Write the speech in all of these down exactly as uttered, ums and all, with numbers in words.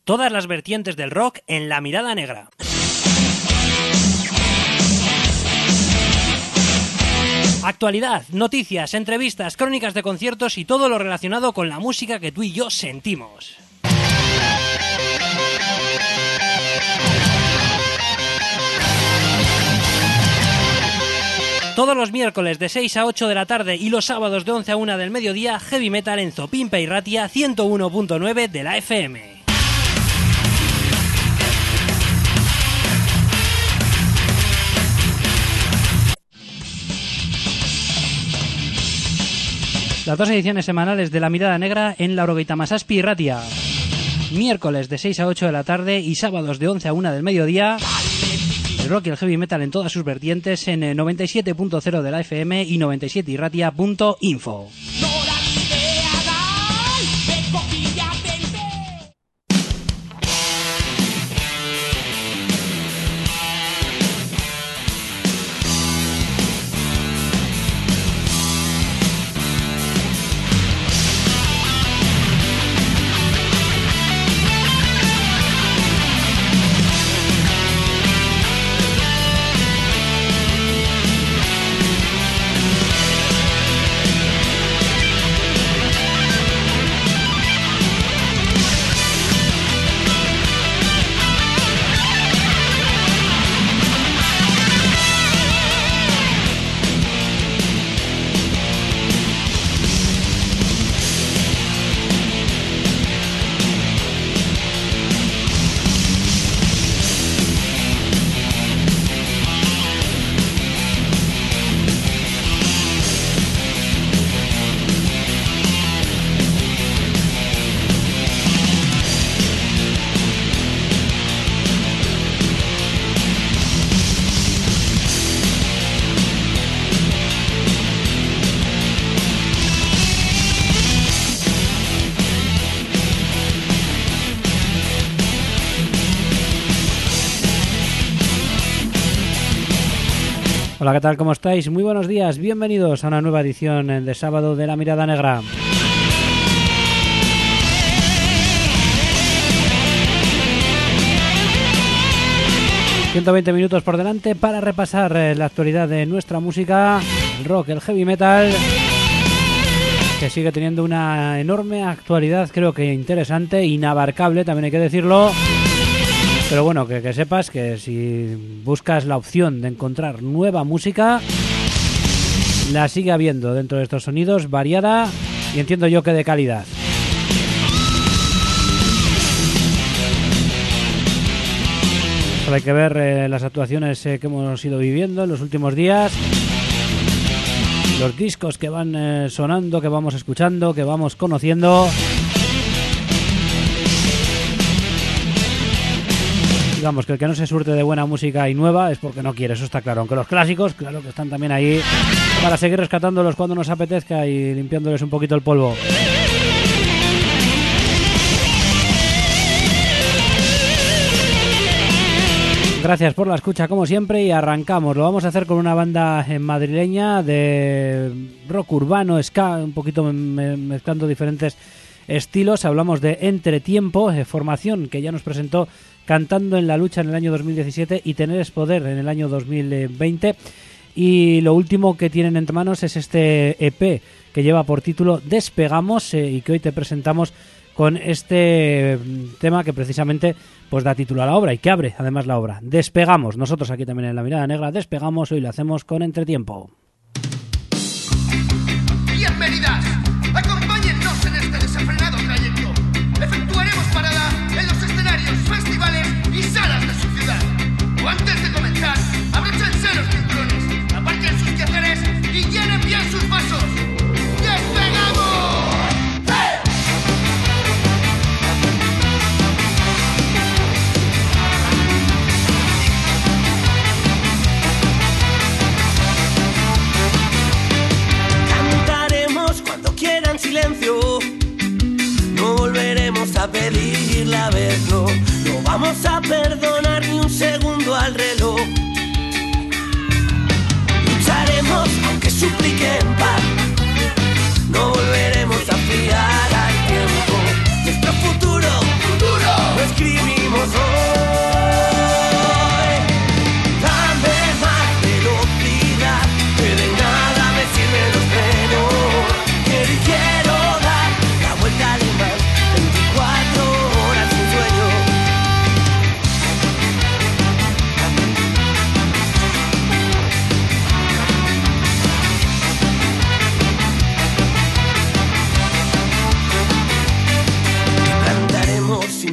Todas las vertientes del rock en La Mirada Negra. Actualidad, noticias, entrevistas, crónicas de conciertos y todo lo relacionado con la música que tú y yo sentimos. Todos los miércoles de seis a ocho de la tarde y los sábados de once a una del mediodía, Heavy Metal en Zopimpa y Ratia ciento uno punto nueve de la F M. Las dos ediciones semanales de La Mirada Negra en Laurogeita Masazpi y Ratia. Miércoles de seis a ocho de la tarde y sábados de once a una del mediodía. El rock y el heavy metal en todas sus vertientes en noventa y siete punto cero de la F M y noventa y siete irratia punto info. Hola, ¿qué tal? ¿Cómo estáis? Muy buenos días, bienvenidos a una nueva edición de sábado de La Mirada Negra. ciento veinte minutos por delante para repasar la actualidad de nuestra música, el rock, el heavy metal, que sigue teniendo una enorme actualidad, creo que interesante, inabarcable, también hay que decirlo. Pero bueno, que, que sepas que si buscas la opción de encontrar nueva música, la sigue habiendo dentro de estos sonidos, variada y entiendo yo que de calidad. Solo hay que ver eh, las actuaciones eh, que hemos ido viviendo en los últimos días, los discos que van eh, sonando, que vamos escuchando, que vamos conociendo. Digamos que el que no se surte de buena música y nueva es porque no quiere, eso está claro. Aunque los clásicos, claro que están también ahí para seguir rescatándolos cuando nos apetezca y limpiándoles un poquito el polvo. Gracias por la escucha como siempre y arrancamos. Lo vamos a hacer con una banda madrileña de rock urbano, ska, un poquito mezclando diferentes estilos. Hablamos de Entretiempo, eh, formación que ya nos presentó Cantando en la Lucha en el año dos mil diecisiete y Tener es Poder en el año dos mil veinte. Y lo último que tienen entre manos es este E P que lleva por título Despegamos eh, y que hoy te presentamos con este tema que precisamente pues da título a la obra y que abre además la obra. Despegamos. Nosotros aquí también en La Mirada Negra despegamos. Hoy lo hacemos con Entretiempo. Bienvenidas. Acompáñennos en este desenfrenado trayecto. Efectuaremos parada en los escenarios, festivales y salas de su ciudad. O antes de comenzar, abróchense los cinturones, aparquen sus quehaceres y llenen bien sus vasos. ¡Despegamos! ¡Hey! Cantaremos cuando quieran silencio. No volveremos a pedir la vez, no. No vamos a perdonar ni un segundo al reloj. Lucharemos aunque supliquen paz. No volveremos a fiar al tiempo. Nuestro futuro, futuro, lo escribiremos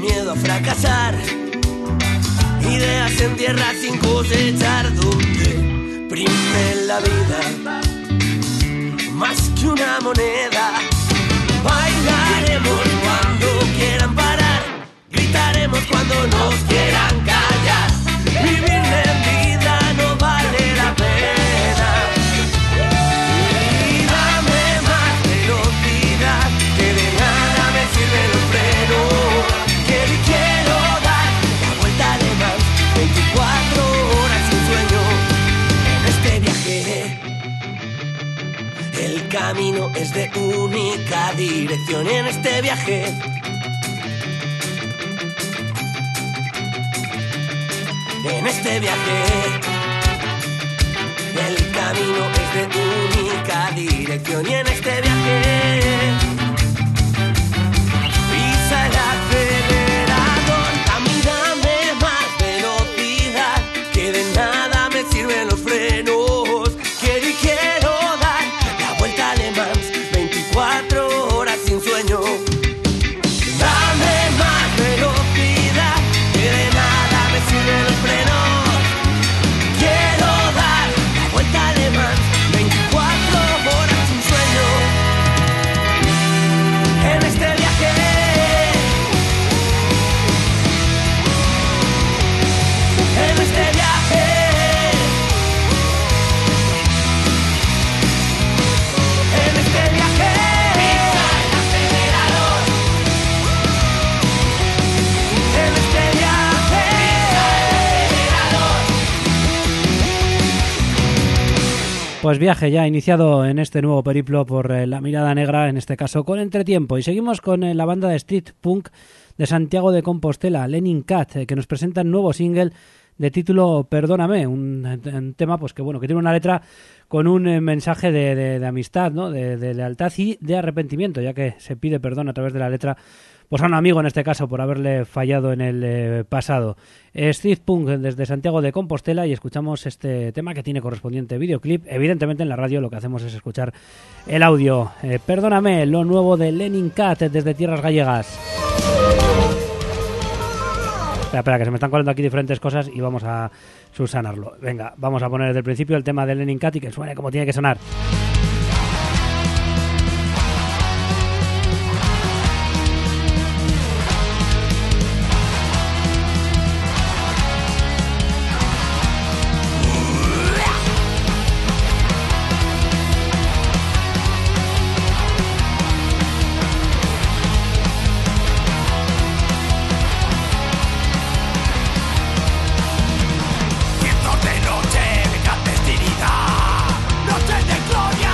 miedo a fracasar, ideas en tierra sin cosechar, donde prime la vida más que una moneda. Bailaremos cuando quieran parar, gritaremos cuando nos quieran callar. Vivir en vida no vale la pena. Y dame más velocidad, que de nada me sirven los frenos. Que hoy quiero dar la vuelta de más, veinticuatro horas sin sueño. En este viaje el camino es de única dirección. En este viaje En este viaje el camino es de única dirección. Y en este viaje pisa el acelerador. A mí dame más velocidad, que de nada me sirven los frenos. Quiero y quiero dar la vuelta a Le Mans, veinticuatro horas sin sueño. Dame más velocidad, que de nada me sirven los frenos. Quiero dar la vuelta a Le Mans, veinticuatro horas sin sueño. En este viaje, en este viaje, en este viaje, pisa el acelerador. En este viaje, pisa el acelerador. Pues viaje ya iniciado en este nuevo periplo por eh, La Mirada Negra, en este caso con Entretiempo. Y seguimos con eh, la banda de street punk de Santiago de Compostela, Lenin Cat, eh, que nos presenta un nuevo single de título Perdóname, un, un tema pues que bueno que tiene una letra con un eh, mensaje de, de, de amistad, ¿no? de, de lealtad y de arrepentimiento, ya que se pide perdón a través de la letra pues a un amigo, en este caso, por haberle fallado en el eh, pasado. Street Punk desde Santiago de Compostela, y escuchamos este tema que tiene correspondiente videoclip. Evidentemente en la radio lo que hacemos es escuchar el audio. Eh, Perdóname, lo nuevo de Lenin Cat desde Tierras Gallegas. Espera, espera, que se me están colando aquí diferentes cosas y vamos a subsanarlo. Venga, vamos a poner desde el principio el tema de Lenin Cat y que suene como tiene que sonar. Cientos de noches de clandestinidad, noches de gloria.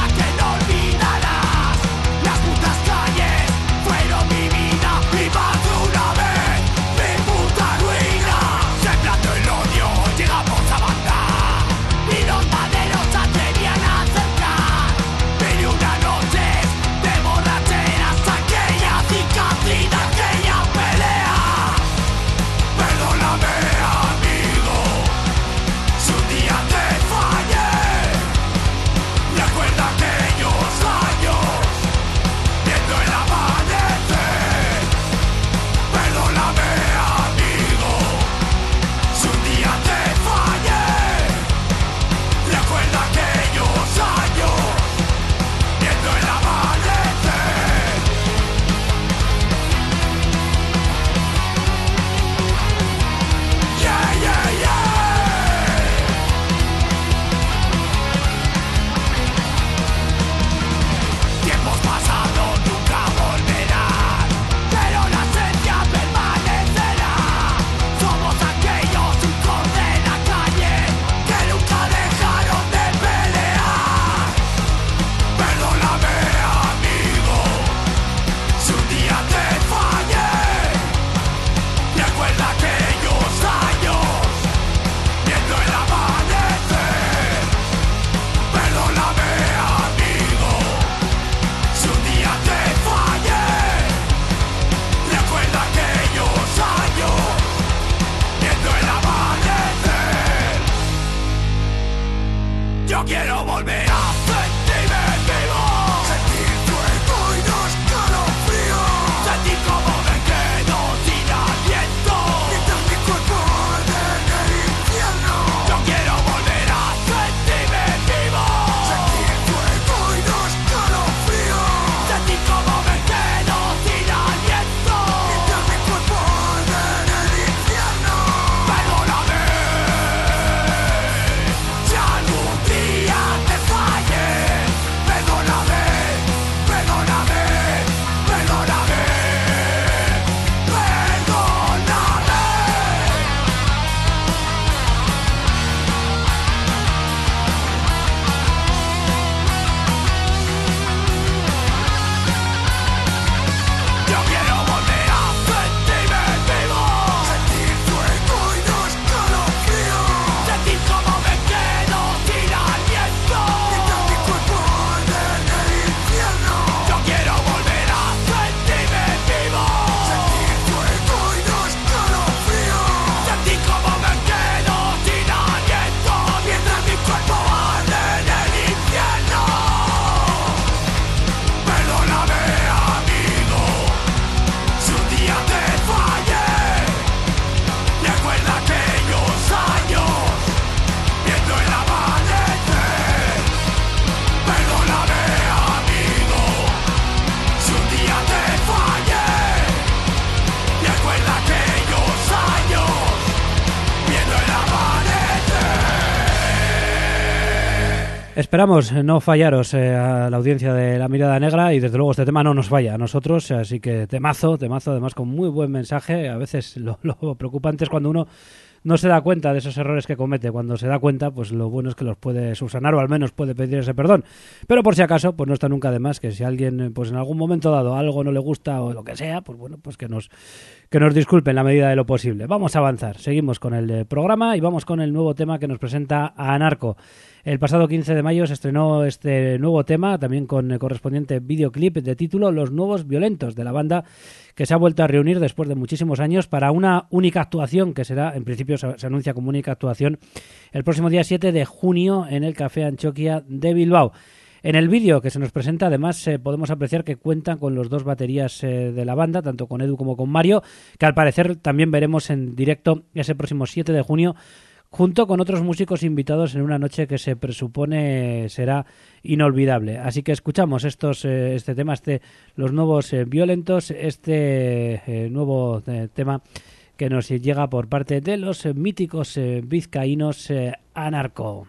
Esperamos no fallaros eh, a la audiencia de La Mirada Negra, y desde luego este tema no nos falla a nosotros, así que temazo, temazo, además con muy buen mensaje. A veces lo, lo preocupante es cuando uno no se da cuenta de esos errores que comete. Cuando se da cuenta, pues lo bueno es que los puede subsanar, o al menos puede pedir ese perdón. Pero por si acaso, pues no está nunca de más que si a alguien, pues en algún momento dado, algo no le gusta o lo que sea, pues bueno, pues que nos que nos disculpen en la medida de lo posible. Vamos a avanzar, seguimos con el eh, programa y vamos con el nuevo tema que nos presenta a Anarco. El pasado quince de mayo se estrenó este nuevo tema, también con el correspondiente videoclip de título Los Nuevos Violentos, de la banda que se ha vuelto a reunir después de muchísimos años para una única actuación, que será, en principio se, se anuncia como única actuación, el próximo día siete de junio en el Café Antxokia de Bilbao. En el vídeo que se nos presenta, además, eh, podemos apreciar que cuentan con los dos baterías eh, de la banda, tanto con Edu como con Mario, que al parecer también veremos en directo ese próximo siete de junio, junto con otros músicos invitados en una noche que se presupone será inolvidable. Así que escuchamos estos eh, este tema, este Los Nuevos eh, Violentos, este eh, nuevo eh, tema que nos llega por parte de los eh, míticos eh, vizcaínos eh, Anarco.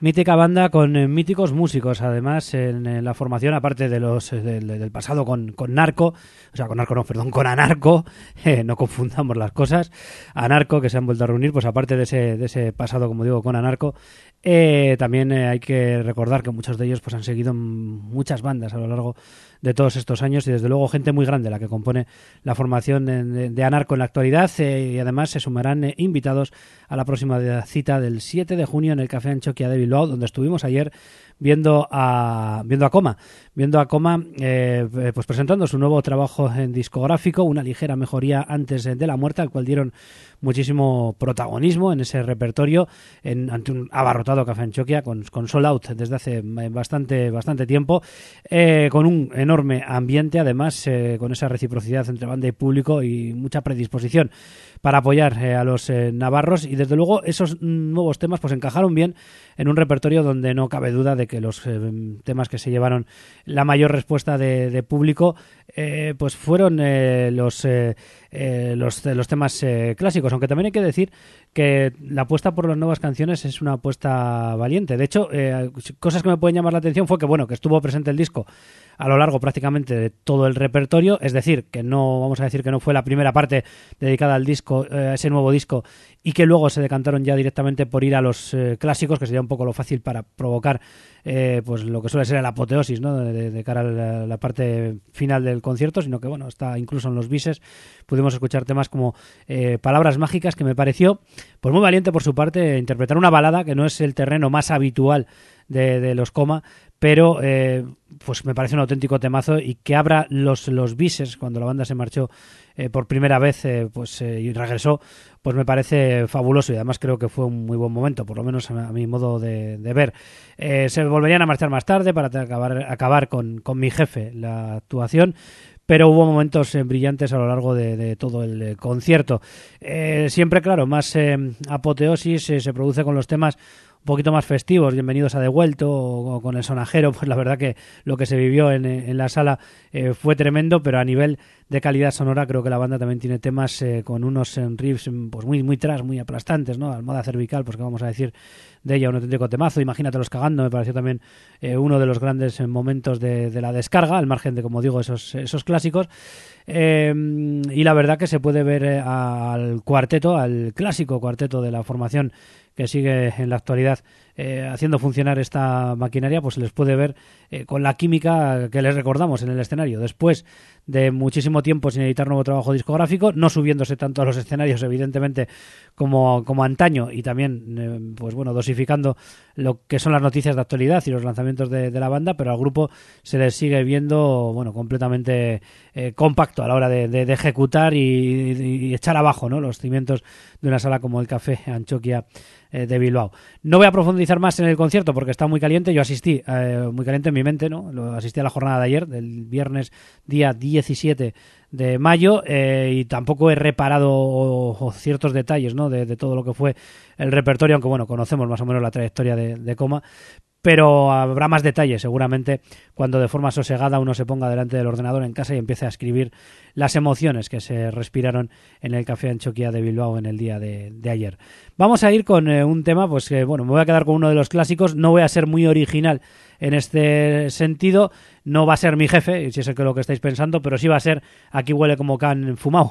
mítica banda con eh, míticos músicos, además, en, en la formación, aparte de los eh, del, del pasado con, con Narco, o sea, con Narco no, perdón, con Anarco, eh, no confundamos las cosas, Anarco, que se han vuelto a reunir, pues aparte de ese, de ese pasado, como digo, con Anarco, eh, también eh, hay que recordar que muchos de ellos pues han seguido muchas bandas a lo largo de todos estos años y desde luego gente muy grande la que compone la formación de, de, de Anarco en la actualidad, eh, y además se sumarán eh, invitados a la próxima cita del siete de junio en el Café Antxokia de Bilbao, donde estuvimos ayer viendo a viendo a Coma, viendo a Coma eh, pues presentando su nuevo trabajo en discográfico, Una ligera mejoría antes de la muerte, al cual dieron muchísimo protagonismo en ese repertorio en, ante un abarrotado Café Antxokia con, con Sold Out desde hace bastante bastante tiempo, eh, con un enorme ambiente, además eh, con esa reciprocidad entre banda y público y mucha predisposición para apoyar eh, a los eh, navarros, y desde luego esos nuevos temas pues encajaron bien en un repertorio donde no cabe duda de que los eh, temas que se llevaron la mayor respuesta de, de público eh, pues fueron eh, los, eh, eh, los los temas eh, clásicos, aunque también hay que decir que la apuesta por las nuevas canciones es una apuesta valiente. De hecho, eh, cosas que me pueden llamar la atención fue que bueno que estuvo presente el disco a lo largo prácticamente de todo el repertorio, es decir, que no, vamos a decir que no fue la primera parte dedicada al disco, eh, a ese nuevo disco, y que luego se decantaron ya directamente por ir a los eh, clásicos, que sería un poco lo fácil para provocar eh, pues lo que suele ser la apoteosis, ¿no? de, de cara a la, la parte final del concierto, sino que bueno, está incluso en los bises pudimos escuchar temas como eh, Palabras Mágicas, que me pareció pues muy valiente por su parte interpretar una balada que no es el terreno más habitual de, de los Coma, pero eh, pues me parece un auténtico temazo, y que abra los, los bises cuando la banda se marchó eh, por primera vez eh, pues eh, y regresó, pues me parece fabuloso, y además creo que fue un muy buen momento, por lo menos a, a mi modo de, de ver. Eh, se volverían a marchar más tarde para acabar, acabar con, con Mi Jefe la actuación, pero hubo momentos eh, brillantes a lo largo de, de todo el eh, concierto. Eh, siempre, claro, más eh, apoteosis eh, se produce con los temas un poquito más festivos, Bienvenidos a Devuelto o, o con El Sonajero, pues la verdad que lo que se vivió en, en la sala eh, fue tremendo, pero a nivel de calidad sonora creo que la banda también tiene temas eh, con unos eh, riffs pues muy muy tras, muy aplastantes, ¿no? Almohada Cervical, pues que vamos a decir de ella, un auténtico temazo. Imagínatelos cagando, me pareció también eh, uno de los grandes eh, momentos de, de la descarga, al margen de, como digo, esos, esos clásicos. Eh, y la verdad que se puede ver eh, al cuarteto, al clásico cuarteto de la formación que sigue en la actualidad eh, haciendo funcionar esta maquinaria, pues se les puede ver eh, con la química que les recordamos en el escenario, después de muchísimo tiempo sin editar nuevo trabajo discográfico, no subiéndose tanto a los escenarios evidentemente como, como antaño, y también eh, pues bueno, dosificando lo que son las noticias de actualidad y los lanzamientos de, de la banda, pero al grupo se les sigue viendo bueno completamente eh, compacto a la hora de, de, de ejecutar y, y, y echar abajo, ¿no?, los cimientos de una sala como el Café Antxokia eh, de Bilbao. No voy a profundizar más en el concierto porque está muy caliente. Yo asistí, eh, muy caliente en mi mente, ¿no? Lo asistí a la jornada de ayer, del viernes día diecisiete de mayo, eh, y tampoco he reparado o, o ciertos detalles, ¿no?, de, de todo lo que fue el repertorio, aunque bueno, conocemos más o menos la trayectoria de, de Coma, pero habrá más detalles seguramente cuando de forma sosegada uno se ponga delante del ordenador en casa y empiece a escribir las emociones que se respiraron en el Café Antxokia de Bilbao en el día de, de ayer. Vamos a ir con eh, un tema, pues que bueno, me voy a quedar con uno de los clásicos, no voy a ser muy original en este sentido, no va a ser Mi Jefe, si es que lo que estáis pensando, pero sí va a ser Aquí huele como can fumado,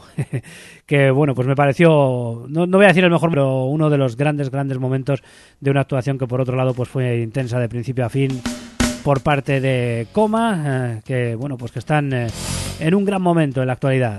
que bueno, pues me pareció, no, no voy a decir el mejor, pero uno de los grandes, grandes momentos de una actuación que por otro lado pues fue intensa de principio a fin por parte de Coma, eh, que bueno, pues que están eh, en un gran momento en la actualidad.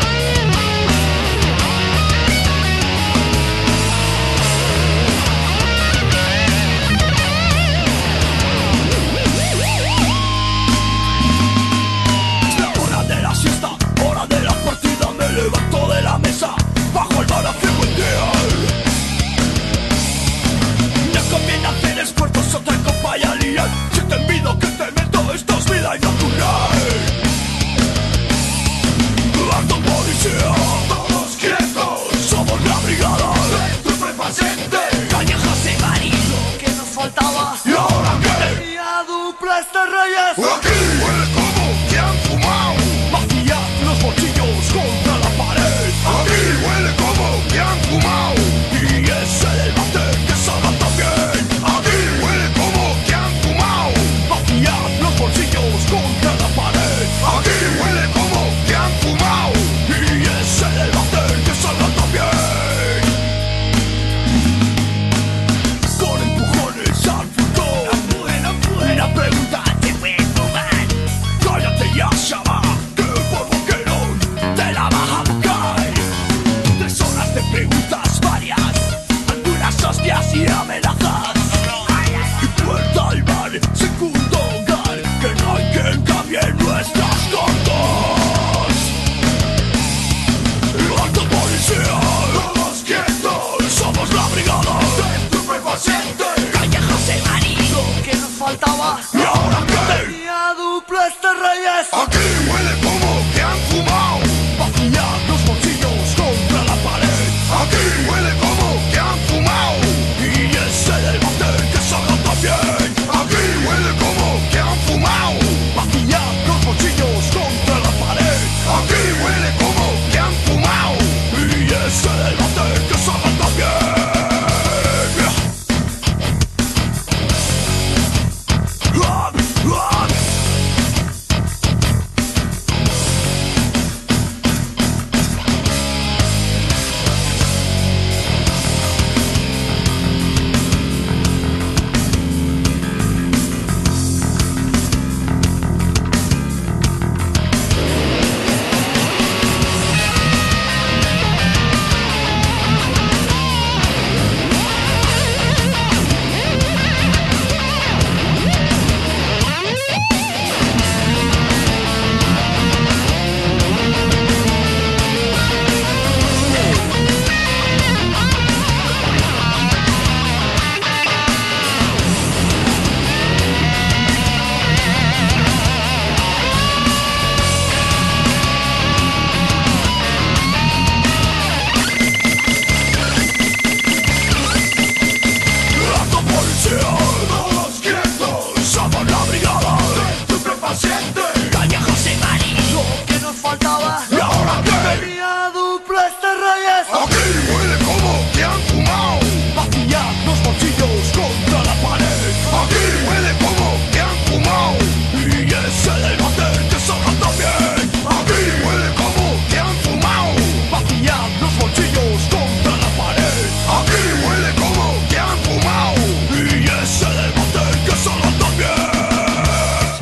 We'll be right back.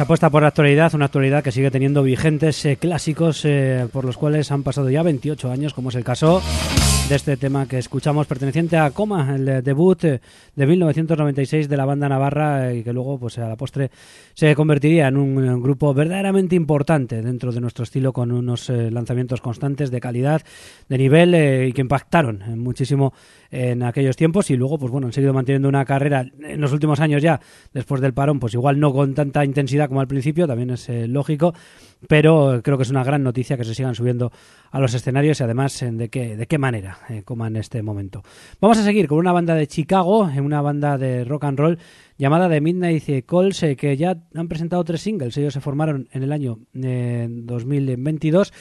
apuesta por la actualidad, una actualidad que sigue teniendo vigentes eh, clásicos eh, por los cuales han pasado ya veintiocho años, como es el caso de este tema que escuchamos, perteneciente a Coma, el eh, debut eh, de mil novecientos noventa y seis de la banda navarra, y que luego, pues a la postre, se convertiría en un, en un grupo verdaderamente importante dentro de nuestro estilo, con unos eh, lanzamientos constantes de calidad, de nivel, eh, y que impactaron eh, muchísimo en aquellos tiempos, y luego, pues bueno, han seguido manteniendo una carrera en los últimos años ya, después del parón, pues igual no con tanta intensidad como al principio, también es eh, lógico, pero creo que es una gran noticia que se sigan subiendo a los escenarios, y además de qué, de qué manera, eh, como en este momento. Vamos a seguir con una banda de Chicago, una banda de rock and roll llamada The Midnight Calls, eh, que ya han presentado tres singles. Ellos se formaron en el año eh, dos mil veintidós,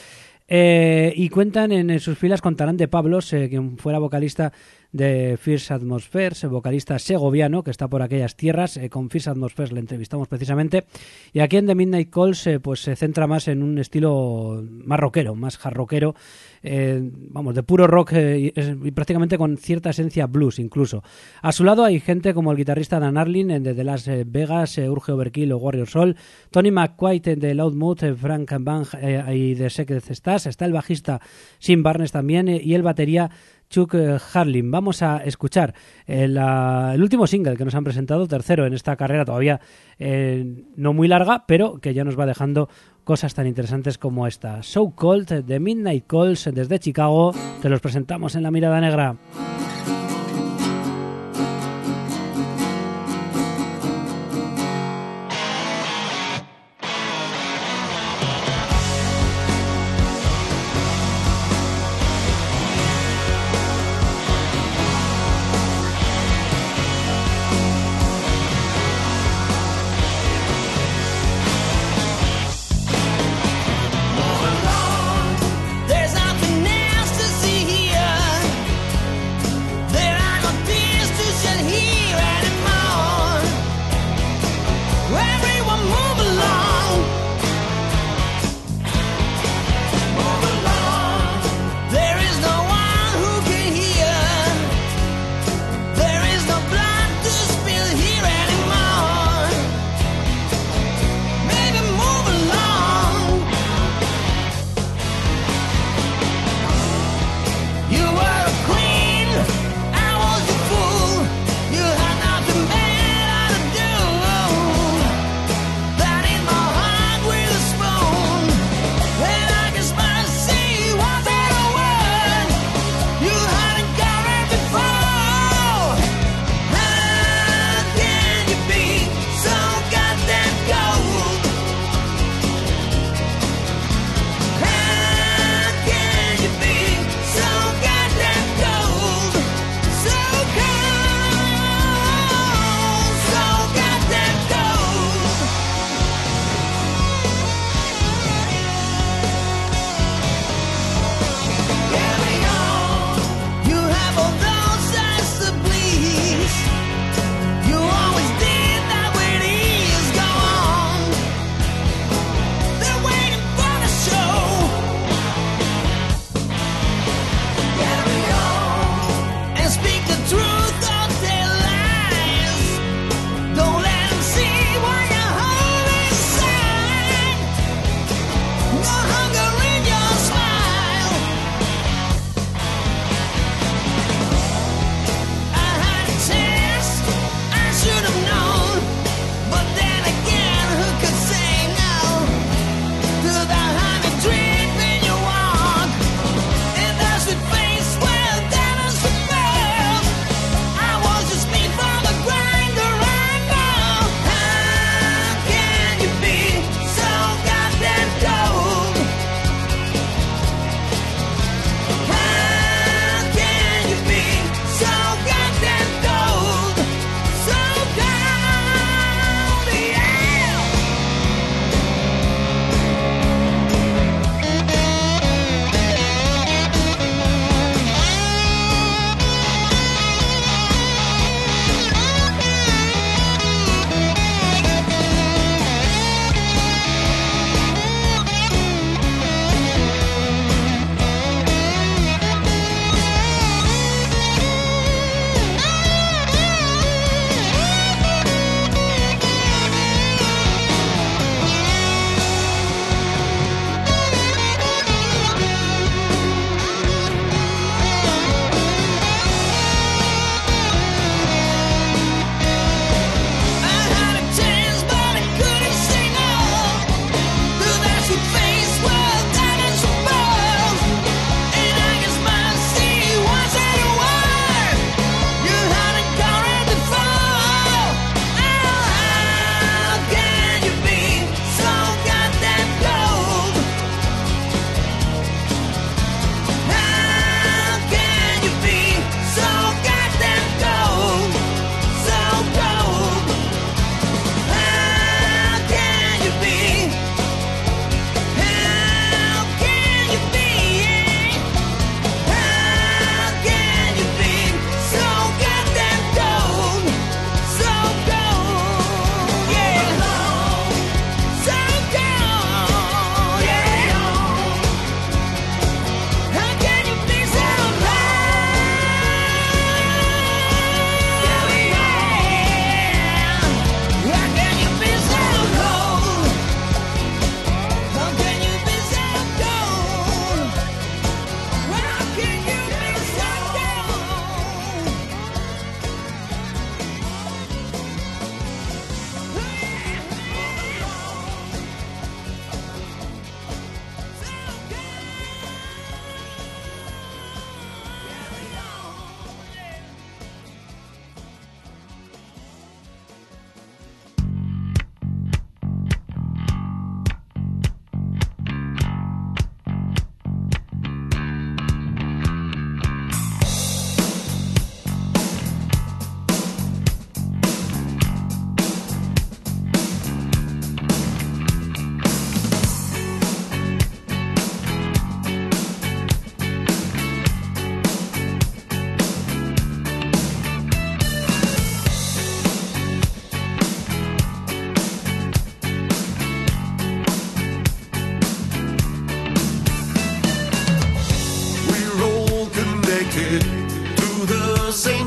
eh, y cuentan en, en sus filas con Tarán de Pablos, eh, quien fuera vocalista de Fierce Atmospheres, vocalista segoviano que está por aquellas tierras. Eh, con Fierce Atmospheres le entrevistamos precisamente, y aquí en The Midnight Calls eh, pues se centra más en un estilo más rockero, más hard rockero, eh, vamos, de puro rock, eh, y, es, y prácticamente con cierta esencia blues incluso. A su lado hay gente como el guitarrista Dan Arlin en de Las Vegas, eh, Urge Overkill o Warrior Soul, Tony McQuaid de Loud Mood, eh, Frank Bang eh, y de Secret Stars, está el bajista Sim Barnes también, eh, y el batería Chuck Harlin. Vamos a escuchar el, uh, el último single que nos han presentado, tercero en esta carrera todavía eh, no muy larga, pero que ya nos va dejando cosas tan interesantes como esta. So Cold, de Midnight Calls, desde Chicago, te los presentamos en La Mirada Negra. There's nothing else to see here.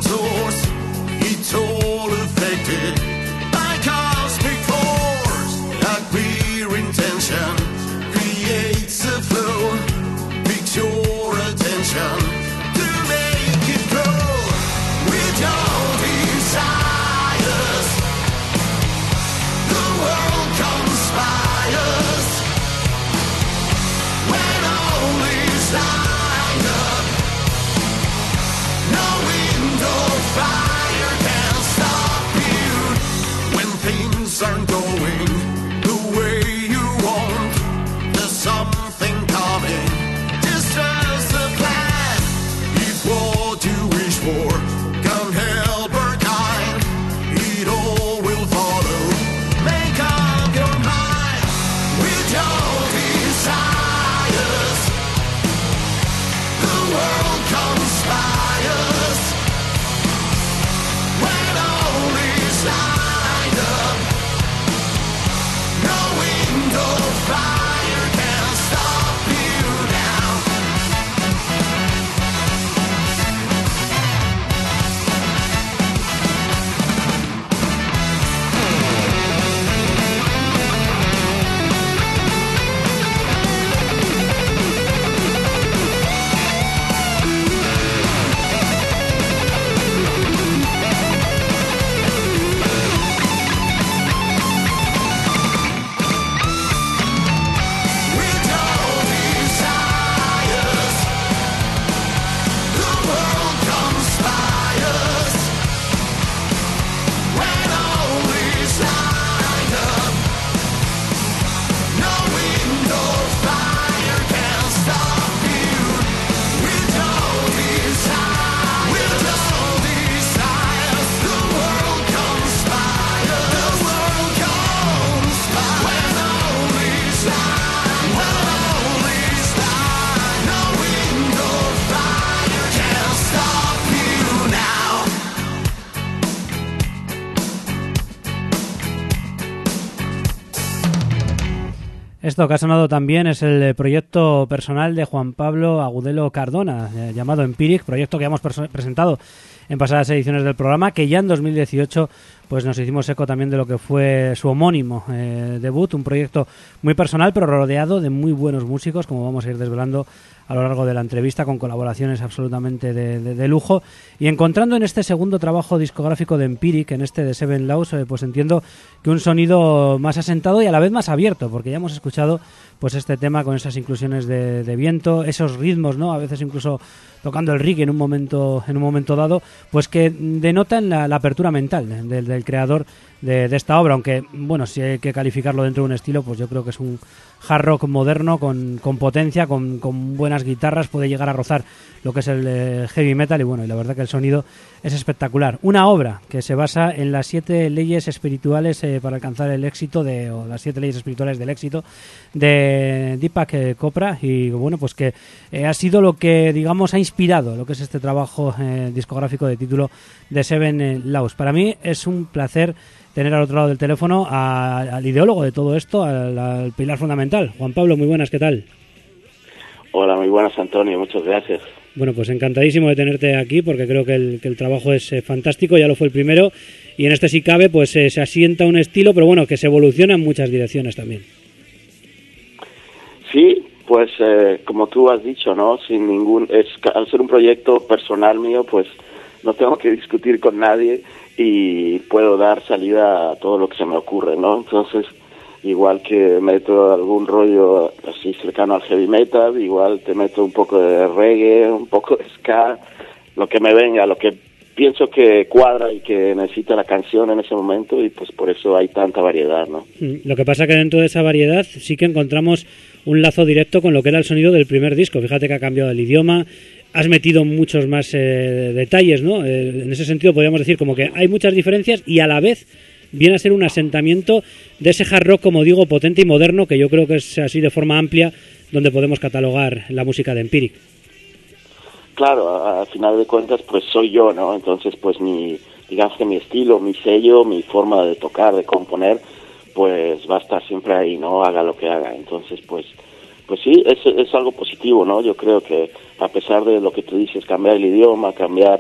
source. It's all affected by cosmic force. A clear intention creates a flow. Fix your attention to make it grow. With your desires, the world conspires. When all is lined up, no wind or fire can stop you. When things aren't going the way you want, there's something coming. Just trust the plan. If what you wish for can help or kind, it all will follow. Make up your mind with your desires. The world conspires. When all is lined up, no wind or fire can stop you now. With your desires, the world conspires. When all is lined up, no wind or fire can stop you. With your desires, with your desires, the world conspires. The world conspires. When all is lined, when all is lined, no wind or fire can stop you now. Esto que ha sonado también es el eh, proyecto personal de Juan Pablo Agudelo Cardona, eh, llamado Empiric, proyecto que hemos perso- presentado en pasadas ediciones del programa, que ya en dos mil dieciocho pues nos hicimos eco también de lo que fue su homónimo eh, debut, un proyecto muy personal pero rodeado de muy buenos músicos, como vamos a ir desvelando a lo largo de la entrevista, con colaboraciones absolutamente de, de, de lujo, y encontrando en este segundo trabajo discográfico de Empiric, en este de Seven Laws, eh, pues entiendo que un sonido más asentado y a la vez más abierto, porque ya hemos escuchado pues este tema con esas inclusiones de, de viento, esos ritmos, ¿no? A veces incluso tocando el reggae en un momento en un momento dado, pues que denotan la, la apertura mental del, del creador de, de esta obra, aunque, bueno, si hay que calificarlo dentro de un estilo, pues yo creo que es un hard rock moderno con, con potencia, con, con buenas guitarras, puede llegar a rozar lo que es el eh, heavy metal, y bueno, y la verdad que el sonido es espectacular. Una obra que se basa en las siete leyes espirituales eh, para alcanzar el éxito, de, o las siete leyes espirituales del éxito, de Deepak eh, Chopra, y bueno, pues que eh, ha sido lo que, digamos, ha inspirado lo que es este trabajo eh, discográfico de título de Seven eh, Laws. Para mí es un placer tener al otro lado del teléfono a, al ideólogo de todo esto, al, al pilar fundamental. Juan Pablo, muy buenas, ¿qué tal? Hola, muy buenas, Antonio, muchas gracias. Bueno, pues encantadísimo de tenerte aquí, porque creo que el, que el trabajo es eh, fantástico, ya lo fue el primero, y en este, si cabe, pues eh, se asienta un estilo, pero bueno, que se evoluciona en muchas direcciones también. Sí, pues eh, como tú has dicho, ¿no? Sin ningún, es, al ser un proyecto personal mío, pues no tengo que discutir con nadie y puedo dar salida a todo lo que se me ocurre, ¿no? Entonces, igual que meto algún rollo así cercano al heavy metal, igual te meto un poco de reggae, un poco de ska, lo que me venga, lo que pienso que cuadra y que necesita la canción en ese momento, y pues por eso hay tanta variedad, ¿no? Lo que pasa que dentro de esa variedad sí que encontramos un lazo directo con lo que era el sonido del primer disco. Fíjate que ha cambiado el idioma, has metido muchos más eh, detalles, ¿no? Eh, en ese sentido podríamos decir como que hay muchas diferencias y a la vez viene a ser un asentamiento de ese hard rock, como digo, potente y moderno, que yo creo que es así de forma amplia donde podemos catalogar la música de Empiric. Claro, al final de cuentas pues soy yo, ¿no? Entonces pues mi, digamos que mi estilo, mi sello, mi forma de tocar, de componer, pues va a estar siempre ahí, ¿no? Haga lo que haga. Entonces pues pues sí, es, es algo positivo, ¿no? Yo creo que a pesar de lo que tú dices, cambiar el idioma, cambiar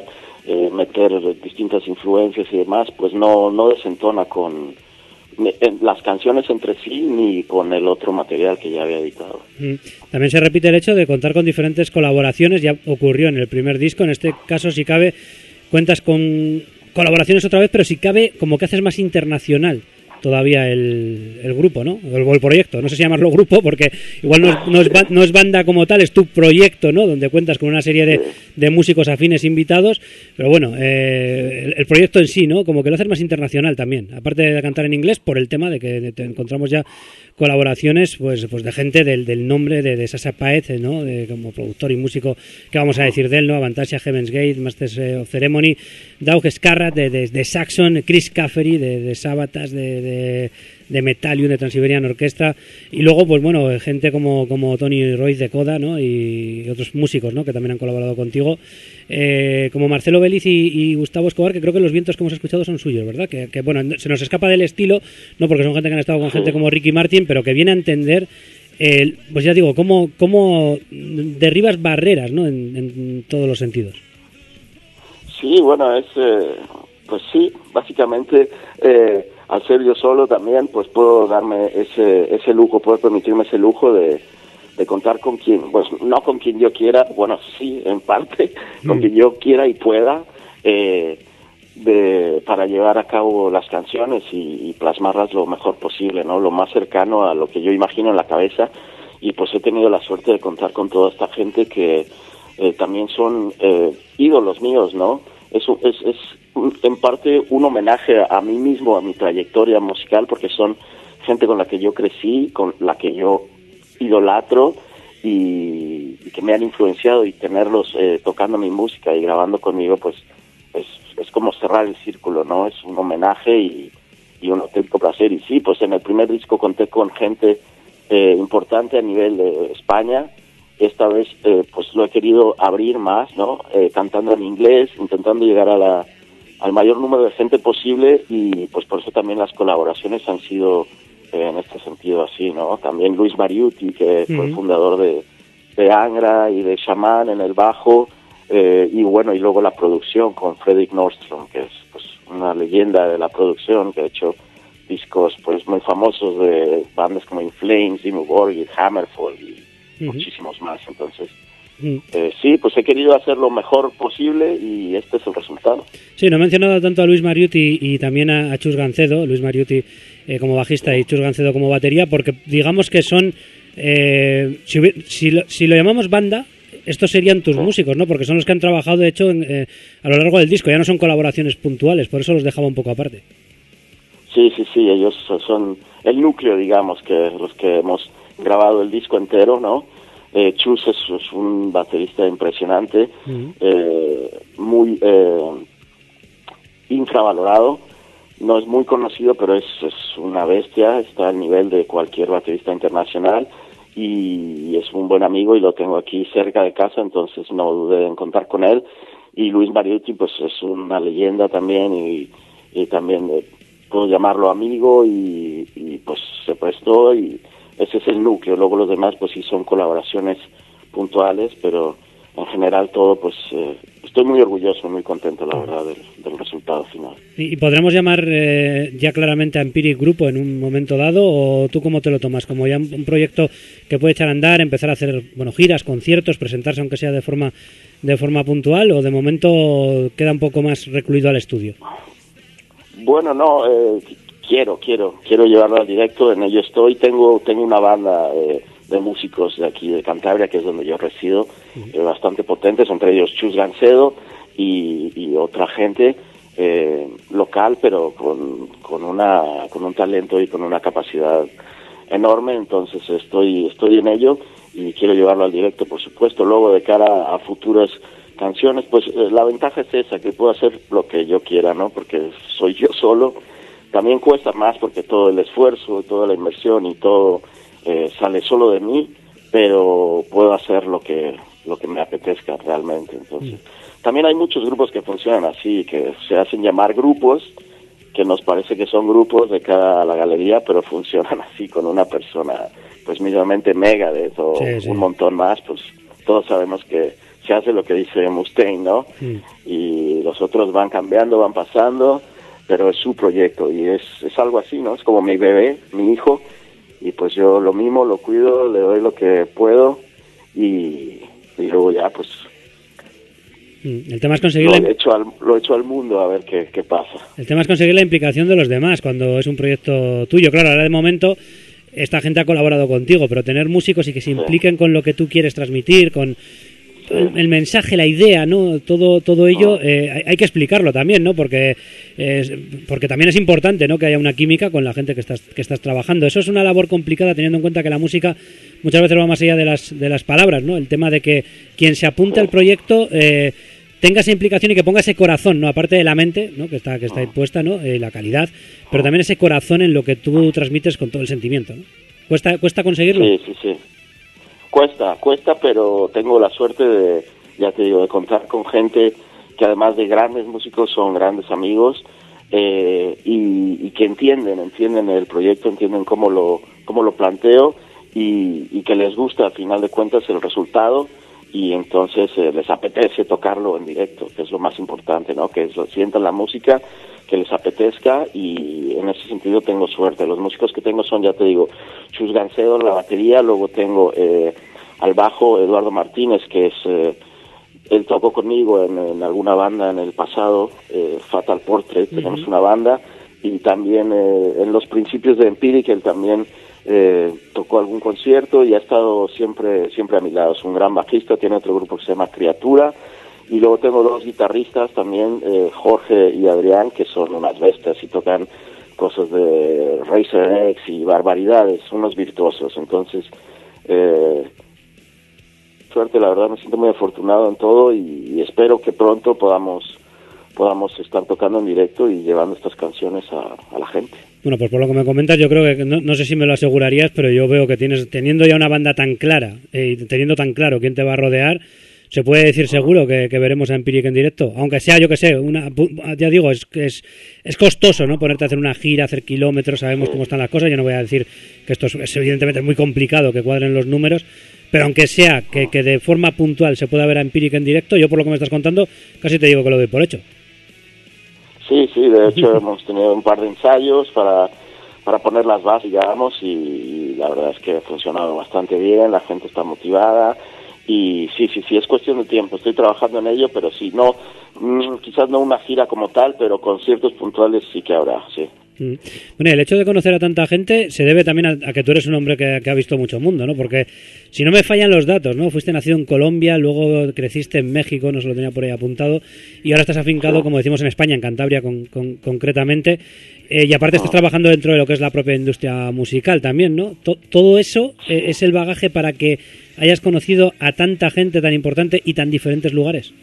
eh, meter distintas influencias y demás, pues no, no desentona con en las canciones entre sí ni con el otro material que ya había editado. También se repite el hecho de contar con diferentes colaboraciones, ya ocurrió en el primer disco, en este caso si cabe cuentas con colaboraciones otra vez, pero si cabe como que haces más internacional todavía el, el grupo, ¿no? O el, o el proyecto, no sé si llamarlo grupo porque igual no es, no, es, ba- no es banda como tal, es tu proyecto, ¿no? Donde cuentas con una serie de, de músicos afines invitados, pero bueno, eh, el, el proyecto en sí, ¿no? Como que lo haces más internacional también, aparte de cantar en inglés por el tema de que te encontramos ya colaboraciones pues pues de gente del, del nombre de, de Sasha Paez, ¿no? De, como productor y músico, ¿qué vamos a decir de él, no? Avantasia, Heaven's Gate, Masters of Ceremony, Doug Scarrat de, de, de Saxon, Chris Caffery de, de Sabatas, de, de de, de Metalium, de Transiberian Orchestra, y luego pues bueno, gente como, como Tony Royce de Coda, ¿no? Y otros músicos, ¿no? Que también han colaborado contigo, eh, como Marcelo Beliz y, y Gustavo Escobar, que creo que los vientos que hemos escuchado son suyos, ¿verdad? Que, que bueno, se nos escapa del estilo, no porque son gente que han estado con gente como Ricky Martin, pero que viene a entender eh, pues ya digo, cómo, cómo derribas barreras, ¿no? En, en todos los sentidos. Sí, bueno, es eh, pues sí, básicamente eh, al ser yo solo también, pues puedo darme ese ese lujo, puedo permitirme ese lujo de, de contar con quien, pues no con quien yo quiera, bueno, sí, en parte, mm. con quien yo quiera y pueda, eh, de, para llevar a cabo las canciones y, y plasmarlas lo mejor posible, ¿no? Lo más cercano a lo que yo imagino en la cabeza, y pues he tenido la suerte de contar con toda esta gente que eh, también son eh, ídolos míos, ¿no? Es, es, es en parte un homenaje a mí mismo, a mi trayectoria musical, porque son gente con la que yo crecí, con la que yo idolatro y, y que me han influenciado, y tenerlos eh, tocando mi música y grabando conmigo, pues es, es como cerrar el círculo, ¿no? Es un homenaje y, y un auténtico placer. Y sí, pues en el primer disco conté con gente eh, importante a nivel de España. Esta vez eh, pues lo he querido abrir más, ¿no? Eh, cantando en inglés, intentando llegar a la, al mayor número de gente posible, y pues por eso también las colaboraciones han sido eh, en este sentido así, ¿no? También Luis Mariutti, que uh-huh. fue el fundador de, de Angra y de Shaman en el bajo, eh, y bueno, y luego la producción con Fredrik Nordström, que es pues una leyenda de la producción, que ha hecho discos pues muy famosos de bandas como In Flames, Dimmu Borgir, Hammerfall y Uh-huh. muchísimos más. Entonces uh-huh. eh, sí, pues he querido hacer lo mejor posible y este es el resultado. Sí, no he mencionado tanto a Luis Mariutti y también a, a Chus Gancedo, Luis Mariutti eh, como bajista y Chus Gancedo como batería, porque digamos que son eh, si, hubiera, si, lo, si lo llamamos banda, estos serían tus sí. músicos, ¿no? Porque son los que han trabajado de hecho en, eh, a lo largo del disco, ya no son colaboraciones puntuales, por eso los dejaba un poco aparte. Sí, sí, sí, ellos son el núcleo, digamos, que los que hemos grabado el disco entero, ¿no? Eh, Chus es, es un baterista impresionante, uh-huh. eh, muy eh, infravalorado, no es muy conocido, pero es, es una bestia, está al nivel de cualquier baterista internacional, y es un buen amigo y lo tengo aquí cerca de casa, entonces no dudé en contar con él. Y Luis Mariutti pues es una leyenda también, y, y también eh, puedo llamarlo amigo, y, y pues se prestó, y ese es el núcleo. Luego los demás pues sí son colaboraciones puntuales, pero en general todo pues eh, estoy muy orgulloso, muy contento la verdad del, del resultado final. ¿Y, y podremos llamar eh, ya claramente a Empiric Grupo en un momento dado, o tú cómo te lo tomas? Como ya un, un proyecto que puede echar a andar, empezar a hacer bueno giras, conciertos, presentarse aunque sea de forma de forma puntual, o de momento queda un poco más recluido al estudio? Bueno, no, eh, quiero, quiero, quiero llevarlo al directo, en ello estoy. Tengo, tengo una banda eh, de músicos de aquí de Cantabria, que es donde yo resido, uh-huh. eh, bastante potentes, entre ellos Chus Gancedo y, y otra gente eh, local, pero con, con una, con un talento y con una capacidad enorme. Entonces estoy, estoy en ello y quiero llevarlo al directo, por supuesto. Luego, de cara a futuras canciones, pues eh, la ventaja es esa, que puedo hacer lo que yo quiera, ¿no? Porque soy yo solo. También cuesta más porque todo el esfuerzo, toda la inversión y todo eh, sale solo de mí, pero puedo hacer lo que lo que me apetezca realmente. Entonces, mm. también hay muchos grupos que funcionan así, que se hacen llamar grupos, que nos parece que son grupos de cara a la galería, pero funcionan así con una persona, pues mínimamente Megadeth o sí, sí. un montón más, pues todos sabemos que se hace lo que dice Mustaine, ¿no? Sí. Y los otros van cambiando, van pasando, pero es su proyecto y es, es algo así, ¿no? Es como mi bebé, mi hijo, y pues yo lo mimo, lo cuido, le doy lo que puedo y, y luego ya pues El tema es conseguir lo la, he hecho al, lo he hecho al mundo a ver qué, qué pasa. el tema es conseguir la implicación de los demás cuando es un proyecto tuyo. Claro, ahora de momento esta gente ha colaborado contigo, pero tener músicos y que se impliquen con lo que tú quieres transmitir, con el, el mensaje, la idea, ¿no? Todo, todo ello eh, hay, hay que explicarlo también, ¿no? Porque eh, porque también es importante, ¿no? Que haya una química con la gente que estás que estás trabajando. Eso es una labor complicada teniendo en cuenta que la música muchas veces va más allá de las de las palabras, ¿no? El tema de que quien se apunte al proyecto eh, tenga esa implicación y que ponga ese corazón, ¿no? Aparte de la mente, ¿no? Que está que está impuesta, ¿no? Eh, la calidad, pero también ese corazón en lo que tú transmites con todo el sentimiento, ¿no? Cuesta cuesta conseguirlo. Sí, sí, sí. Cuesta, cuesta, pero tengo la suerte de, ya te digo, de contar con gente que además de grandes músicos son grandes amigos eh, y, y que entienden, entienden el proyecto, entienden cómo lo cómo lo planteo y, y que les gusta al final de cuentas el resultado y entonces eh, les apetece tocarlo en directo, que es lo más importante, ¿no? Que es, lo, sientan la música, que les apetezca y en ese sentido tengo suerte. Los músicos que tengo son, ya te digo, Chus Gancedo en la batería, luego tengo eh, al bajo Eduardo Martínez, que es, eh, él tocó conmigo en, en alguna banda en el pasado, eh, Fatal Portrait, uh-huh. Tenemos una banda, y también eh, en los principios de Empiric, él también eh, tocó algún concierto y ha estado siempre siempre a mi lado. Es un gran bajista, tiene otro grupo que se llama Criatura, y luego tengo dos guitarristas también, eh, Jorge y Adrián, que son unas bestias y tocan cosas de Razer X y barbaridades, unos virtuosos. Entonces, eh, suerte, la verdad me siento muy afortunado en todo y, y espero que pronto podamos podamos estar tocando en directo y llevando estas canciones a, a la gente. Bueno, pues por lo que me comentas, yo creo que, no, no sé si me lo asegurarías, pero yo veo que tienes teniendo ya una banda tan clara eh, y teniendo tan claro quién te va a rodear, se puede decir seguro que, que veremos a Empiric en directo, aunque sea, yo que sé, una, ya digo, es, es es costoso, ¿no? Ponerte a hacer una gira, hacer kilómetros, sabemos cómo están las cosas, yo no voy a decir que esto es, es evidentemente muy complicado que cuadren los números, pero aunque sea que, que de forma puntual se pueda ver a Empiric en directo, yo por lo que me estás contando, casi te digo que lo doy por hecho. Sí, sí, de hecho hemos tenido un par de ensayos para, para poner las bases, digamos, y, y la verdad es que ha funcionado bastante bien, la gente está motivada, y sí, sí, sí, es cuestión de tiempo, estoy trabajando en ello, pero sí, no, mmm, quizás no una gira como tal, pero conciertos puntuales sí que habrá, sí. Mm. Bueno, el hecho de conocer a tanta gente se debe también a, a que tú eres un hombre que, que ha visto mucho mundo, ¿no? Porque si no me fallan los datos, ¿no? Fuiste nacido en Colombia, luego creciste en México, no se lo tenía por ahí apuntado, y ahora estás afincado, sí, como decimos en España, en Cantabria con, con, concretamente, eh, y aparte estás oh. trabajando dentro de lo que es la propia industria musical también, ¿no? To- todo eso eh, es el bagaje para que hayas conocido a tanta gente tan importante y tan diferentes lugares.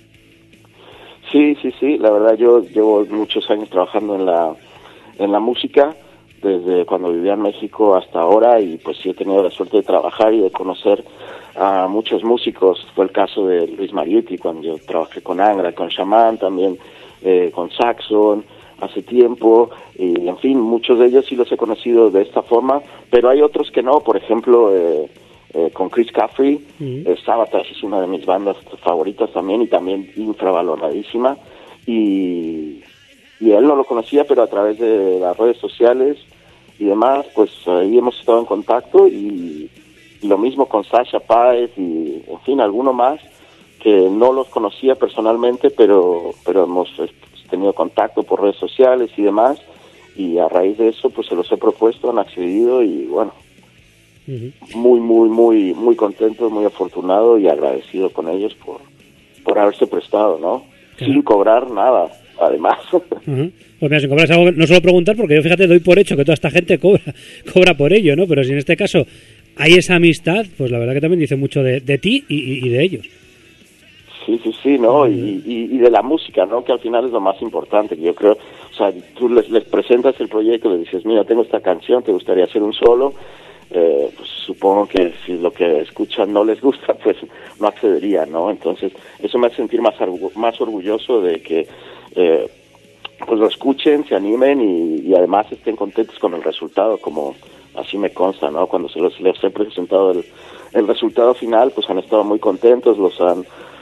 Sí, sí, sí, la verdad yo llevo muchos años trabajando en la en la música, desde cuando vivía en México hasta ahora, y pues sí he tenido la suerte de trabajar y de conocer a muchos músicos. Fue el caso de Luis Mariucci, cuando yo trabajé con Angra, con Shaman, también eh, con Saxon, hace tiempo, y en fin, muchos de ellos sí los he conocido de esta forma, pero hay otros que no, por ejemplo, eh, eh, con Chris Caffrey, uh-huh. eh, Sabotage es una de mis bandas favoritas también, y también infravaloradísima, y... y él no lo conocía, pero a través de las redes sociales y demás, pues ahí hemos estado en contacto, y, y lo mismo con Sasha Páez y, en fin, alguno más que no los conocía personalmente, pero pero hemos tenido contacto por redes sociales y demás, y a raíz de eso pues se los he propuesto, han accedido, y bueno, uh-huh. muy, muy, muy, muy contento, muy afortunado y agradecido con ellos por, por haberse prestado, ¿no? Claro. Sin cobrar nada. Además. Uh-huh. Pues mira, sin cobrar es algo que no suelo preguntar, porque yo, fíjate, doy por hecho que toda esta gente cobra cobra por ello, ¿no? Pero si en este caso hay esa amistad, pues la verdad que también dice mucho de, de ti y, y de ellos. Sí, sí, sí, ¿no? Uh-huh. Y, y, y de la música, ¿no? Que al final es lo más importante, que yo creo. O sea, tú les, les presentas el proyecto, les dices, mira, tengo esta canción, ¿te gustaría hacer un solo? Eh, pues supongo que si lo que escuchan no les gusta, pues no accederían, ¿no? Entonces, eso me hace sentir más, argu- más orgulloso de que Eh, pues lo escuchen, se animen y, y además estén contentos con el resultado, como así me consta, ¿no? Cuando se los, les he presentado el, el resultado final, pues han estado muy contentos, los han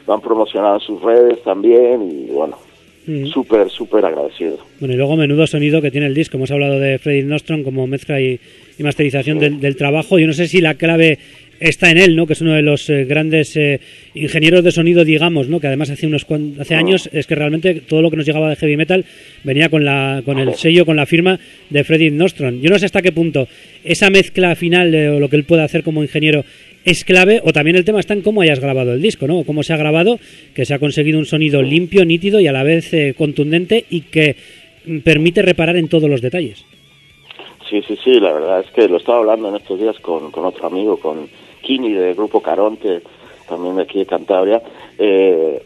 lo han promocionado en sus redes también y bueno, Mm. súper, súper agradecido. Bueno, y luego menudo sonido que tiene el disco. Hemos hablado de Fredrik Nordström como mezcla y, y masterización Sí. del, del trabajo. Yo no sé si la clave está en él, ¿no? Que es uno de los eh, grandes eh, ingenieros de sonido, digamos, ¿no? Que además hace unos cuan- hace años es que realmente todo lo que nos llegaba de heavy metal venía con la con el sello, con la firma de Fredrik Nordström. Yo no sé hasta qué punto esa mezcla final eh, o lo que él puede hacer como ingeniero es clave, o también el tema está en cómo hayas grabado el disco, ¿no? Cómo se ha grabado, que se ha conseguido un sonido limpio, nítido y a la vez eh, contundente y que mm, permite reparar en todos los detalles. Sí, sí, sí, la verdad es que lo estaba hablando en estos días con, con otro amigo, con Kini del Grupo Caronte, también de aquí de Cantabria, eh,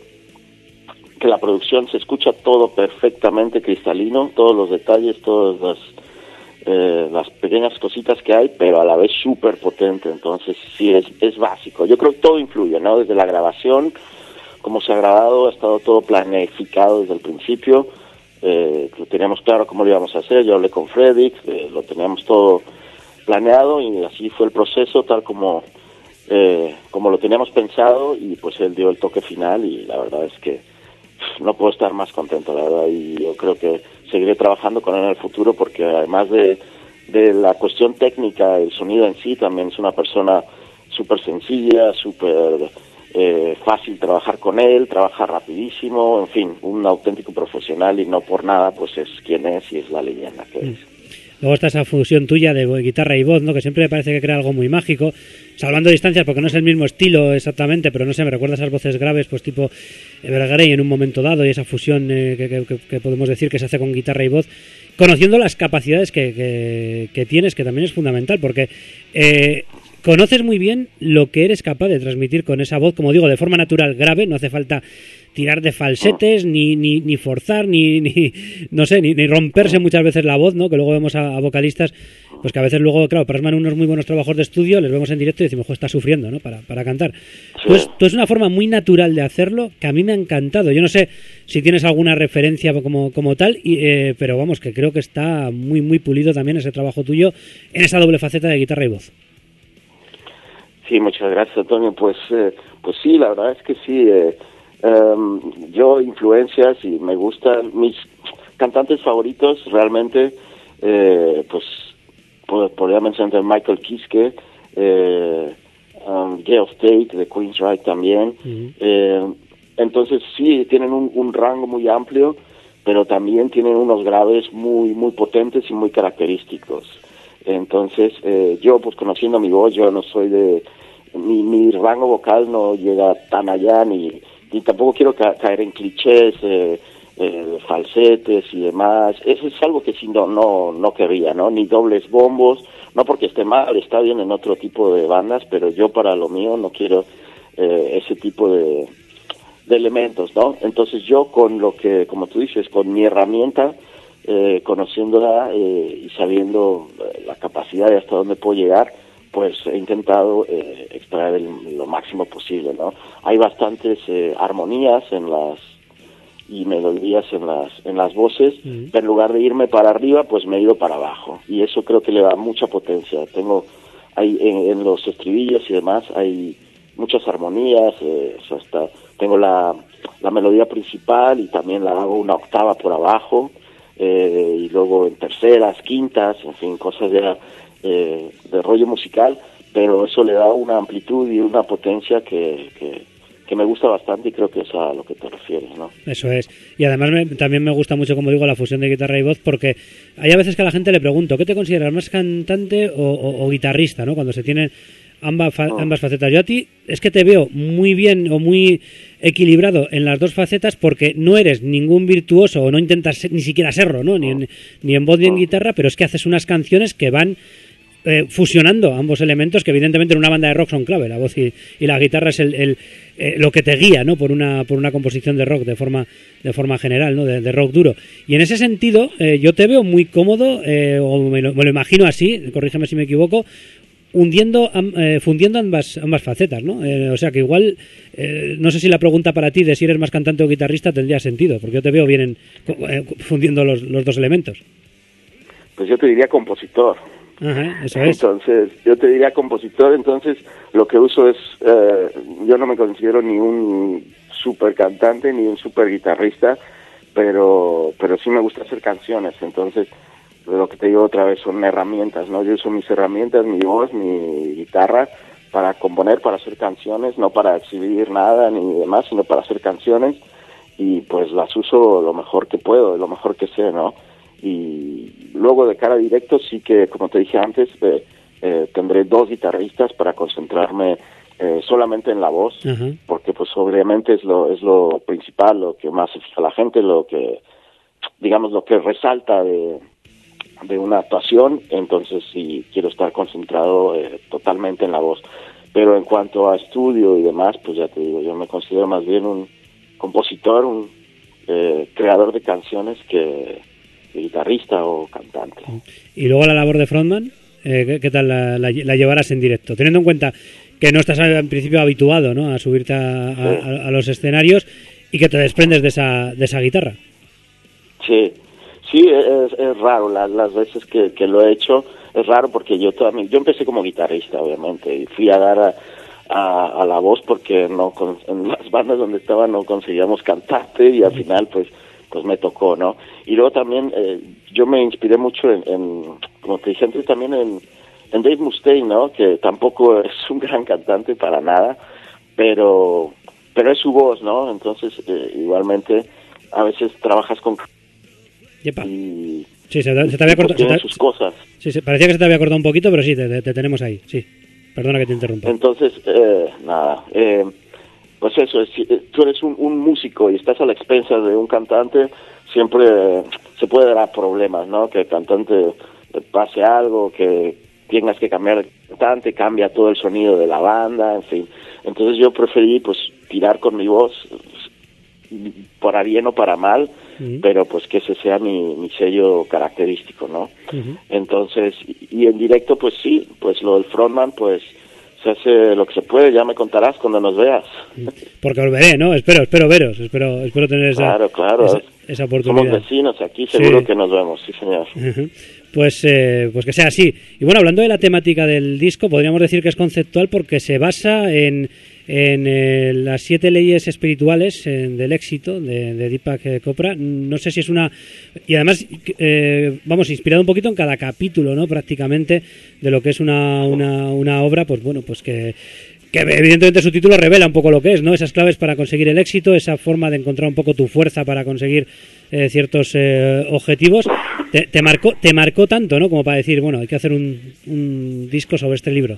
que la producción se escucha todo perfectamente cristalino, todos los detalles, todas las, eh, las pequeñas cositas que hay, pero a la vez súper potente, entonces sí, es, es básico. Yo creo que todo influye, ¿no? Desde la grabación, cómo se ha grabado, ha estado todo planificado desde el principio, eh, lo teníamos claro cómo lo íbamos a hacer, yo hablé con Fredrik, eh, lo teníamos todo planeado y así fue el proceso, tal como eh, como lo teníamos pensado, y pues él dio el toque final y la verdad es que no puedo estar más contento, la verdad, y yo creo que seguiré trabajando con él en el futuro porque además de, de la cuestión técnica, el sonido en sí, también es una persona súper sencilla, súper eh, fácil trabajar con él, trabaja rapidísimo, en fin, un auténtico profesional y no por nada pues es quien es y es la leyenda que es. Luego está esa fusión tuya de guitarra y voz, ¿no? Que siempre me parece que crea algo muy mágico, salvando distancias porque no es el mismo estilo exactamente, pero no sé, me recuerda esas voces graves, pues tipo Evergrey en un momento dado, y esa fusión eh, que, que, que podemos decir que se hace con guitarra y voz, conociendo las capacidades que, que, que tienes, que también es fundamental, porque eh, conoces muy bien lo que eres capaz de transmitir con esa voz, como digo, de forma natural, grave, no hace falta tirar de falsetes, ni, ni, ni forzar, ni, ni no sé, ni, ni romperse muchas veces la voz, ¿no? Que luego vemos a, a vocalistas, pues que a veces luego, claro, plasman unos muy buenos trabajos de estudio, les vemos en directo y decimos, ojo, está sufriendo, ¿no? Para, para cantar. Sí. Pues, pues es una forma muy natural de hacerlo que a mí me ha encantado. Yo no sé si tienes alguna referencia como, como tal, y, eh, pero vamos, que creo que está muy, muy pulido también ese trabajo tuyo en esa doble faceta de guitarra y voz. Sí, muchas gracias, Antonio. Pues, eh, pues sí, la verdad es que sí. Eh, um, yo influencias y me gustan mis cantantes favoritos realmente. Eh, pues pod- podría mencionar Michael Kiske, eh, um, Gale State de Queensryche también. Uh-huh. Eh, entonces sí, tienen un, un rango muy amplio, pero también tienen unos graves muy, muy potentes y muy característicos. Entonces, eh, yo, pues conociendo mi voz, yo no soy de... Mi, mi rango vocal no llega tan allá, ni, ni tampoco quiero ca- caer en clichés, eh, eh, falsetes y demás. Eso es algo que sí no, no, no querría, ¿no? Ni dobles bombos, no porque esté mal, está bien en otro tipo de bandas, pero yo para lo mío no quiero eh, ese tipo de, de elementos, ¿no? Entonces yo con lo que, como tú dices, con mi herramienta, eh, conociéndola eh, y sabiendo eh, la capacidad de hasta dónde puedo llegar, pues he intentado eh, extraer el, lo máximo posible, ¿no? Hay bastantes eh, armonías en las y melodías en las en las voces, Uh-huh. pero en lugar de irme para arriba, pues me he ido para abajo, y eso creo que le da mucha potencia. Tengo hay en, en los estribillos y demás hay muchas armonías, eh, o sea, hasta tengo la la melodía principal y también la hago una octava por abajo, eh, y luego en terceras, quintas, en fin, cosas ya eh, de rollo musical, pero eso le da una amplitud y una potencia que, que, que me gusta bastante, y creo que es a lo que te refieres, ¿no? Eso es. Y además me, también me gusta mucho, como digo, la fusión de guitarra y voz, porque hay a veces que a la gente le pregunto, ¿qué te consideras, más cantante o, o, o guitarrista, ¿no? Cuando se tienen ambas, fa- ambas facetas. Yo a ti es que te veo muy bien o muy equilibrado en las dos facetas, porque no eres ningún virtuoso o no intentas ser- ni siquiera serlo, ¿no? Ni en, ni en voz ni en guitarra, pero es que haces unas canciones que van eh, fusionando ambos elementos, que evidentemente en una banda de rock son clave. La voz y, y la guitarra es el, el eh, lo que te guía, ¿no? Por una por una composición de rock de forma de forma general, ¿no? De, de rock duro. Y en ese sentido, eh, yo te veo muy cómodo, eh, o me lo, me lo imagino así, corrígeme si me equivoco, hundiendo am- eh, fundiendo ambas ambas facetas, ¿no? Eh, o sea que igual eh, no sé si la pregunta para ti de si eres más cantante o guitarrista tendría sentido, porque yo te veo bien en, eh, fundiendo los, los dos elementos. Pues yo te diría compositor. Ajá, eso es. Entonces, yo te diría compositor, entonces lo que uso es, eh, yo no me considero ni un super cantante ni un super guitarrista, pero pero sí me gusta hacer canciones. Entonces, lo que te digo otra vez son herramientas, ¿no? Yo uso mis herramientas, mi voz, mi guitarra para componer, para hacer canciones, no para exhibir nada ni demás, sino para hacer canciones, y pues las uso lo mejor que puedo, lo mejor que sé, ¿no? Y luego de cara a directo sí que, como te dije antes, eh, eh, tendré dos guitarristas para concentrarme eh, solamente en la voz, uh-huh. porque pues obviamente es lo es lo principal, lo que más se fija la gente, lo que, digamos, lo que resalta de de una actuación. Entonces sí quiero estar concentrado eh, totalmente en la voz. Pero en cuanto a estudio y demás, pues ya te digo, yo me considero más bien un compositor, un eh, creador de canciones que guitarrista o cantante. Y luego la labor de frontman, eh, ¿qué, qué tal la, la, la llevarás en directo? Teniendo en cuenta que no estás en principio habituado, ¿no?, a subirte a, a, sí. a, a los escenarios, y que te desprendes de esa, de esa guitarra. Sí. Sí, es, es raro, las, las veces que, que lo he hecho, es raro porque yo también, yo empecé como guitarrista, obviamente, y fui a dar a, a, a la voz porque no con, en las bandas donde estaba no conseguíamos cantante, y al final pues pues me tocó, ¿no? Y luego también eh, yo me inspiré mucho en, en, como te dije antes, también en, en Dave Mustaine, ¿no? Que tampoco es un gran cantante para nada, pero pero es su voz, ¿no? Entonces, eh, igualmente, a veces trabajas con... Yepa. Y, sí, se, se te había cortado. Tiene sus cosas. Sí, sí, parecía que se te había cortado un poquito, pero sí, te, te, te tenemos ahí, sí. Perdona que te interrumpa. Entonces, eh, nada, eh, pues eso, si tú eres un, un músico y estás a la expensa de un cantante, siempre eh, se puede dar problemas, ¿no? Que el cantante le pase algo, que tengas que cambiar de cantante, cambia todo el sonido de la banda, en fin. Entonces yo preferí, pues, tirar con mi voz, para bien o para mal, uh-huh. pero pues que ese sea mi, mi sello característico, ¿no? Uh-huh. Entonces, y en directo, pues sí, pues lo del frontman, pues se hace lo que se puede, ya me contarás cuando nos veas. Porque volveré, ¿no? Espero, espero veros, espero espero tener esa, claro, claro. esa, esa oportunidad. Somos vecinos aquí, seguro sí. que nos vemos, sí señor. Uh-huh. Pues, eh, pues que sea así. Y bueno, hablando de la temática del disco, podríamos decir que es conceptual porque se basa en, en eh, las siete leyes espirituales eh, del éxito de, de Deepak Chopra. No sé si es una... Y además, eh, vamos, inspirado un poquito en cada capítulo, ¿no?, prácticamente, de lo que es una, una, una obra, pues bueno, pues que... que evidentemente su título revela un poco lo que es, ¿no? Esas claves para conseguir el éxito, esa forma de encontrar un poco tu fuerza para conseguir eh, ciertos eh, objetivos. Te, te marcó te marcó tanto, ¿no?, como para decir, bueno, hay que hacer un, un disco sobre este libro.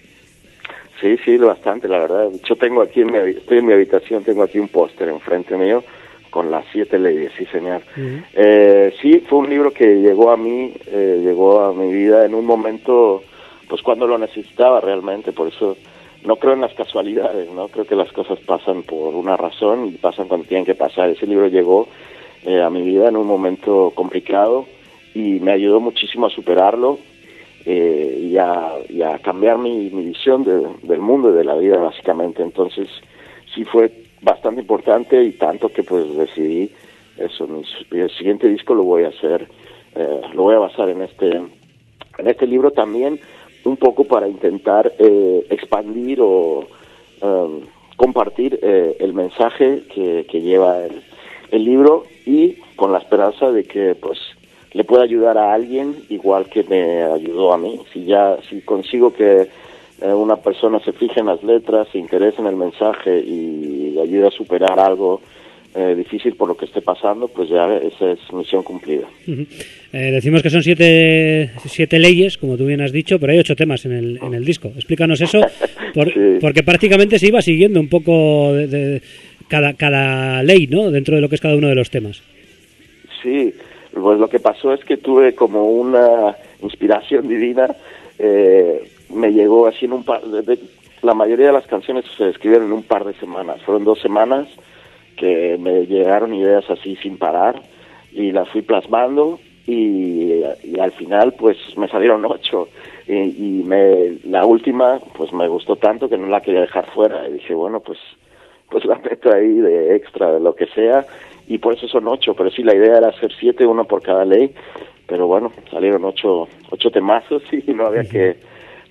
Sí, sí, bastante, la verdad. Yo tengo aquí, en mi, estoy en mi habitación, tengo aquí un póster enfrente mío con las siete leyes, sí señor. Uh-huh. Eh, sí, fue un libro que llegó a mí, eh, llegó a mi vida en un momento, pues cuando lo necesitaba realmente, por eso... No creo en las casualidades, ¿no? Creo que las cosas pasan por una razón y pasan cuando tienen que pasar. Ese libro llegó eh, a mi vida en un momento complicado y me ayudó muchísimo a superarlo eh, y, a, y a cambiar mi, mi visión de, del mundo y de la vida, básicamente. Entonces, sí fue bastante importante, y tanto que pues decidí eso. Mi, el siguiente disco lo voy a hacer, eh, lo voy a basar en este, en este libro también, un poco para intentar eh, expandir o um, compartir eh, el mensaje que, que lleva el, el libro, y con la esperanza de que pues le pueda ayudar a alguien igual que me ayudó a mí. Si ya si consigo que eh, una persona se fije en las letras, se interese en el mensaje y le ayude a superar algo Eh, difícil por lo que esté pasando, pues ya esa es misión cumplida. Uh-huh. Eh, decimos que son siete, siete leyes, como tú bien has dicho, pero hay ocho temas en el, en el disco. Explícanos eso, por, sí. porque prácticamente se iba siguiendo un poco de, de cada, cada ley, ¿no?, dentro de lo que es cada uno de los temas. Sí, pues lo que pasó es que tuve como una inspiración divina, eh, me llegó así en un par de, de, la mayoría de las canciones se escribieron en un par de semanas, fueron dos semanas que me llegaron ideas así sin parar y las fui plasmando y, y al final pues me salieron ocho y, y me, la última pues me gustó tanto que no la quería dejar fuera y dije bueno pues pues la meto ahí de extra, de lo que sea, y por eso son ocho, pero sí la idea era hacer siete, uno por cada ley, pero bueno, salieron ocho, ocho temazos y no había que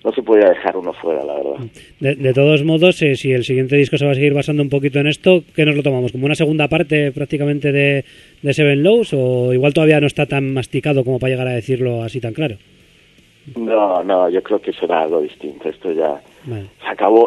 no se podía dejar uno fuera, la verdad. De, de todos modos, eh, si el siguiente disco se va a seguir basando un poquito en esto, ¿qué nos lo tomamos? ¿Como una segunda parte prácticamente de, de Seven Lows? ¿O igual todavía no está tan masticado como para llegar a decirlo así tan claro? No, no, yo creo que será algo distinto. Esto ya Vale. se acabó.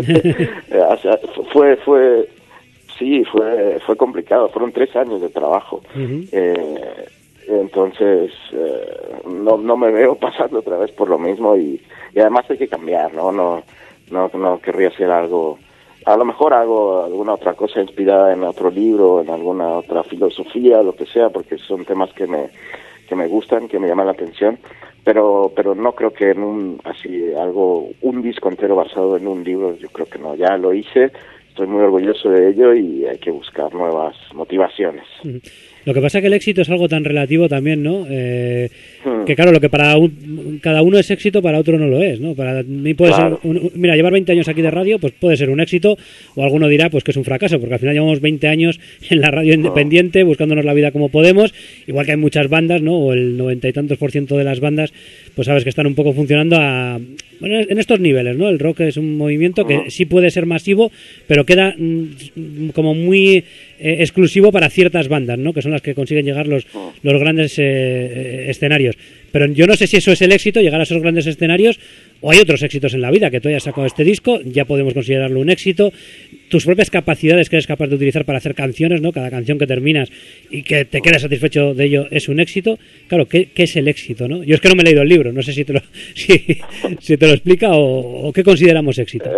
O sea, fue, fue, sí, fue, fue complicado. Fueron tres años de trabajo. Uh-huh. Eh, entonces, eh, no, no me veo pasando otra vez por lo mismo y, y además hay que cambiar, ¿no? No, no, no querría hacer algo. A lo mejor hago alguna otra cosa inspirada en otro libro, en alguna otra filosofía, lo que sea, porque son temas que me que me gustan, que me llaman la atención, pero pero no creo que en un así algo un disco entero basado en un libro, yo creo que no, ya lo hice, estoy muy orgulloso de ello y hay que buscar nuevas motivaciones. Lo que pasa es que el éxito es algo tan relativo también, ¿no? Eh, Hmm. que claro, lo que para un, cada uno es éxito, para otro no lo es, ¿no? Para mí puede Claro. ser, un, un- mira, llevar veinte años aquí de radio, pues puede ser un éxito, o alguno dirá, pues que es un fracaso, porque al final llevamos veinte años en la radio independiente, buscándonos la vida como podemos, igual que hay muchas bandas, ¿no? O el noventa y tantos por ciento de las bandas, pues sabes que están un poco funcionando a, bueno, en estos niveles, ¿no? El rock es un movimiento que sí puede ser masivo, pero queda mm, como muy eh, exclusivo para ciertas bandas, ¿no? Que son las que consiguen llegar los, los grandes eh, eh, escenarios. Pero yo no sé si eso es el éxito, llegar a esos grandes escenarios, o hay otros éxitos en la vida, que tú hayas sacado este disco, ya podemos considerarlo un éxito. Tus propias capacidades que eres capaz de utilizar para hacer canciones, ¿no? Cada canción que terminas y que te quedas satisfecho de ello es un éxito. Claro, ¿qué, qué es el éxito, no? Yo es que no me he leído el libro, no sé si te lo, si, si te lo explica o, o qué consideramos éxito.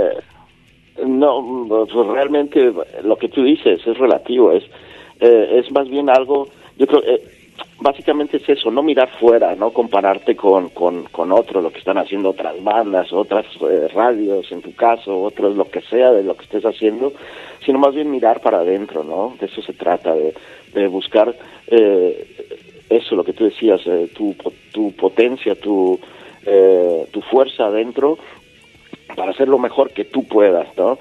Eh, no, pues realmente lo que tú dices es relativo, es eh, es más bien algo, yo creo, eh, básicamente es eso, no mirar fuera, no compararte con, con, con otro, lo que están haciendo otras bandas, otras eh, radios, en tu caso, otros, lo que sea de lo que estés haciendo, sino más bien mirar para adentro, ¿no? De eso se trata, de, de buscar eh, eso, lo que tú decías, eh, tu, tu potencia, tu, eh, tu fuerza adentro, para hacer lo mejor que tú puedas, ¿no?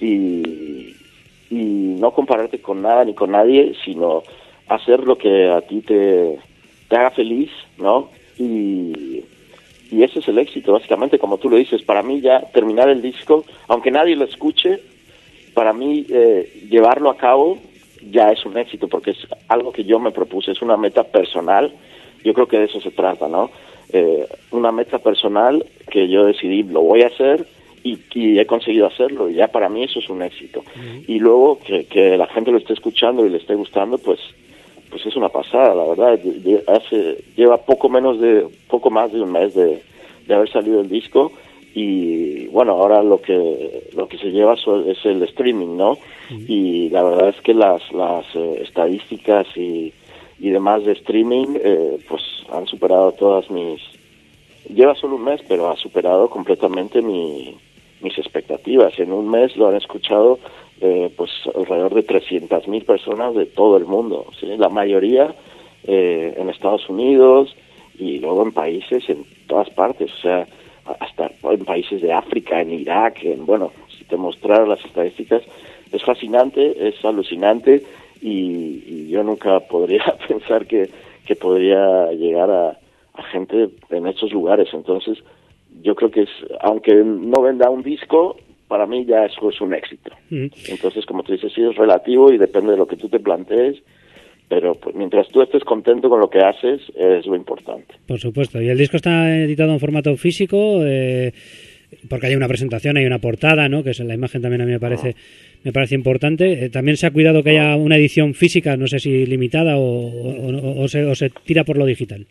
Y, y no compararte con nada ni con nadie, sino hacer lo que a ti te, te haga feliz, ¿no? Y, y ese es el éxito, básicamente, como tú lo dices. Para mí ya terminar el disco, aunque nadie lo escuche, para mí eh, llevarlo a cabo ya es un éxito, porque es algo que yo me propuse, es una meta personal. Yo creo que de eso se trata, ¿no? Eh, una meta personal que yo decidí, lo voy a hacer, y, y he conseguido hacerlo, y ya para mí eso es un éxito. Uh-huh. Y luego que, que la gente lo esté escuchando y le esté gustando, pues pues es una pasada, la verdad. Hace, lleva poco menos de, poco más de un mes de, de haber salido el disco, y bueno, ahora lo que lo que se lleva es el streaming, ¿no? Uh-huh. Y la verdad es que las las eh, estadísticas y y demás de streaming, eh, pues han superado todas mis... Lleva solo un mes, pero ha superado completamente mi, mis expectativas. En un mes lo han escuchado eh, pues alrededor de trescientas mil personas de todo el mundo, ¿sí? La mayoría eh, en Estados Unidos y luego en países en todas partes, o sea, hasta en países de África, en Irak, en, bueno, si te mostrara las estadísticas, es fascinante, es alucinante. Y, y yo nunca podría pensar que, que podría llegar a, a gente en estos lugares. Entonces, yo creo que es, aunque no venda un disco, para mí ya eso es un éxito. Mm. Entonces, como tú dices, sí es relativo y depende de lo que tú te plantees, pero pues, mientras tú estés contento con lo que haces, es lo importante. Por supuesto. ¿Y el disco está editado en formato físico? Eh, porque hay una presentación, hay una portada, ¿no? Que es la imagen también a mí me parece... Oh. Me parece importante. Eh, también se ha cuidado que haya una edición física, no sé si limitada o, o, o, se, o se tira por lo digital.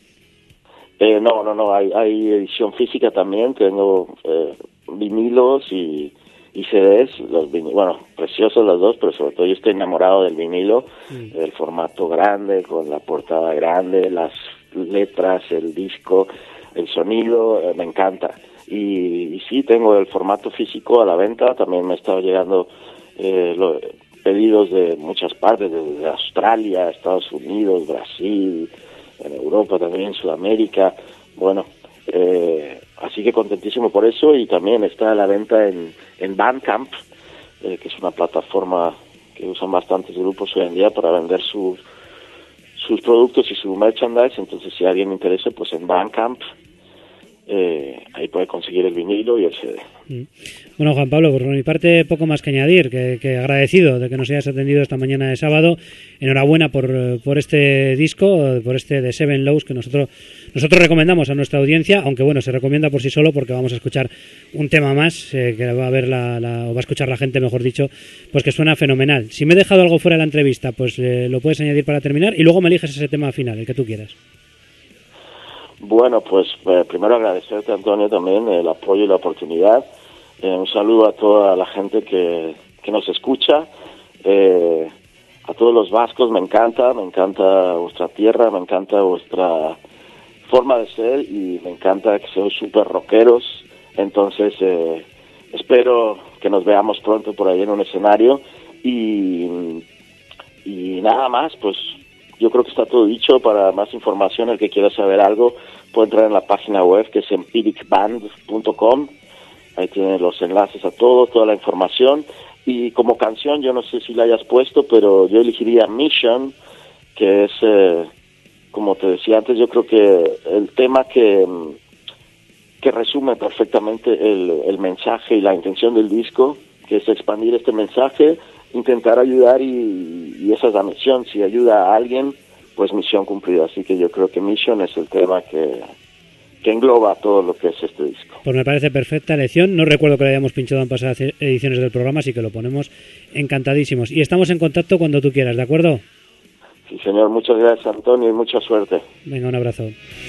Eh, no, no, no. Hay, hay edición física también. Tengo eh, vinilos y, y C Ds. Los vinilos, bueno, preciosos los dos, pero sobre todo yo estoy enamorado del vinilo, mm. el formato grande, con la portada grande, las letras, el disco, el sonido, eh, me encanta. Y, y sí, tengo el formato físico a la venta. También me ha estado llegando eh, lo, pedidos de muchas partes, desde Australia, Estados Unidos, Brasil, en Europa también, en Sudamérica. Bueno, eh, así que contentísimo por eso. Y también está a la venta en, en Bandcamp, eh, que es una plataforma que usan bastantes grupos hoy en día para vender sus, sus productos y su merchandise. Entonces, si a alguien le interesa, pues en Bandcamp eh, ahí puede conseguir el vinilo y el C D. Bueno, Juan Pablo, por mi parte poco más que añadir, que, que agradecido de que nos hayas atendido esta mañana de sábado. Enhorabuena por, por este disco, por este de Seven Lows que nosotros nosotros recomendamos a nuestra audiencia, aunque bueno, se recomienda por sí solo porque vamos a escuchar un tema más eh, que va a ver la, la, o va a escuchar la gente, mejor dicho, pues que suena fenomenal. Si me he dejado algo fuera de la entrevista, pues eh, lo puedes añadir para terminar y luego me eliges ese tema final, el que tú quieras. Bueno, pues eh, primero agradecerte, Antonio, también el apoyo y la oportunidad. Eh, un saludo a toda la gente que, que nos escucha. Eh, a todos los vascos, me encanta, me encanta vuestra tierra, me encanta vuestra forma de ser y me encanta que sois súper rockeros. Entonces, eh, espero que nos veamos pronto por ahí en un escenario. Y, y nada más, pues yo creo que está todo dicho. Para más información, el que quiera saber algo, puede entrar en la página web que es empiric band punto com. Ahí tienen los enlaces a todo, toda la información. Y como canción, yo no sé si la hayas puesto, pero yo elegiría Mission, que es, eh, como te decía antes, yo creo que el tema que, que resume perfectamente el, el mensaje y la intención del disco, que es expandir este mensaje, intentar ayudar y, y esa es la misión. Si ayuda a alguien, pues misión cumplida. Así que yo creo que Mission es el tema que... que engloba todo lo que es este disco. Pues me parece perfecta elección. No recuerdo que lo hayamos pinchado en pasadas ediciones del programa, así que lo ponemos encantadísimos. Y estamos en contacto cuando tú quieras, ¿de acuerdo? Sí, señor. Muchas gracias, Antonio, y mucha suerte. Venga, un abrazo.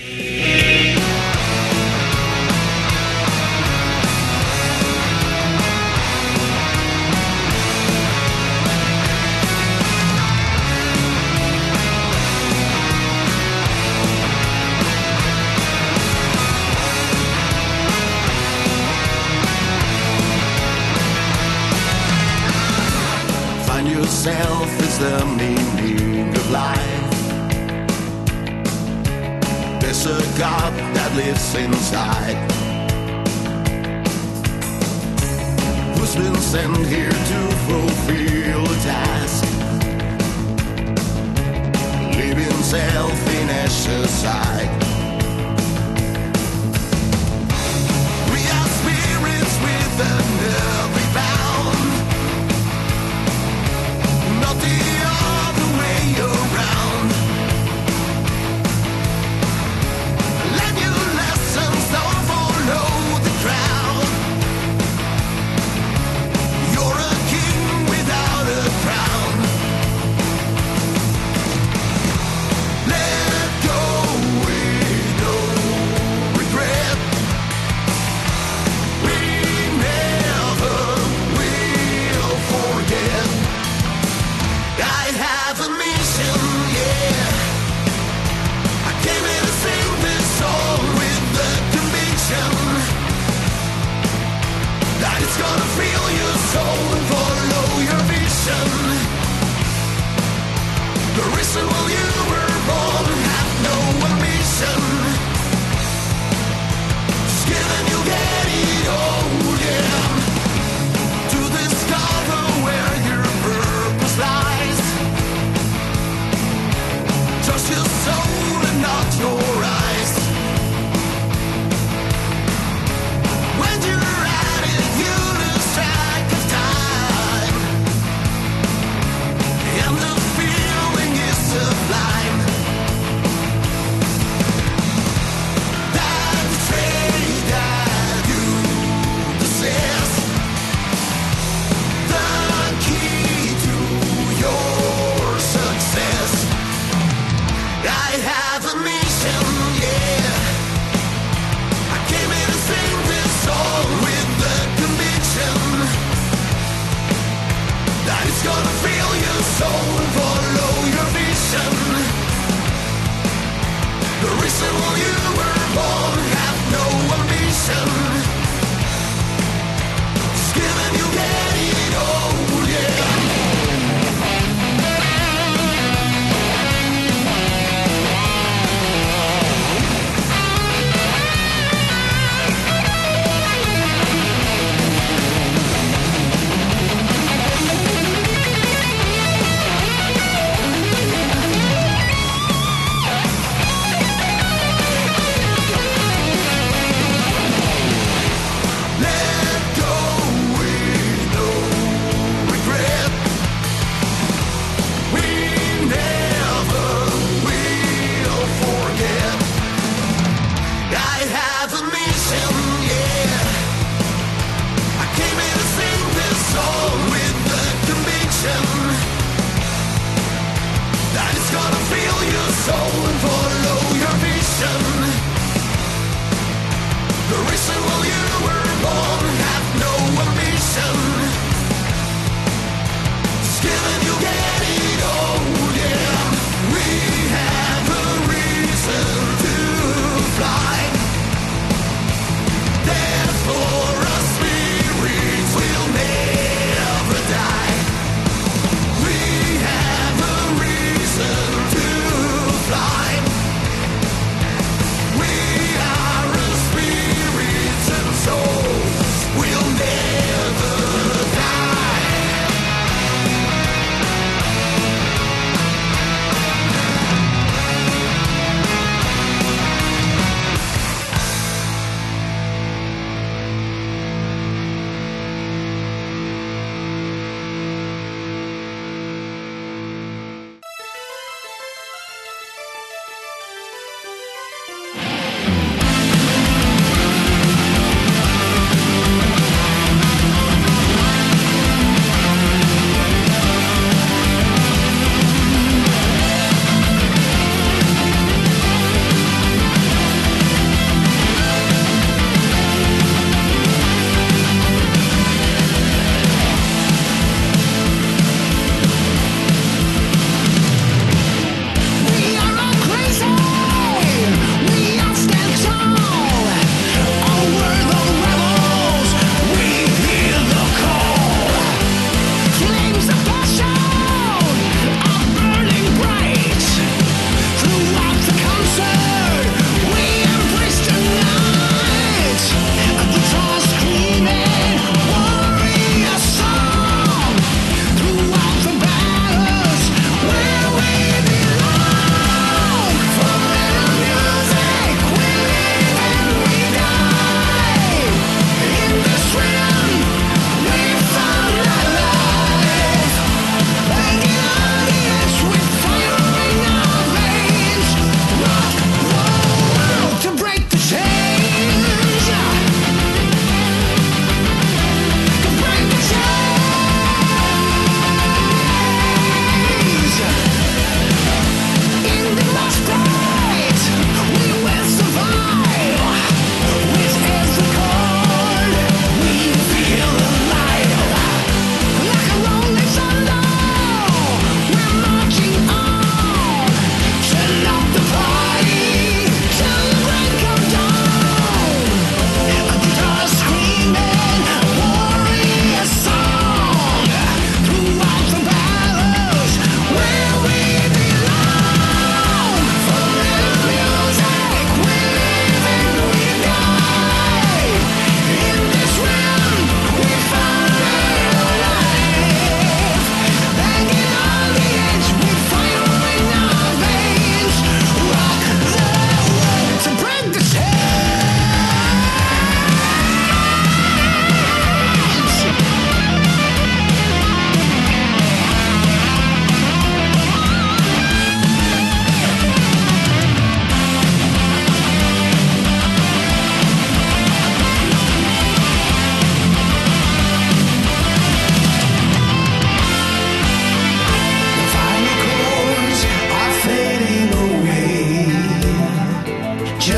Yourself is the meaning of life. There's a God that lives inside, who's been sent here to fulfill a task, leave himself in exercise. We are spirits with a nerve bound, not the other way around. Let your lessons don't follow the crowd. You're a king without a crown. Let go with no regret. We never will forget. I have a mission, yeah. I came here to sing this song with the conviction that it's gonna feel your soul and follow your vision. The reason why you were born had no ambition. Just giving you get it all, yeah. To discover where your purpose lies. Trust your soul and not your eyes. When you're at it, you lose track of time, and the feeling is sublime. That trait that you possess, the key to your success. I have a mission, yeah. I came here to sing this song with the conviction that it's gonna feel your soul and follow your vision. The reason why you were born had no ambition. Just giving you get it all, yeah.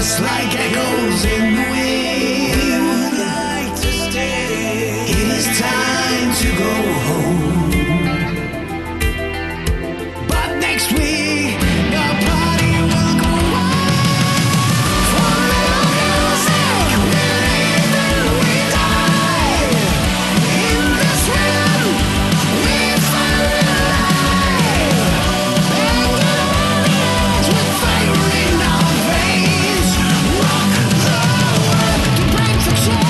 just like echoes in the wind. Like to stay. It is time to go home. But next week the party will go on. For little music, we live and we die. In this rhythm, we find life. And with fire in our veins, rock the world to break the chains.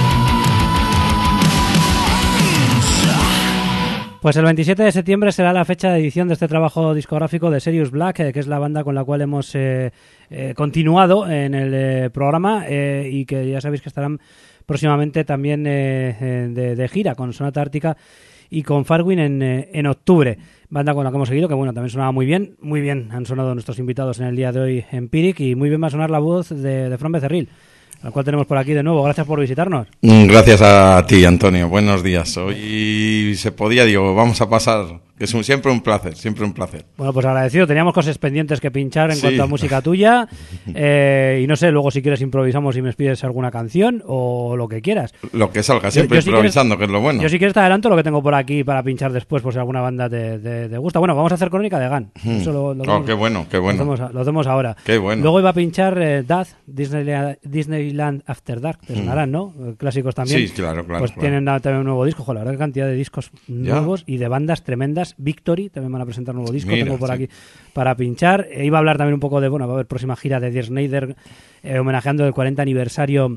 Pues el veintisiete de septiembre será la fecha de edición de este trabajo discográfico de Serious Black, eh, que es la banda con la cual hemos eh, eh, continuado en el eh, programa eh, y que ya sabéis que estarán próximamente también eh, eh, de, de gira con Sonata Ártica y con Farwin en, eh, en octubre. Banda con la que hemos seguido, que bueno, también sonaba muy bien. Muy bien han sonado nuestros invitados en el día de hoy en Pyrrhic, y muy bien va a sonar la voz de, de Fran Becerril, al cual tenemos por aquí de nuevo. Gracias por visitarnos. Mm, Gracias a ti, Antonio. Buenos días. Hoy se podía, digo, vamos a pasar, que es un- siempre un placer, siempre un placer. Bueno, pues agradecido. Teníamos cosas pendientes que pinchar en Sí. cuanto a música tuya. Eh, y no sé, luego si quieres improvisamos y me pides alguna canción o lo que quieras. Lo que salga, siempre yo si improvisando, que es lo bueno. Yo si quieres te adelanto lo que tengo por aquí para pinchar después, por si alguna banda te, te- te gusta. Bueno, vamos a hacer crónica de Gun. Eso lo, lo Oh, hacemos- qué bueno, qué Lo bueno. hacemos, a- lo hacemos ahora. Qué bueno. Luego iba a pinchar eh, Dad, Disneyland, Disneyland After Dark. Te sonarán, ¿no? Eh, Clásicos también. Sí, claro, claro, Pues claro. tienen ah, también un nuevo disco. Joder, la verdad, qué cantidad de discos nuevos y de bandas tremendas. Victory también van a presentar un nuevo disco. Mira, tengo por sí. aquí para pinchar. E iba a hablar también un poco de, bueno, va a haber próxima gira de Dear Snyder eh, homenajeando el cuarenta aniversario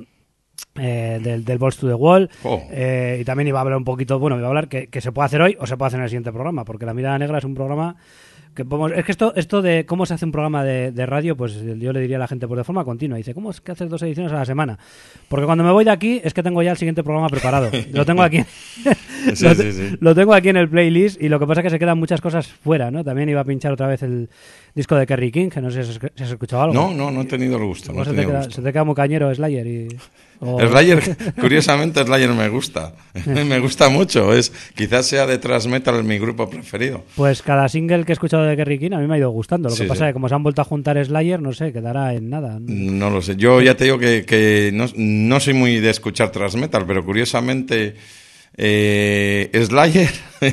eh, del, del Balls to the Wall. Oh. Eh, y también iba a hablar un poquito, bueno, iba a hablar que, que se puede hacer hoy o se puede hacer en el siguiente programa, porque La Mirada Negra es un programa que podemos, es que esto esto de cómo se hace un programa de, de radio, pues yo le diría a la gente pues de forma continua. Dice, ¿cómo es que haces dos ediciones a la semana? Porque cuando me voy de aquí es que tengo ya el siguiente programa preparado. Lo tengo aquí. Sí, lo, sí, sí. lo tengo aquí en el playlist, y lo que pasa es que se quedan muchas cosas fuera, ¿no? También iba a pinchar otra vez el disco de Kerry King, que no sé si has, si has escuchado algo. No, no, no he tenido el gusto. No ¿Cómo he se, te tenido queda, gusto. se te queda muy cañero Slayer y... o- Slayer, curiosamente Slayer me gusta. Me gusta mucho. Es, quizás sea de thrash metal mi grupo preferido. Pues cada single que he escuchado de Kerry King a mí me ha ido gustando. Lo que Sí, pasa sí. es que como se han vuelto a juntar Slayer, no sé, quedará en nada. No lo sé. Yo ya te digo que, que no, no soy muy de escuchar thrash metal, pero curiosamente eh, Slayer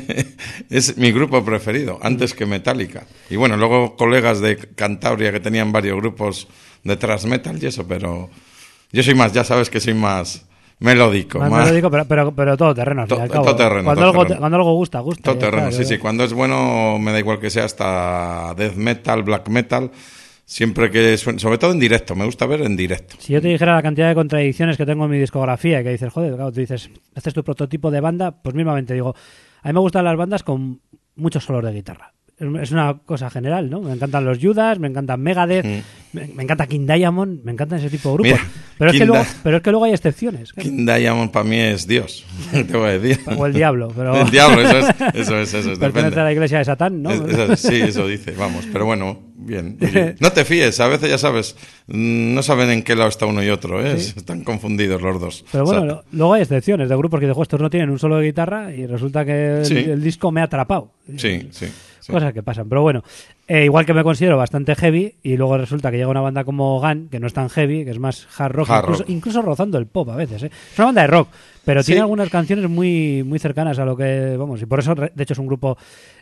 es mi grupo preferido, antes que Metallica. Y bueno, luego colegas de Cantabria que tenían varios grupos de thrash metal y eso, pero yo soy más, ya sabes que soy más melódico. Más más- melódico, pero, pero, pero todo terreno, al fin y al To- cabo. todo terreno, Cuando, todo algo, terreno. cuando algo gusta, gusta. Todo ya terreno, está, sí, yo- sí. Cuando es bueno, me da igual que sea hasta death metal, black metal, siempre que suene, sobre todo en directo, me gusta ver en directo. Si yo te dijera la cantidad de contradicciones que tengo en mi discografía, y que dices, joder, claro, tú dices, haces tu prototipo de banda, pues mismamente digo, a mí me gustan las bandas con muchos solos de guitarra. Es una cosa general, ¿no? Me encantan los Judas, me encantan Megadeth, Mm. me, me encanta King Diamond, me encantan ese tipo de grupos. Mira, pero, es que King luego, Di- pero es que luego hay excepciones. claro. King Diamond para mí es Dios, te voy a decir. O el diablo, pero... El diablo, eso es, eso es, eso es, Pertenece depende. a la iglesia de Satán, ¿no? Es- eso- sí, eso dice, vamos, pero bueno, bien. Oye, no te fíes, a veces ya sabes, mm, no saben en qué lado está uno y otro, ¿eh? Están confundidos los dos. Pero O bueno, sea, lo- luego hay excepciones de grupos que dicen, "Jo, estos no tienen un solo de guitarra", y resulta que el, Sí. el disco me ha atrapado. sí, sí. sí. Cosas que pasan. Pero bueno, eh, igual que me considero bastante heavy, y luego resulta que llega una banda como Gun, que no es tan heavy, que es más hard rock, Hard incluso, rock. incluso rozando el pop a veces. ¿eh? Es una banda de rock, pero Sí. tiene algunas canciones muy, muy cercanas a lo que, vamos, y por eso, re- de hecho, es un grupo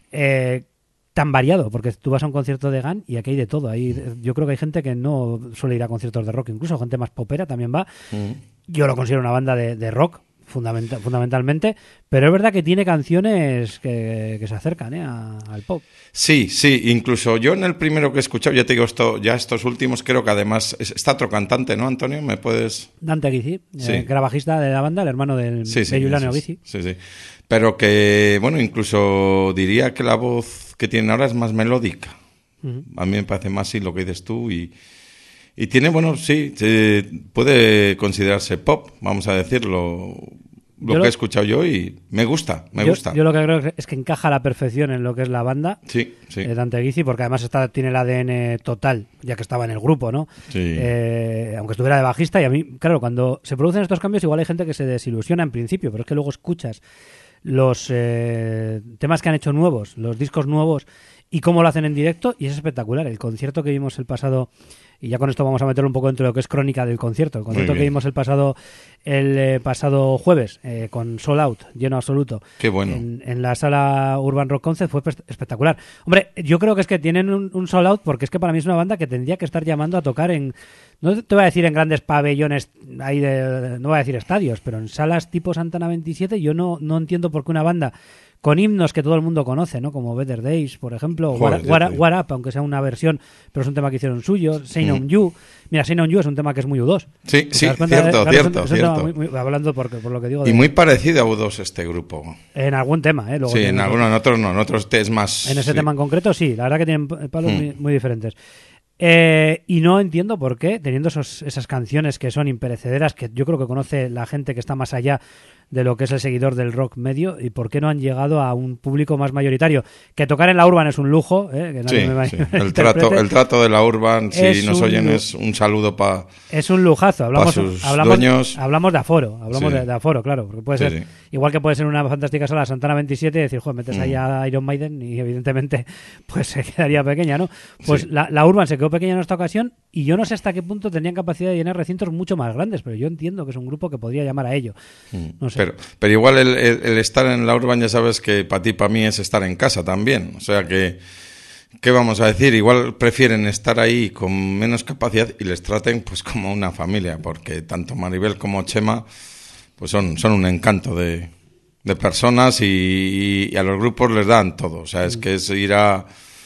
eh, tan variado, porque tú vas a un concierto de Gun y aquí hay de todo. Ahí, yo creo que hay gente que no suele ir a conciertos de rock, incluso gente más popera también va. Mm. Yo lo considero una banda de, de rock, fundamenta- fundamentalmente, pero es verdad que tiene canciones que, que se acercan ¿eh? a- al pop. Sí, sí, incluso yo en el primero que he escuchado, ya te digo, esto, ya estos últimos, creo que además es- está otro cantante, ¿no, Antonio? ¿Me puedes...? Dante Guizi, Sí. eh, que era bajista de la banda, el hermano del, Sí, sí, de Giuliano eso es. Guizi. Sí, sí. Pero que, bueno, incluso diría que la voz que tiene ahora es más melódica. Ujú. A mí me parece más sí lo que dices tú y... Y tiene, bueno, sí, eh, puede considerarse pop, vamos a decirlo, lo Yo que lo- he escuchado yo y me gusta, me yo, gusta. yo lo que creo es que encaja a la perfección en lo que es la banda, Sí, sí. eh, Dante Guizi, porque además está, tiene el A D N total, ya que estaba en el grupo, ¿no? Sí. Eh, aunque estuviera de bajista, y a mí, claro, cuando se producen estos cambios, igual hay gente que se desilusiona en principio, pero es que luego escuchas los eh, temas que han hecho nuevos, los discos nuevos, y cómo lo hacen en directo, y es espectacular. El concierto que vimos el pasado y ya con esto vamos a meterlo un poco dentro de lo que es crónica del concierto. El concierto Muy que bien. vimos el pasado el eh, pasado jueves eh, con Sold Out, lleno absoluto. Qué bueno. En, en la sala Urban Rock Concept fue espe- espectacular. Hombre, yo creo que es que tienen un, un Sold Out porque es que para mí es una banda que tendría que estar llamando a tocar en, no te voy a decir en grandes pabellones ahí de, no voy a decir estadios, pero en salas tipo Santana veintisiete yo no, no entiendo por qué una banda con himnos que todo el mundo conoce, ¿no? Como Better Days, por ejemplo, o Joder, What, ya What, te digo. What Up, aunque sea una versión, pero es un tema que hicieron suyo, Say Mm. On You. Mira, Say On You es un tema que es muy U dos. Sí, ¿Te sí, das cuenta? cierto, Claro, es un- cierto, es un tema cierto. muy- muy- hablando por, por lo que digo. Y de- muy parecido a U dos este grupo. en algún tema, ¿eh? Luego Sí, tienen en otros- algunos, en otros no, en otros es más... En ese sí. tema en concreto, sí. La verdad que tienen palos Mm. muy, muy diferentes. Eh, y no entiendo por qué, teniendo esos, esas canciones que son imperecederas, que yo creo que conoce la gente que está más allá de lo que es el seguidor del rock medio, y por qué no han llegado a un público más mayoritario. Que tocar en la Urban es un lujo, ¿eh? Que nadie Sí, me va a sí. interprete. El, trato, el trato de la Urban, si Es nos un oyen, lu- es un saludo para... Es un lujazo. Hablamos, Pa' sus hablamos, dueños. hablamos de aforo. Hablamos Sí. de, de aforo, claro. Porque puede Sí, ser, sí. igual que puede ser una fantástica sala Santana veintisiete y decir, joder, metes Mm. ahí a Iron Maiden y evidentemente pues se quedaría pequeña, ¿no? Pues Sí. la, la Urban se quedó pequeña en esta ocasión y yo no sé hasta qué punto tenían capacidad de llenar recintos mucho más grandes, pero yo entiendo que es un grupo que podría llamar a ello. No sé. Pero, pero igual el, el- el estar en la Urban, ya sabes que para ti y para mí es estar en casa también. O sea que, ¿qué vamos a decir? Igual prefieren estar ahí con menos capacidad y les traten pues como una familia, porque tanto Maribel como Chema pues son, son un encanto de, de personas y, y a los grupos les dan todo. O sea, es que es ir a...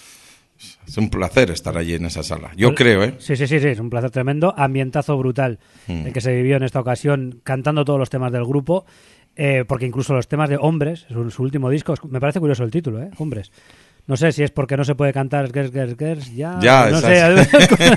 Es un placer estar allí en esa sala. Yo Pues- creo, ¿eh? Sí, sí, sí, sí, es un placer tremendo. Ambientazo brutal Mm. el que se vivió en esta ocasión, cantando todos los temas del grupo, eh, porque incluso los temas de Hombres, su, su último disco, es- me parece curioso el título, ¿eh? Hombres. No sé si es porque no se puede cantar Girls, Girls, Girls, ya. Ya, no esas-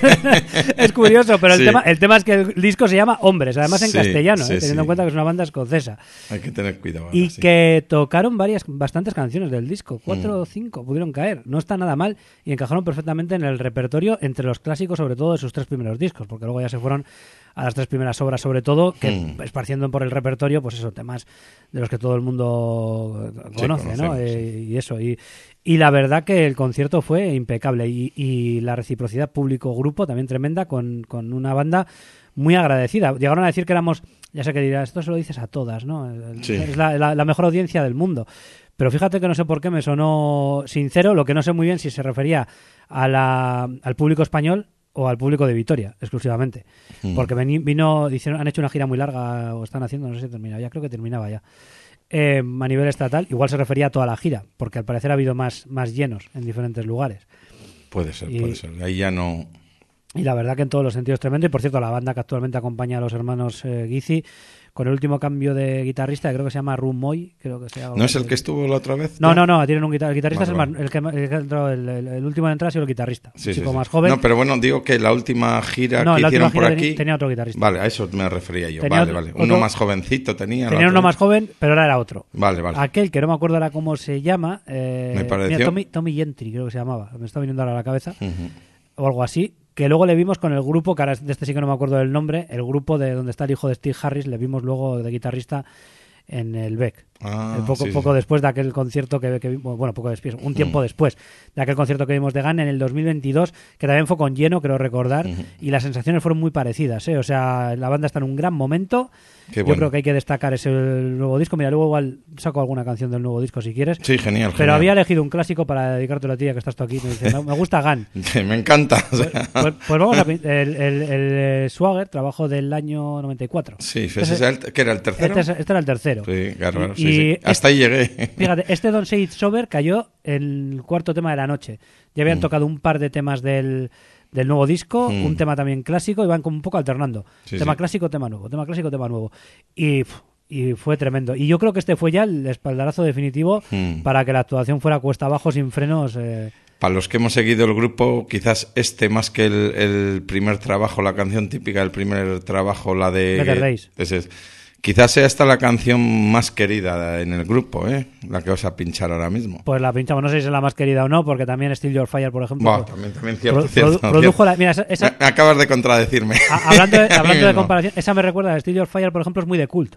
sé. Es curioso, pero el, Sí. tema, el tema es que el disco se llama Hombres, además en Sí, castellano, sí, ¿eh? teniendo sí. en cuenta que es una banda escocesa. Hay que tener cuidado. ahora, Y sí. que tocaron varias, bastantes canciones del disco, cuatro Mm. o cinco pudieron caer, no está nada mal y encajaron perfectamente en el repertorio entre los clásicos, sobre todo de sus tres primeros discos, porque luego ya se fueron a las tres primeras obras, sobre todo, que Mm. esparciendo por el repertorio, pues eso, temas de los que todo el mundo conoce, ¿no? conocemos, Eh, y eso, y, y la verdad que el concierto fue impecable y, y la reciprocidad público-grupo también tremenda con, con una banda muy agradecida. Llegaron a decir que éramos, ya sé que dirás, esto se lo dices a todas, ¿no? El- Sí. Es la, la- la mejor audiencia del mundo. Pero fíjate que no sé por qué me sonó sincero, lo que no sé muy bien si se refería a la, al público español o al público de Vitoria, exclusivamente. Mm. Porque veni- vino, hicieron, han hecho una gira muy larga, o están haciendo, no sé si termina ya, creo que terminaba ya. Eh, a nivel estatal, igual se refería a toda la gira, porque al parecer ha habido más, más llenos en diferentes lugares. Puede ser, y- puede ser. Ahí ya no... Y la verdad que en todos los sentidos tremendo. Y por cierto, la banda que actualmente acompaña a los hermanos eh, Guizi, con el último cambio de guitarrista, que creo que se llama Rumoy, creo que se llama. ¿No es el que estuvo la otra vez? No, no, no, tienen un guitarrista. El guitarrista Vale, es el, vale. más- el que, el, que entró, el, el- el último en entrar ha sido el guitarrista. Sí, un sí, chico sí. más joven. No, pero bueno, digo que la última gira No, que la última hicieron por gira aquí... teni- tenía otro guitarrista. Vale, a eso me refería yo. Tenía vale, otro- vale. otro- Uno más jovencito tenía. la Tenía uno otra más vez. joven, pero ahora era otro. Vale, vale. Aquel que no me acuerdo ahora cómo se llama. Eh, Me pareció- mira, Tommy, Tommy Gentry, creo que se llamaba. Me está viniendo ahora a la cabeza. Ujú. O algo así. Que luego le vimos con el grupo, que ahora de este sí que no me acuerdo del nombre, el grupo de donde está el hijo de Steve Harris, le vimos luego de guitarrista en el Beck. Ah, Eh, poco sí, poco sí. después de aquel concierto que, que vimos, bueno, poco después, un tiempo Mm. después de aquel concierto que vimos de Gun en el dos mil veintidós, que también fue con lleno, creo recordar, Ujú. y las sensaciones fueron muy parecidas, ¿eh? O sea, la banda está en un gran momento. Qué Yo bueno. creo que hay que destacar ese nuevo disco. Mira, luego igual saco alguna canción del nuevo disco si quieres. Sí, genial, Pero genial. había elegido un clásico para dedicártelo a ti, ya que estás tú aquí. Me dice, "No, me gusta Gun". Me encanta. o sea. Pues, pues vamos a pin- el, el, el Swagger, trabajo del año noventa y cuatro. Sí, ese Ese- es el, que era el tercero. Este, es- este era el tercero. Sí, claro, Y- sí, y sí. este- Hasta ahí llegué. Fíjate, este Don't Say It Sober cayó en el cuarto tema de la noche. Ya habían Mm. tocado un par de temas del, del nuevo disco, Mm. un tema también clásico, y van como un poco alternando. Sí, tema sí. clásico, tema nuevo, tema clásico, tema nuevo. Y, pf, y fue tremendo. Y yo creo que este fue ya el espaldarazo definitivo Mm. para que la actuación fuera cuesta abajo, sin frenos. eh, Para los que hemos seguido el grupo, quizás este más que el, el primer trabajo, la canción típica del primer trabajo, la de... Better Days. Ese es. Quizás sea esta la canción más querida en el grupo, ¿eh? La que vas a pinchar ahora mismo. Pues la pinchamos, no sé si es la más querida o no, porque también Still Your Fire, por ejemplo, Buah, pues, también, también cierto, pro- cierto, produ- produjo cierto. la... Mira, esa, esa- Me- me acabas de contradecirme. a- hablando de, A mí hablando de mismo. comparación, esa me recuerda a Still Your Fire, por ejemplo, es muy de cult.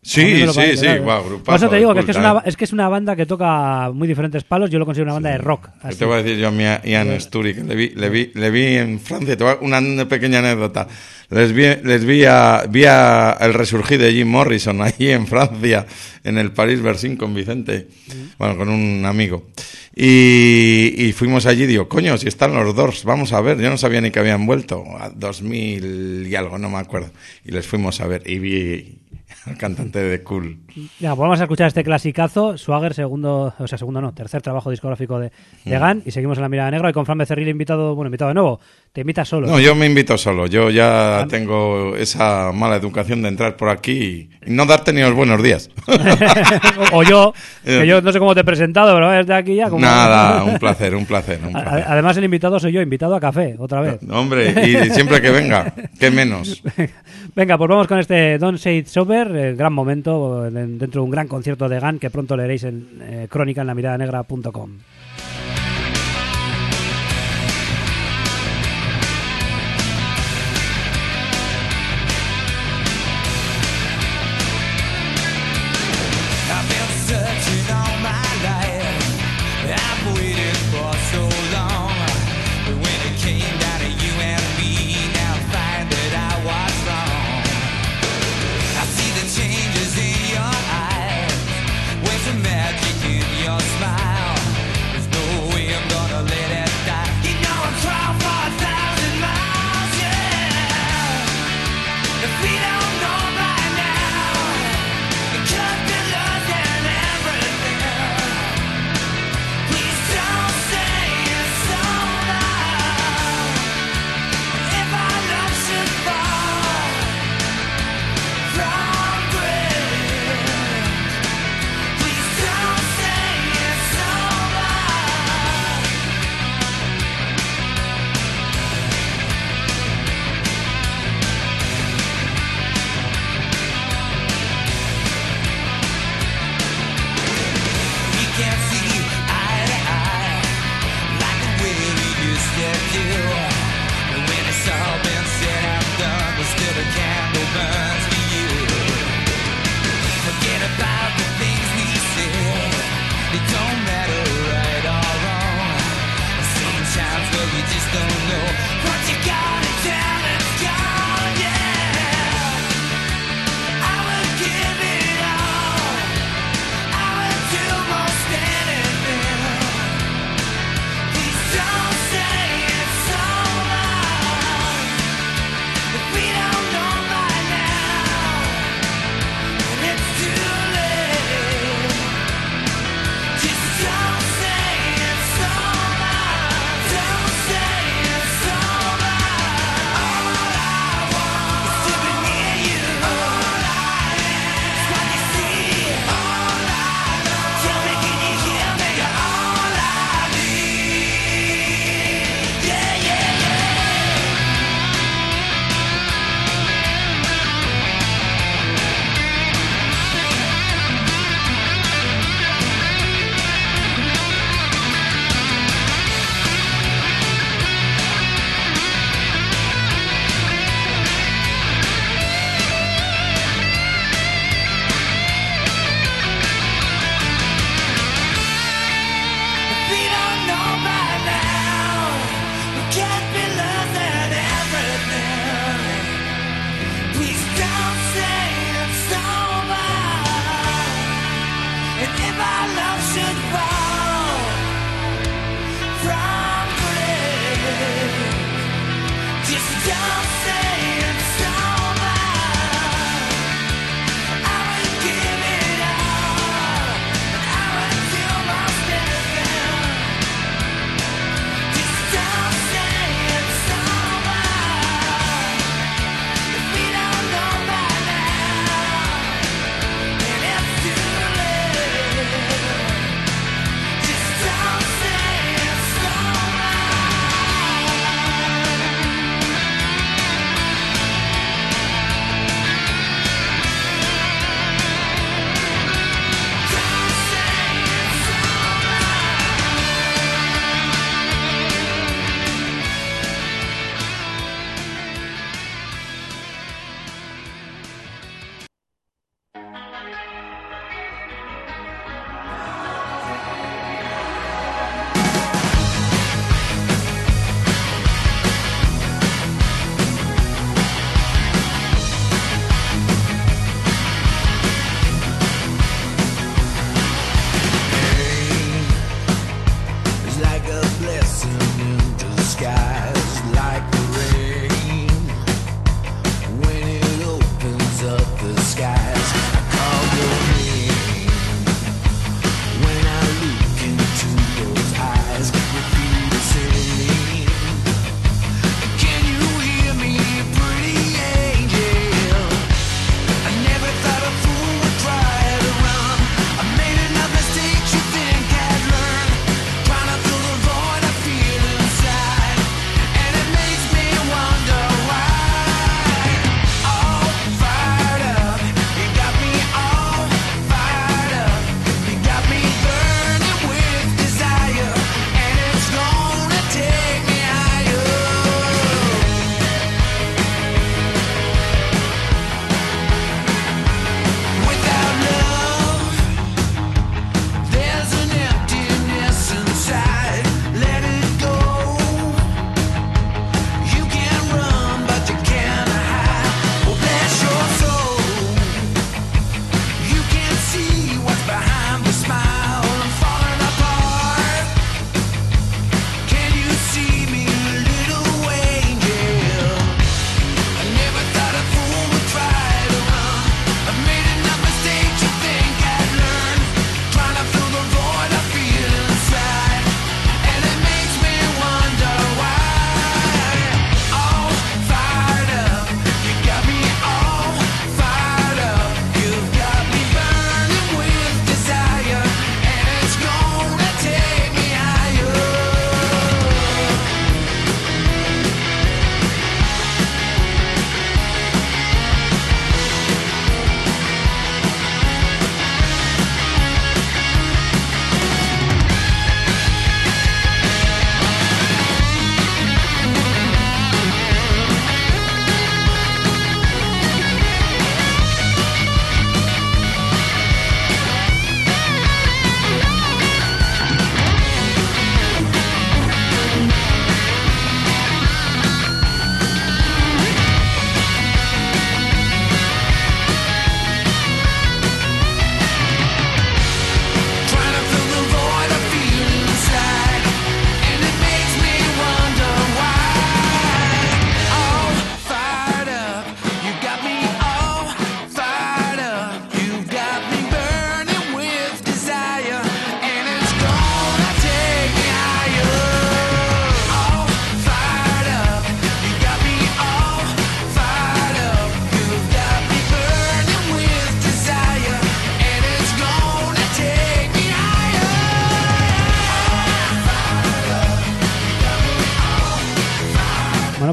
Sí, A mí me lo sí, parece, sí, claro. guau, grupazo Por eso te de digo que es que es, culta, una, ¿eh? es que es una banda que toca muy diferentes palos. Yo lo considero una banda de rock. ¿Qué así. te voy a decir yo a mi Ian Sturi? Que le vi, le vi, le vi en Francia. Te voy a- una, una pequeña anécdota. Les vi, les vi, a, vi a el resurgir de Jim Morrison allí en Francia, en el París Bercy con Vicente, bueno, con un amigo. Y, y fuimos allí y digo, coño, si están los Doors, vamos a ver. Yo no sabía ni que habían vuelto, a dos mil y algo, no me acuerdo. Y les fuimos a ver y vi al cantante de Cool. Ya, pues vamos a escuchar este clasicazo, Swagger, segundo, o sea, segundo no, tercer trabajo discográfico de, de Gun, y seguimos en La Mirada Negra y con Fran Becerril invitado, bueno, invitado de nuevo, te invita solo. No, yo me invito solo. Yo ya tengo esa mala educación de entrar por aquí y no darte ni los buenos días. O yo, que yo no sé cómo te he presentado, pero desde aquí ya como... Nada, un placer, un placer, un placer. A- Además el invitado soy yo, invitado a café, otra vez. Hombre, y siempre que venga, qué menos. Venga, pues vamos con este Don't Say It's Over, el gran momento eh, dentro de un gran concierto de Gun que pronto leeréis en eh, crónica en la mirada negra punto com. I've been searching all my life. I've waited for so long. But when it came down to you and me, now I find that I was wrong. I see the changes in your eyes. Where's the magic in your smile?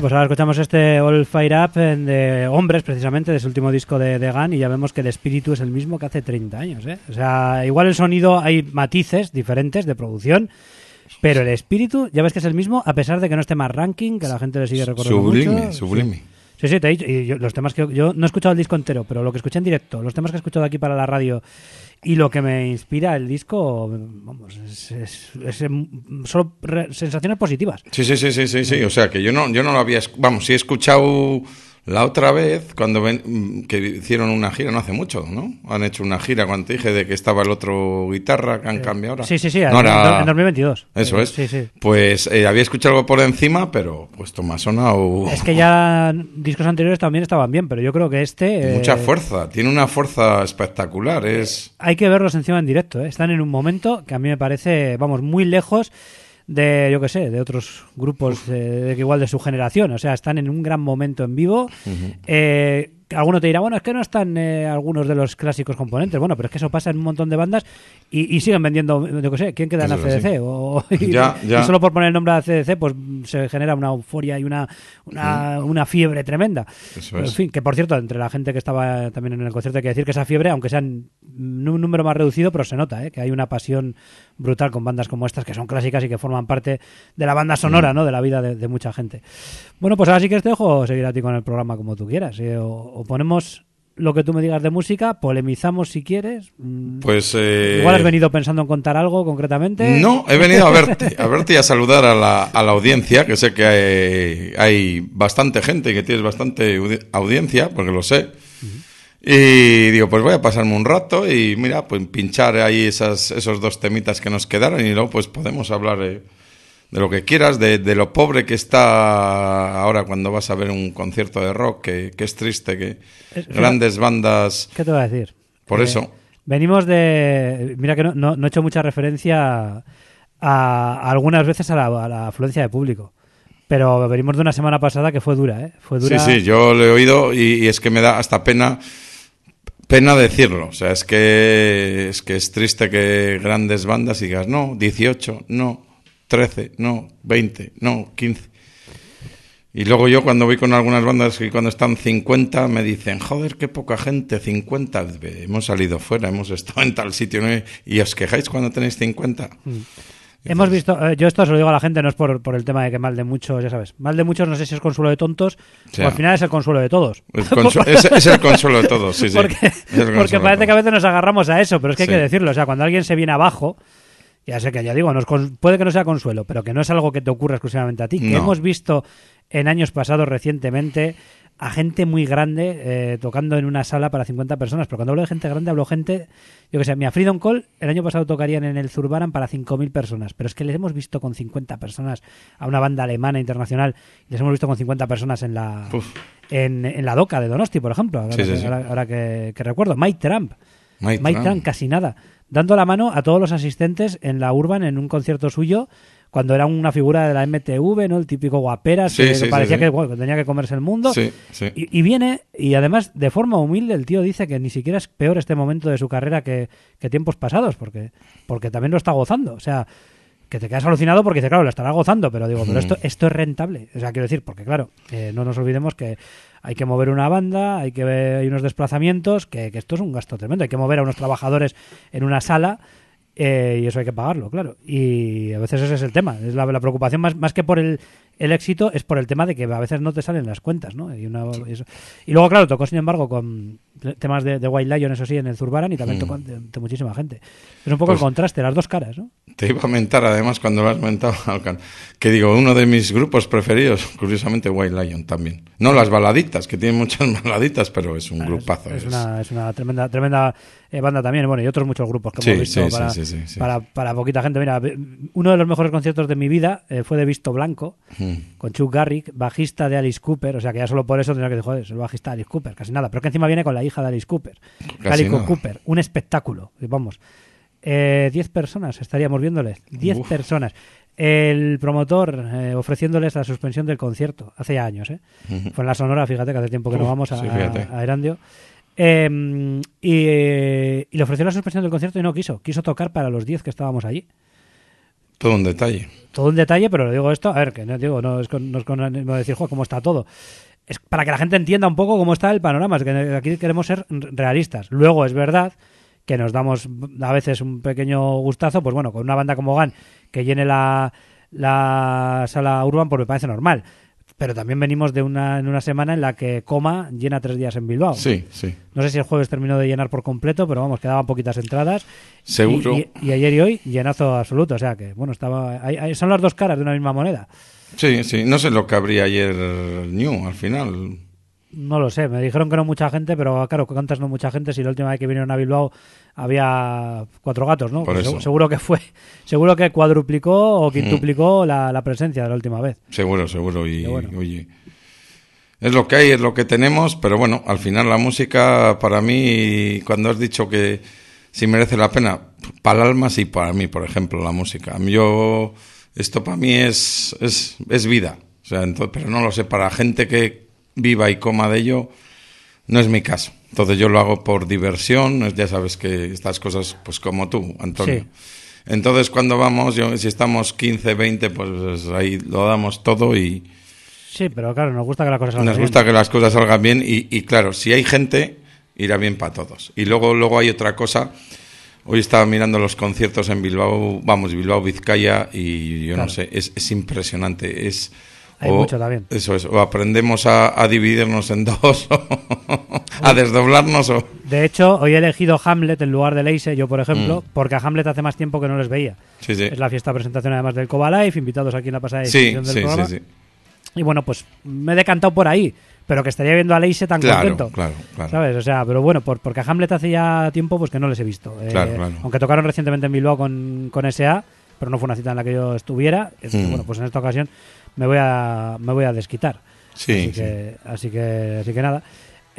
pues ahora escuchamos este All Fire Up en de Hombres, precisamente, de su último disco de, de Gun, y ya vemos que el espíritu es el mismo que hace treinta años, ¿eh? O sea, igual el sonido hay matices diferentes de producción, pero el espíritu ya ves que es el mismo, a pesar de que no esté más ranking, que la gente le sigue recordando Sublime, mucho. sublime. Sí. Sí, sí, te he dicho. Y yo, los temas que yo no he escuchado el disco entero, pero lo que escuché en directo, los temas que he escuchado aquí para la radio y lo que me inspira el disco, vamos, es, es, es, es solo re, sensaciones positivas. Sí, sí, sí, sí, sí, sí. O sea, que yo no, yo no lo había... Vamos, sí he escuchado la otra vez, cuando ven, que hicieron una gira, no hace mucho, ¿no? Han hecho una gira, cuando te dije de que estaba el otro guitarra, que han cambiado ahora. Sí, sí, sí, no, en, era... en dos mil veintidós. Eso eh, es. Sí, sí. Pues eh, había escuchado algo por encima, pero pues Tomasona o... Es que ya discos anteriores también estaban bien, pero yo creo que este... Mucha eh, fuerza, tiene una fuerza espectacular, es... Hay que verlos encima en directo, ¿eh? Están en un momento que a mí me parece, vamos, muy lejos de, yo qué sé, de otros grupos eh, de, igual de su generación. O sea, están en un gran momento en vivo. Uh-huh. Eh, alguno te dirá, bueno, es que no están eh, algunos de los clásicos componentes. Bueno, pero es que eso pasa en un montón de bandas y, y siguen vendiendo, yo qué sé, ¿quién queda en Eso A C D C? sí. O, y, Ya, ya. y solo por poner el nombre de A C D C, pues se genera una euforia y una, una, uh-huh. una fiebre tremenda. Eso En es. fin, que por cierto, entre la gente que estaba también en el concierto hay que decir que esa fiebre, aunque sean un número más reducido, pero se nota, ¿eh? Que hay una pasión brutal con bandas como estas que son clásicas y que forman parte de la banda sonora, ¿no? De la vida de, de mucha gente. Bueno, pues ahora sí que te dejo seguir a ti con el programa como tú quieras, ¿eh? o, o ponemos lo que tú me digas de música, polemizamos si quieres. Pues eh... igual has venido pensando en contar algo concretamente. No, he venido a verte, a verte y a saludar a la, a la audiencia, que sé que hay, hay bastante gente y que tienes bastante audiencia, porque lo sé. Uh-huh. Y digo, pues voy a pasarme un rato y mira, pues pinchar ahí esas, esos dos temitas que nos quedaron y luego pues podemos hablar eh, de lo que quieras, de, de lo pobre que está ahora cuando vas a ver un concierto de rock, que, que es triste, que es, grandes bandas... ¿Qué te voy a decir? Por eh, eso. Venimos de... Mira que no, no, no he hecho mucha referencia a, a algunas veces a la, a la afluencia de público. Pero venimos de una semana pasada que fue dura, ¿eh? Fue dura. Sí, sí, yo lo he oído y, y es que me da hasta pena... Pena decirlo, o sea, es que es que es triste que grandes bandas digas, no, dieciocho, no, trece, no, veinte, no, quince. Y luego yo cuando voy con algunas bandas y cuando están cincuenta me dicen, joder, qué poca gente, cincuenta. Hemos salido fuera, hemos estado en tal sitio, ¿no? Y os quejáis cuando tenéis cincuenta. Mm. Hemos visto, eh, yo esto se lo digo a la gente, no es por, por el tema de que mal de muchos, ya sabes, mal de muchos no sé si es consuelo de tontos, o, sea, o al final es el consuelo de todos. El consu- es, es el consuelo de todos, sí, sí. Porque, porque parece que a veces nos agarramos a eso, pero es que sí. hay que decirlo, o sea, cuando alguien se viene abajo, ya sé que ya digo, nos, puede que no sea consuelo, pero que no es algo que te ocurra exclusivamente a ti, que no. hemos visto en años pasados recientemente a gente muy grande eh, tocando en una sala para cincuenta personas, pero cuando hablo de gente grande hablo gente, yo que sé, mira, Freedom Call el año pasado tocarían en el Zurbaran para cinco mil personas, pero es que les hemos visto con cincuenta personas a una banda alemana internacional, les hemos visto con cincuenta personas en la en, en la Doca de Donosti, por ejemplo, ahora, sí, sí, que, sí. ahora, ahora que, que recuerdo, Mike Trump, Mike, Mike Trump. Trump casi nada, dando la mano a todos los asistentes en la Urban en un concierto suyo, cuando era una figura de la M T V, ¿no? El típico guaperas, sí, que sí, parecía sí, sí. Que, bueno, que tenía que comerse el mundo. Sí, sí. Y, y viene, y además, de forma humilde, el tío dice que ni siquiera es peor este momento de su carrera que, que tiempos pasados, porque, porque también lo está gozando. O sea, que te quedas alucinado porque dice, claro, lo estará gozando, pero digo, pero esto, esto es rentable. O sea, quiero decir, porque claro, eh, no nos olvidemos que hay que mover una banda, hay que ver, hay unos desplazamientos, que, que esto es un gasto tremendo. Hay que mover a unos trabajadores en una sala. Eh, y eso hay que pagarlo, claro. Y a veces ese es el tema. Es la, la preocupación más, más que por el, el éxito, es por el tema de que a veces no te salen las cuentas, ¿no? Y, una, y, eso. Y luego, claro, tocó sin embargo con temas de, de White Lion, eso sí, en el Zurbaran, y también tocó de, de muchísima gente. Es un poco pues, el contraste, las dos caras, ¿no? Te iba a mentar, además, cuando lo has mentado, que digo, uno de mis grupos preferidos, curiosamente White Lion también. No las baladitas, que tienen muchas baladitas, pero es un ah, grupazo. Es, es, es. Una, es una tremenda tremenda eh, banda también, bueno, y otros muchos grupos que sí, hemos visto sí, para, sí, sí, sí. Para, para poquita gente. Mira, uno de los mejores conciertos de mi vida eh, fue de Visto Blanco, mm. con Chuck Garrick, bajista de Alice Cooper, o sea que ya solo por eso tendría que decir, joder, es el bajista de Alice Cooper, casi nada, pero que encima viene con la hija de Alice Cooper, Calico Cooper, un espectáculo, vamos. Eh, diez personas estaríamos viéndoles, diez Uf. personas. El promotor eh, ofreciéndoles la suspensión del concierto, hace ya años, ¿eh? Uh-huh. Fue en la Sonora, fíjate que hace tiempo que Uf, no vamos a, sí, a, a Erandio. Eh, y, y le ofreció la suspensión del concierto y no quiso, quiso tocar para los diez que estábamos allí. Todo un detalle. Todo un detalle, pero lo digo esto, a ver, que no digo, no es con, no es con ánimo de decir, "Jo, cómo está todo". Es para que la gente entienda un poco cómo está el panorama, es que aquí queremos ser realistas. Luego es verdad que nos damos a veces un pequeño gustazo, pues bueno, con una banda como Gan que llene la, la sala Urban, pues me parece normal. Pero también venimos de una en una semana en la que Coma llena tres días en Bilbao. Sí, sí. No sé si el jueves terminó de llenar por completo, pero vamos, quedaban poquitas entradas. Seguro. Y, y, y ayer y hoy, llenazo absoluto. O sea que, bueno, estaba hay, hay- son las dos caras de una misma moneda. Sí, sí. No sé lo que habría ayer New al final. No lo sé, me dijeron que no mucha gente, pero claro, ¿cuántas no mucha gente? Si la última vez que vinieron a Bilbao había cuatro gatos, ¿no? Por Pues eso. seg- seguro que fue, seguro que cuadruplicó o quintuplicó la, la presencia de la última vez. Seguro, seguro. Y, Qué bueno. oye, es lo que hay, es lo que tenemos, pero bueno, al final la música, para mí, cuando has dicho que si merece la pena, para el alma sí, para mí, por ejemplo, la música. Yo, esto para mí es, es, es vida, o sea, entonces, pero no lo sé, para gente que viva y coma de ello, no es mi caso. Entonces yo lo hago por diversión, ya sabes que estas cosas, pues como tú, Antonio. Sí. Entonces cuando vamos, yo, si estamos quince, veinte, pues ahí lo damos todo y Sí, pero claro, nos gusta que las cosas salgan nos bien. gusta que las cosas salgan bien y, y claro, si hay gente, irá bien para todos. Y luego, luego hay otra cosa. Hoy estaba mirando los conciertos en Bilbao, vamos, Bilbao, Vizcaya, y yo Claro. no sé, es, es impresionante. Es, Hay mucho también. Eso es, o aprendemos a, a dividirnos en dos, o a desdoblarnos, o... De hecho, hoy he elegido Hamlet en lugar de Leise, yo por ejemplo, porque a Hamlet hace más tiempo que no les veía. Mm. Sí, sí. Es la fiesta de presentación además del Coba Life, invitados aquí en la pasada Sí, edición del sí, programa. sí, sí. Y bueno, pues me he decantado por ahí, pero que estaría viendo a Leise tan Claro, contento. claro, claro. ¿Sabes? O sea, pero bueno, por, porque a Hamlet hace ya tiempo pues que no les he visto. Eh, Claro, claro. Aunque tocaron recientemente en Bilbao con, con S A, pero no fue una cita en la que yo estuviera. Es que, Mm. bueno, pues en esta ocasión me voy a, me voy a desquitar. Sí, así, sí. que, así que así que nada.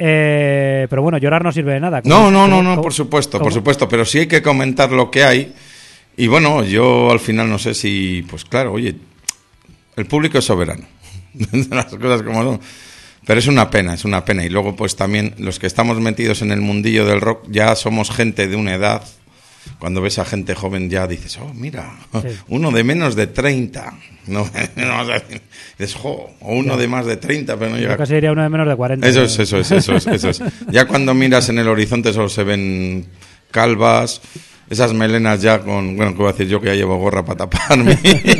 Eh, pero bueno, llorar no sirve de nada. No, Como- no, no, como- no, como- por supuesto, por como- supuesto, pero sí hay que comentar lo que hay. Y bueno, yo al final no sé si, pues claro, oye, el público es soberano, las cosas como son. Pero es una pena, es una pena. Y luego pues también los que estamos metidos en el mundillo del rock ya somos gente de una edad. Cuando ves a gente joven ya dices, oh, mira, Sí. uno de menos de treinta. No, no vas a decir, dices, jo, o uno Ya. de más de treinta, pero no Yo llega. casi diría uno de menos de cuarenta. Eso es, eso es, eso es, eso es. Ya cuando miras en el horizonte solo se ven calvas, esas melenas ya con, bueno, ¿qué voy a decir yo que ya llevo gorra para taparme?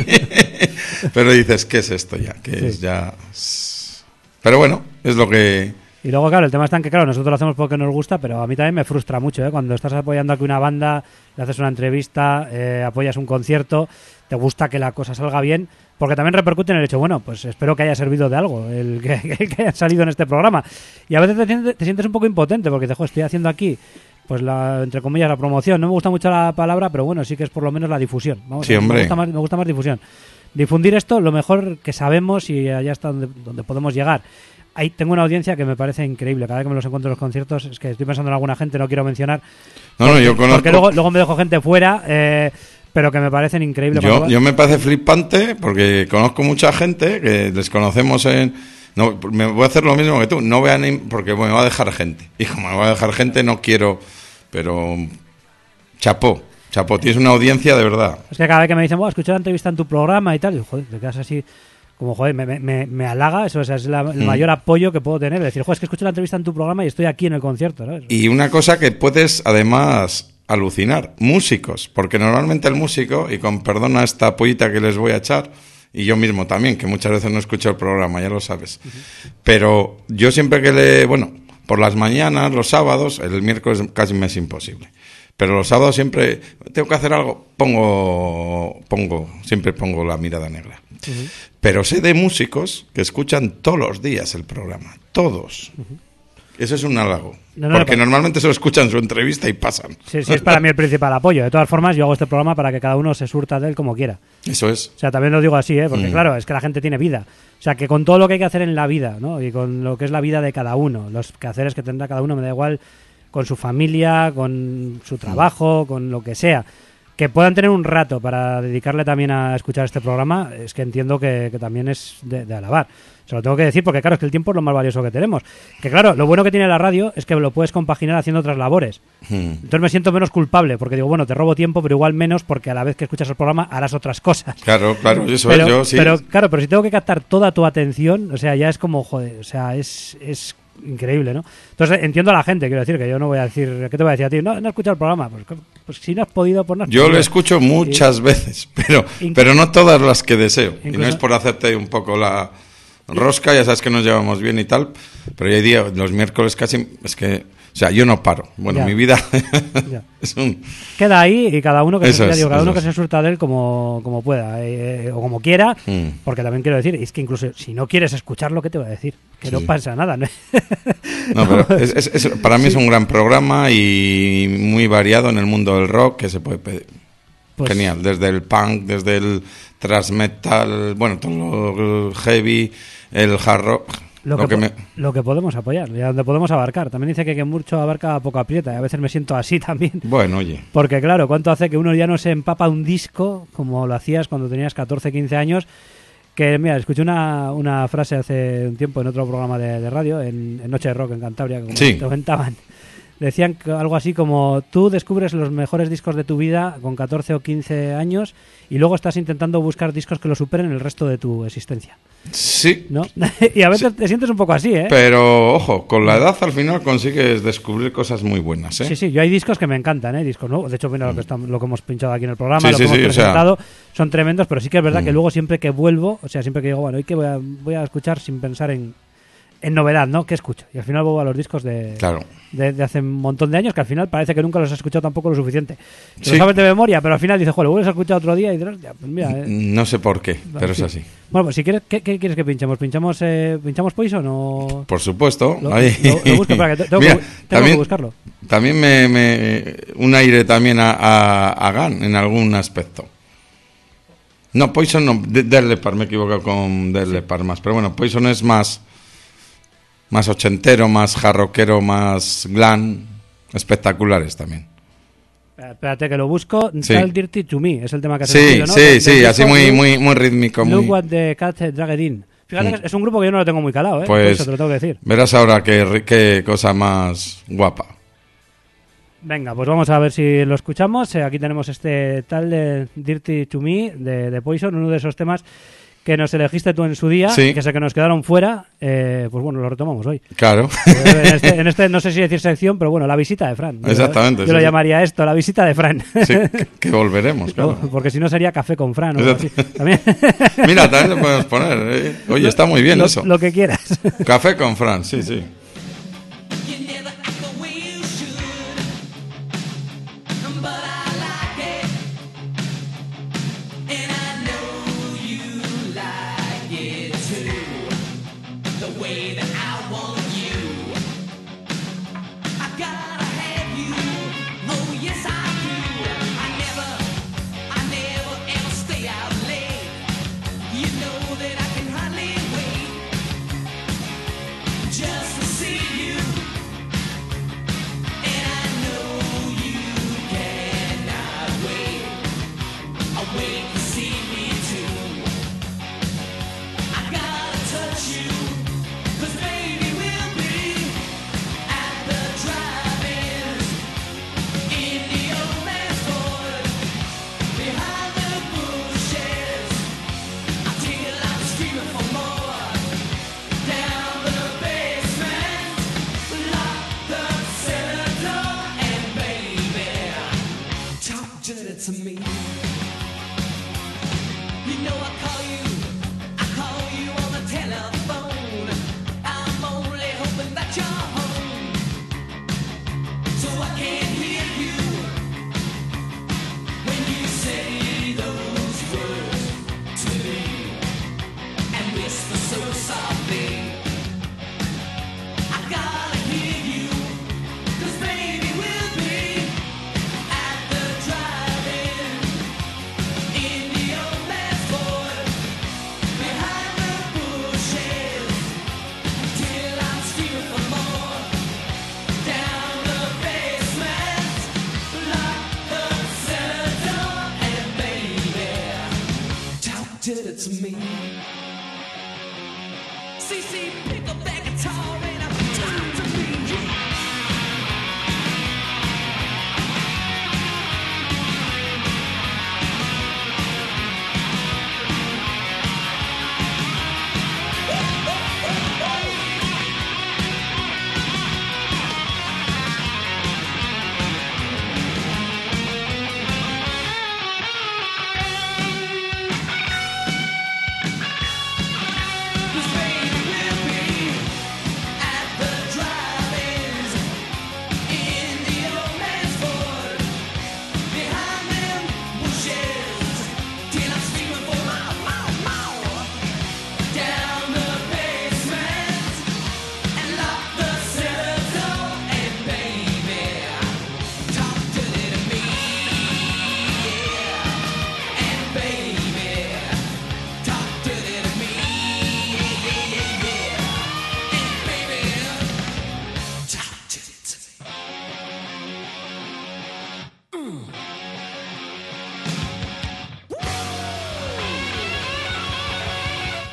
Pero dices, ¿qué es esto ya? ¿Qué Sí. es ya? Pero bueno, es lo que... Y luego, claro, el tema está en que, claro, nosotros lo hacemos porque nos gusta, pero a mí también me frustra mucho, ¿eh? Cuando estás apoyando aquí una banda, le haces una entrevista, eh, apoyas un concierto, te gusta que la cosa salga bien, porque también repercute en el hecho, bueno, pues espero que haya servido de algo el que, que haya salido en este programa. Y a veces te sientes, te sientes un poco impotente, porque dices, jo, estoy haciendo aquí, pues, la, entre comillas, la promoción. No me gusta mucho la palabra, pero bueno, sí que es por lo menos la difusión. Vamos, Sí, hombre. Me gusta más, me gusta más difusión. Difundir esto lo mejor que sabemos y allá hasta donde, donde podemos llegar. Ahí tengo una audiencia que me parece increíble. Cada vez que me los encuentro en los conciertos, es que estoy pensando en alguna gente, no quiero mencionar. No, no, yo conozco... Porque luego, luego me dejo gente fuera, eh, pero que me parecen increíbles. Yo, Cuando- yo me parece flipante porque conozco mucha gente que les conocemos en... No, me voy a hacer lo mismo que tú, no vean ni- porque me va a dejar gente. Y como me va a dejar gente no quiero, pero chapó, chapó, tienes una audiencia de verdad. Es que cada vez que me dicen, bueno, escuché la entrevista en tu programa y tal, y joder, te quedas así, como joder, me, me, me halaga, eso o sea, es la- el Mm. mayor apoyo que puedo tener. Decir, joder, es que escuché la entrevista en tu programa y estoy aquí en el concierto, ¿sabes? Y una cosa que puedes además alucinar, músicos, porque normalmente el músico, y con perdón a esta pollita que les voy a echar, y yo mismo también, que muchas veces no escucho el programa, ya lo sabes, pero yo siempre que le, bueno, por las mañanas, los sábados, el miércoles casi me es imposible, pero los sábados siempre tengo que hacer algo, pongo, pongo, siempre pongo la mirada negra. Pero sé de músicos que escuchan todos los días el programa, todos. Eso es un halago. No, no, porque no, normalmente solo escuchan su entrevista y pasan. Sí, sí, es para mí el principal apoyo. De todas formas, yo hago este programa para que cada uno se surta de él como quiera. Eso es. O sea, también lo digo así, ¿eh? Porque Mm. claro, es que la gente tiene vida. O sea, que con todo lo que hay que hacer en la vida, ¿no? Y con lo que es la vida de cada uno, los quehaceres que tendrá cada uno, me da igual, con su familia, con su trabajo, con lo que sea. que puedan tener un rato para dedicarle también a escuchar este programa, es que entiendo que, que también es de, de alabar. Se lo tengo que decir porque, claro, es que el tiempo es lo más valioso que tenemos. Que, claro, lo bueno que tiene la radio es que lo puedes compaginar haciendo otras labores. Hmm. Entonces me siento menos culpable porque digo, bueno, te robo tiempo, pero igual menos porque a la vez que escuchas el programa harás otras cosas. Claro, claro, eso pero, es yo, sí. Pero, claro, pero si tengo que captar toda tu atención, o sea, ya es como, joder, o sea, es... es increíble, ¿no? Entonces entiendo a la gente, quiero decir, que yo no voy a decir, ¿qué te voy a decir a ti? No, no he escuchado el programa, pues, pues si no has podido, pues no has Yo podido. lo escucho muchas y, veces, pero, incluso, pero no todas las que deseo. Incluso, y no es por hacerte un poco la rosca, ya sabes que nos llevamos bien y tal, pero ya hay días, los miércoles casi, es que, o sea, yo no paro. Bueno, ya. mi vida es un... Queda ahí y cada uno que, se, es, digo, cada uno que es. se surta de él como, como pueda, eh, o como quiera, mm. porque también quiero decir, es que incluso si no quieres escucharlo, ¿qué te voy a decir? Que sí. no pasa nada, ¿no? No, pero es, es, es, para mí sí. es un gran programa y muy variado en el mundo del rock que se puede pedir. Pues, genial, desde el punk, desde el thrash metal, bueno, todo el heavy, el hard rock. Lo, lo, que, que me... lo que podemos apoyar, ya donde podemos abarcar. También dice que, que mucho abarca poco aprieta, y a veces me siento así también. Bueno, oye. Porque claro, ¿cuánto hace que uno ya no se empapa un disco como lo hacías cuando tenías catorce, quince años? Que, mira, escuché una, una frase hace un tiempo en otro programa de, de radio, en, en Noche de Rock en Cantabria, como sí. te comentaban. Decían que algo así como, tú descubres los mejores discos de tu vida con catorce o quince años y luego estás intentando buscar discos que lo superen el resto de tu existencia. Sí. ¿No? Y a veces sí. te sientes un poco así, ¿eh? Pero, ojo, con la edad al final consigues descubrir cosas muy buenas, ¿eh? Sí, sí, yo hay discos que me encantan, ¿eh? Discos nuevos. De hecho, mira, lo que, estamos, lo que hemos pinchado aquí en el programa, sí, lo sí, que hemos sí, presentado, o sea... son tremendos, pero sí que es verdad mm. que luego siempre que vuelvo, o sea, siempre que digo, bueno, hoy que voy a, voy a escuchar sin pensar en... en novedad, ¿no? ¿Qué escucho? Y al final vuelvo a los discos de, claro. de, de hace un montón de años que al final parece que nunca los he escuchado tampoco lo suficiente. Sí. Lo sabes de memoria, pero al final dices, joder, lo vuelves a escuchar otro día y dices, ya, pues mira... Eh. No sé por qué, pero sí. es así. Bueno, pues si quieres, ¿qué, qué quieres que pinchemos? ¿Pinchamos, eh, ¿pinchamos Poison o...? Por supuesto. Lo, Ahí. Lo, lo busco, para que tengo, mira, que, tengo también, que buscarlo. También me, me... un aire también a, a, a Gun en algún aspecto. No, Poison no, de, Def Leppard, me he equivocado con Def Leppard más. Pero bueno, Poison es más... más ochentero, más jarroquero, más glam, espectaculares también. Espérate que lo busco. Sí. Tal Dirty to Me es el tema que has sí, elegido, ¿no? Sí, de, sí, de así muy, muy, muy rítmico. Look muy... what the cat dragged in. Fíjate mm. que es un grupo que yo no lo tengo muy calado, ¿eh? Pues eso te lo tengo que decir. Verás ahora qué, qué cosa más guapa. Venga, pues vamos a ver si lo escuchamos. Eh, aquí tenemos este tal de Dirty to Me de, de Poison, uno de esos temas que nos elegiste tú en su día, sí. que sé que nos quedaron fuera, eh, pues bueno, lo retomamos hoy. Claro. En este, en este, no sé si decir sección, pero bueno, la visita de Fran. Exactamente. Yo, sí, yo lo sí. llamaría esto, la visita de Fran. Sí, que volveremos, claro. No, porque si no sería Café con Fran o algo así. ¿También? Mira, también lo podemos poner. ¿eh? Oye, está muy bien lo, eso. Lo que quieras. Café con Fran, sí, sí. Just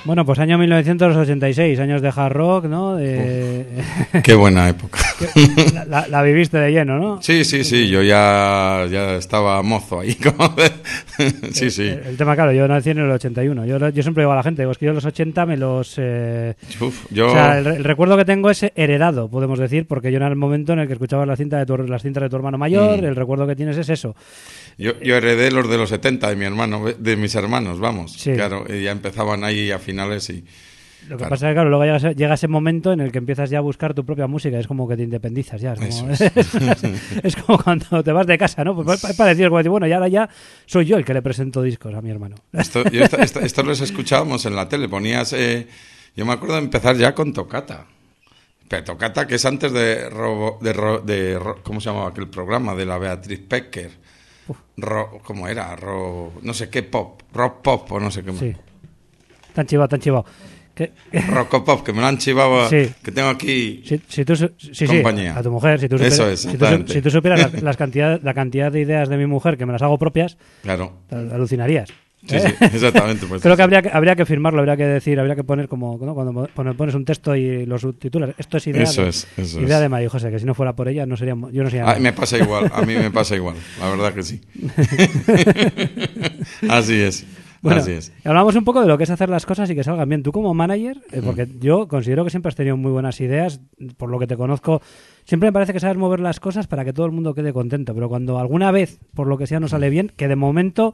Bueno, pues año mil novecientos ochenta y seis, años de hard rock, ¿no? De... Qué buena época. la, la, la viviste de lleno, ¿no? Sí, sí, sí, yo ya, ya estaba mozo ahí. Como de... sí, sí. El, el tema, claro, yo nací en el ochenta y uno. Yo, yo siempre digo a la gente, digo, es que yo los ochenta me los... Eh... Uf, yo... O sea, el, el recuerdo que tengo es heredado, podemos decir, porque yo en el momento en el que escuchabas la cinta de tu, las cintas de tu hermano mayor, mm. el recuerdo que tienes es eso. Yo, yo heredé los de los setenta de mi hermano, de mis hermanos, vamos. Sí. Claro, y ya empezaban ahí a finales y... Lo que claro. pasa es que, claro, luego llega, llega ese momento en el que empiezas ya a buscar tu propia música. Es como que te independizas ya. Es como, es. es como cuando te vas de casa, ¿no? Pues es parecido, como decir, bueno, y ahora ya soy yo el que le presento discos a mi hermano. Esto, yo esto, esto, esto los escuchábamos en la tele. Ponías... Eh, yo me acuerdo de empezar ya con Tocata. Pero Tocata, que es antes de... Robo, de, ro, de ro, ¿cómo se llamaba aquel programa? De la Beatriz Pecker. Ro, ¿Cómo era? Ro, no sé qué pop. Rock pop o no sé qué más. Sí. Tan chivado, tan chivado. ¿Qué? Rockopop, que me lo han chivado, sí. Que tengo aquí si, si tú, sí, compañía. Sí, a tu mujer. Si tú supieras, Eso es, si tú, si tú supieras la, las cantidad, la cantidad de ideas de mi mujer, que me las hago propias, claro. alucinarías. Sí, ¿eh? Sí, exactamente. Pues creo que habría, que habría que firmarlo, habría que decir, habría que poner como, ¿no? Cuando pones un texto y lo subtitulas. Esto es idea, eso de, es, eso idea es. de María José, que si no fuera por ella, no sería, yo no sería. Ah, me pasa igual, a mí me pasa igual, la verdad que sí. Así es. Bueno, así es. Hablamos un poco de lo que es hacer las cosas y que salgan bien. Tú como manager, eh, porque mm. yo considero que siempre has tenido muy buenas ideas, por lo que te conozco, siempre me parece que sabes mover las cosas para que todo el mundo quede contento, pero cuando alguna vez, por lo que sea, no sale bien, que de momento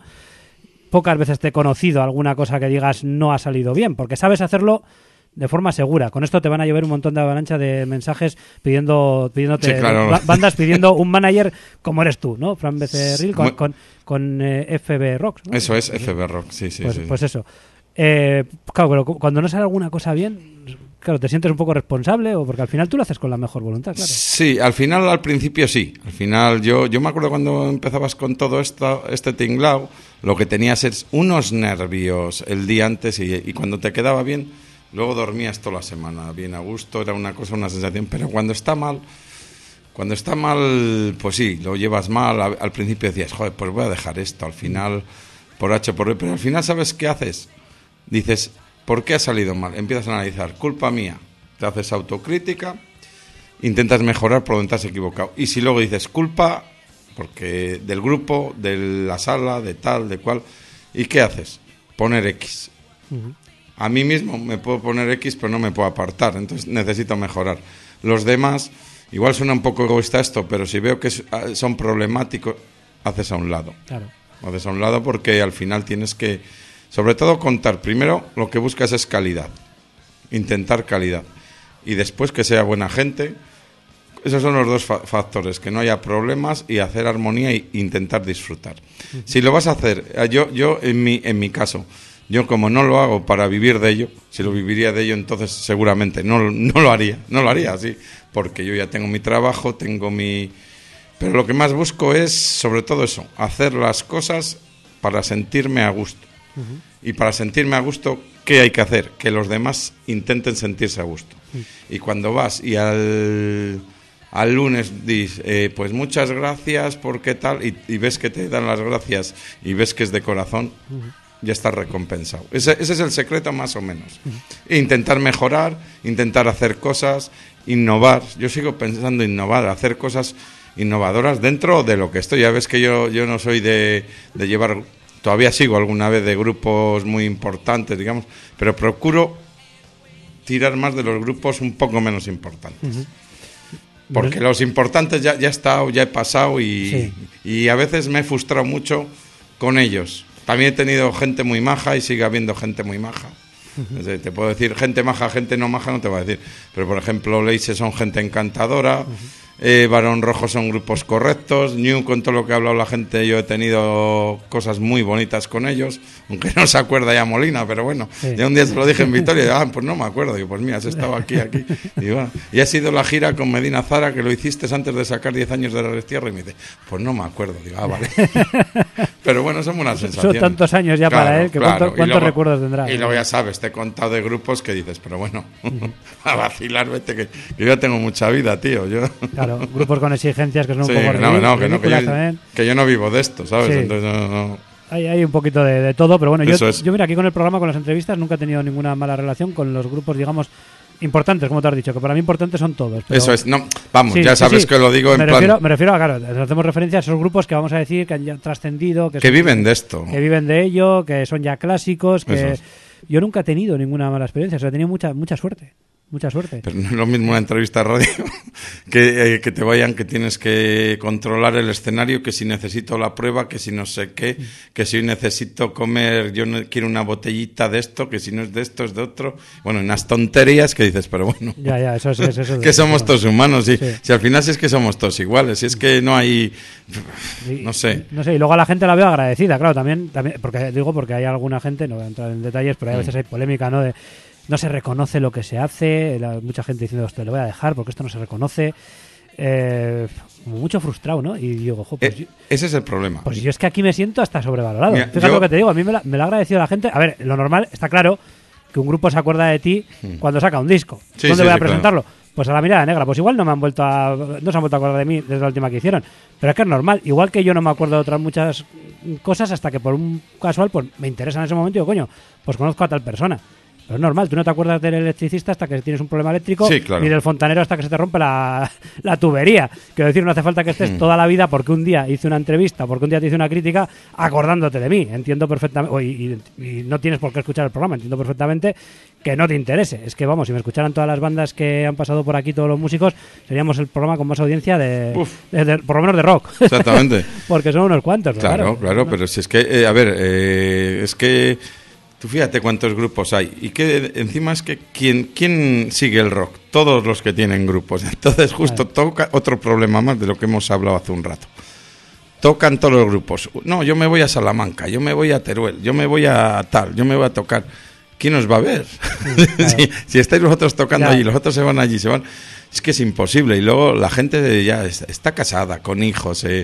pocas veces te he conocido alguna cosa que digas no ha salido bien, porque sabes hacerlo de forma segura. Con esto te van a llover un montón de avalancha de mensajes pidiendo pidiéndote sí, claro. ba- bandas pidiendo un manager como eres tú, ¿no? Fran Becerril con, con, con eh, F B Rock, ¿no? Eso es, F B Rock, sí, sí. Pues, sí. pues eso. Eh, claro, pero cuando no sale alguna cosa bien, claro, te sientes un poco responsable, o porque al final tú lo haces con la mejor voluntad, claro. Sí, al final, al principio sí. Al final, yo, yo me acuerdo cuando empezabas con todo esto, este tinglao, lo que tenías es unos nervios el día antes y, y cuando te quedaba bien, luego dormías toda la semana bien a gusto, era una cosa, una sensación, pero cuando está mal, cuando está mal, pues sí, lo llevas mal. Al, al principio decías, joder, pues voy a dejar esto, al final, por H por B, pero al final, ¿sabes qué haces? Dices, ¿por qué ha salido mal? Empiezas a analizar, culpa mía, te haces autocrítica, intentas mejorar por donde te has equivocado. Y si luego dices, culpa, porque del grupo, de la sala, de tal, de cual, ¿y qué haces? Poner X. Uh-huh. A mí mismo me puedo poner X, pero no me puedo apartar, entonces necesito mejorar. Los demás, igual suena un poco egoísta esto, pero si veo que son problemáticos, haces a un lado. Claro. Haces a un lado porque al final tienes que, sobre todo, contar. Primero, lo que buscas es calidad, intentar calidad. Y después que sea buena gente. Esos son los dos fa- factores, que no haya problemas y hacer armonía e intentar disfrutar. Uh-huh. Si lo vas a hacer, yo, yo en mi, en mi caso... Yo como no lo hago para vivir de ello, si lo viviría de ello, entonces seguramente no, no lo haría, no lo haría así, porque yo ya tengo mi trabajo, tengo mi... Pero lo que más busco es, sobre todo eso, hacer las cosas para sentirme a gusto. Uh-huh. Y para sentirme a gusto, ¿qué hay que hacer? Que los demás intenten sentirse a gusto. Uh-huh. Y cuando vas y al, al lunes dices, eh, pues muchas gracias, ¿por qué tal? Y, y ves que te dan las gracias y ves que es de corazón... Uh-huh. Ya está recompensado. Ese, ese es el secreto más o menos. Uh-huh. Intentar mejorar, intentar hacer cosas, innovar. Yo sigo pensando innovar, hacer cosas innovadoras dentro de lo que estoy. Ya ves que yo, yo no soy de, de llevar, todavía sigo alguna vez de grupos muy importantes, digamos, pero procuro tirar más de los grupos un poco menos importantes. Uh-huh. Porque los importantes ya, ya he estado, ya he pasado y, sí. y a veces me he frustrado mucho con ellos. También he tenido gente muy maja y sigue habiendo gente muy maja. Uh-huh. Desde, te puedo decir gente maja, gente no maja, no te voy a decir. Pero, por ejemplo, Leise son gente encantadora, uh-huh. eh, Barón Rojo son grupos correctos, New, con todo lo que ha hablado la gente, yo he tenido cosas muy bonitas con ellos, aunque no se acuerda ya Molina, pero bueno, sí. Ya un día se lo dije en Vitoria y ah, pues no me acuerdo. Digo, pues mira, has estado aquí, aquí. Y, bueno, y ha sido la gira con Medina Zara, que lo hiciste antes de sacar diez años de la destierra, y me dice, pues no me acuerdo. Digo, ah, vale. Pero bueno, son buenas sensaciones. Son tantos años ya, claro, para él, que claro. ¿cuánto, ¿cuántos luego, recuerdos tendrá? Y luego ya sabes, te he contado de grupos que dices, pero bueno, uh-huh. a vacilar, vete, que, que yo ya tengo mucha vida, tío. Yo... Claro, grupos con exigencias que son sí, un poco no, no, que, no, que, yo, también. que yo no vivo de esto, ¿sabes? Sí. Entonces, no, no. hay, hay un poquito de, de todo, pero bueno, yo, Eso es. yo mira, aquí con el programa, con las entrevistas, nunca he tenido ninguna mala relación con los grupos, digamos, importantes, como te has dicho, que para mí importantes son todos. pero- Eso es, no, vamos, Sí, ya sí, sabes sí. que lo digo en me plan refiero, me refiero a, claro, hacemos referencia a esos grupos que vamos a decir que han ya trascendido, que, que son- viven de esto. que viven de ello, que son ya clásicos, Eso que es. yo nunca he tenido ninguna mala experiencia, o sea, he tenido mucha, mucha suerte. Mucha suerte. Pero no es lo mismo una entrevista a radio que, eh, que te vayan, que tienes que controlar el escenario, que si necesito la prueba, que si no sé qué, que si necesito comer, yo no quiero una botellita de esto, que si no es de esto es de otro. Bueno, unas tonterías que dices, pero bueno. Ya, ya, eso es eso. es- Que somos todos humanos, y Sí. si al final sí es que somos todos iguales, si es que no hay, Y- no sé. No sé, y luego a la gente la veo agradecida, claro, también, también porque digo porque hay alguna gente, no voy a entrar en detalles, pero hay a veces hay polémica, ¿no? De no se reconoce lo que se hace, la- mucha gente diciendo, te lo voy a dejar porque esto no se reconoce. Eh, como mucho frustrado, ¿no? Y digo, ojo, pues, Eh, yo, ese es el problema. pues yo es que aquí me siento hasta sobrevalorado. Mira, Fíjate yo- lo que te digo, a mí me, la- me lo ha agradecido la gente. A ver, lo normal, está claro que un grupo se acuerda de ti cuando saca un disco. Sí, ¿Dónde sí, voy a sí, presentarlo? Pues a la mirada negra. Pues igual no me han vuelto a, no se han vuelto a acordar de mí desde la última que hicieron. Pero es que es normal. Igual que yo no me acuerdo de otras muchas cosas hasta que por un casual pues me interesa en ese momento y digo, coño, pues conozco a tal persona. Pero es normal, tú no te acuerdas del electricista hasta que tienes un problema eléctrico, Sí, claro. ni del fontanero hasta que se te rompe la, la tubería. Quiero decir, no hace falta que estés Hmm. toda la vida porque un día hice una entrevista, porque un día te hice una crítica, acordándote de mí. Entiendo perfectamente, o y, y- y no tienes por qué escuchar el programa, entiendo perfectamente que no te interese. Es que vamos, si me escucharan todas las bandas que han pasado por aquí, todos los músicos, seríamos el programa con más audiencia de, Uf. de- de- por lo menos de rock. Exactamente. Porque son unos cuantos. Claro, claro, pero si es que, eh, a ver, eh, es que tú fíjate cuántos grupos hay y que encima es que ¿quién, quién sigue el rock? Todos los que tienen grupos. Entonces justo toca otro problema más de lo que hemos hablado hace un rato. Tocan todos los grupos. No, yo me voy a Salamanca, yo me voy a Teruel, yo me voy a tal, yo me voy a tocar. ¿Quién os va a ver? claro. si, si estáis vosotros tocando Ya. allí, los otros se van allí, se van. Es que es imposible. Y luego la gente ya está, está casada, con hijos, eh,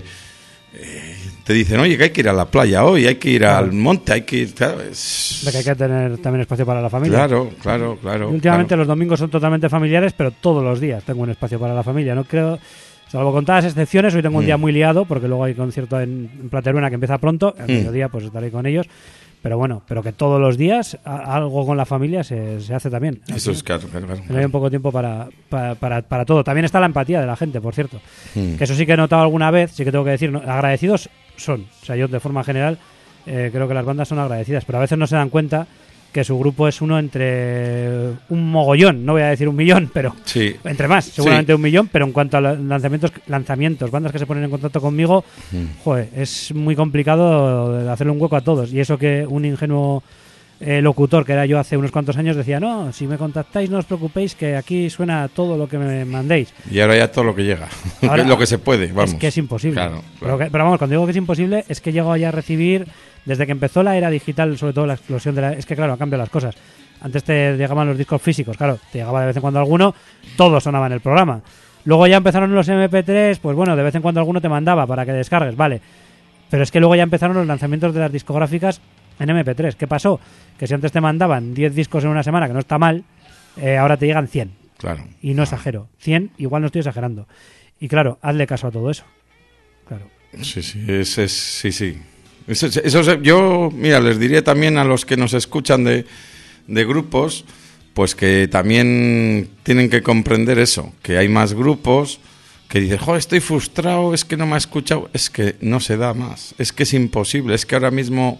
eh, te dicen, oye, que hay que ir a la playa hoy, hay que ir Claro. al monte, hay que ir... Claro, es- De que hay que tener también espacio para la familia. claro, claro, claro. Y últimamente claro. los domingos son totalmente familiares, pero todos los días tengo un espacio para la familia. No creo, salvo contadas excepciones, hoy tengo un Mm. día muy liado porque luego hay concierto en, en Plateruena que empieza pronto. Al Mm. mediodía pues estaré con ellos. Pero bueno, pero que todos los días a- algo con la familia se, se hace también. Eso es claro, claro, claro. No hay un poco de tiempo para, para, para, para todo. También está la empatía de la gente, por cierto. Mm. Que eso sí que he notado alguna vez, sí que tengo que decir, ¿no? Agradecidos son. O sea, yo de forma general eh, creo que las bandas son agradecidas, pero a veces no se dan cuenta que su grupo es uno entre un mogollón, no voy a decir un millón, pero Sí. entre más, seguramente un millón, pero en cuanto a los lanzamientos, lanzamientos, bandas que se ponen en contacto conmigo, joder, es muy complicado hacerle un hueco a todos. Y eso que un ingenuo eh, locutor, que era yo hace unos cuantos años, decía, no, si me contactáis no os preocupéis que aquí suena todo lo que me mandéis. Y ahora ya todo lo que llega. Ahora- lo que se puede, vamos. Es que es imposible. Claro, claro. Pero, que- pero vamos, cuando digo que es imposible, es que llego ya a recibir, desde que empezó la era digital, sobre todo la explosión de la... Es que claro, han cambiado las cosas. Antes te llegaban los discos físicos, claro, te llegaba de vez en cuando alguno, todos sonaban en el programa. Luego ya empezaron los eme pe tres, pues bueno, de vez en cuando alguno te mandaba para que descargues, vale. Pero es que luego ya empezaron los lanzamientos de las discográficas en eme pe tres. ¿Qué pasó? Que si antes te mandaban diez discos en una semana, que no está mal, eh, ahora te llegan cien. Claro. Y no exagero. cien, igual no estoy exagerando. Y claro, hazle caso a todo eso. Claro. Sí, sí, es, es- sí, sí. Eso, eso es- yo, mira, les diría también a los que nos escuchan de, de grupos, pues que también tienen que comprender eso, que hay más grupos que dicen, joder, estoy frustrado, es que no me ha escuchado, es que no se da más, es que es imposible, es que ahora mismo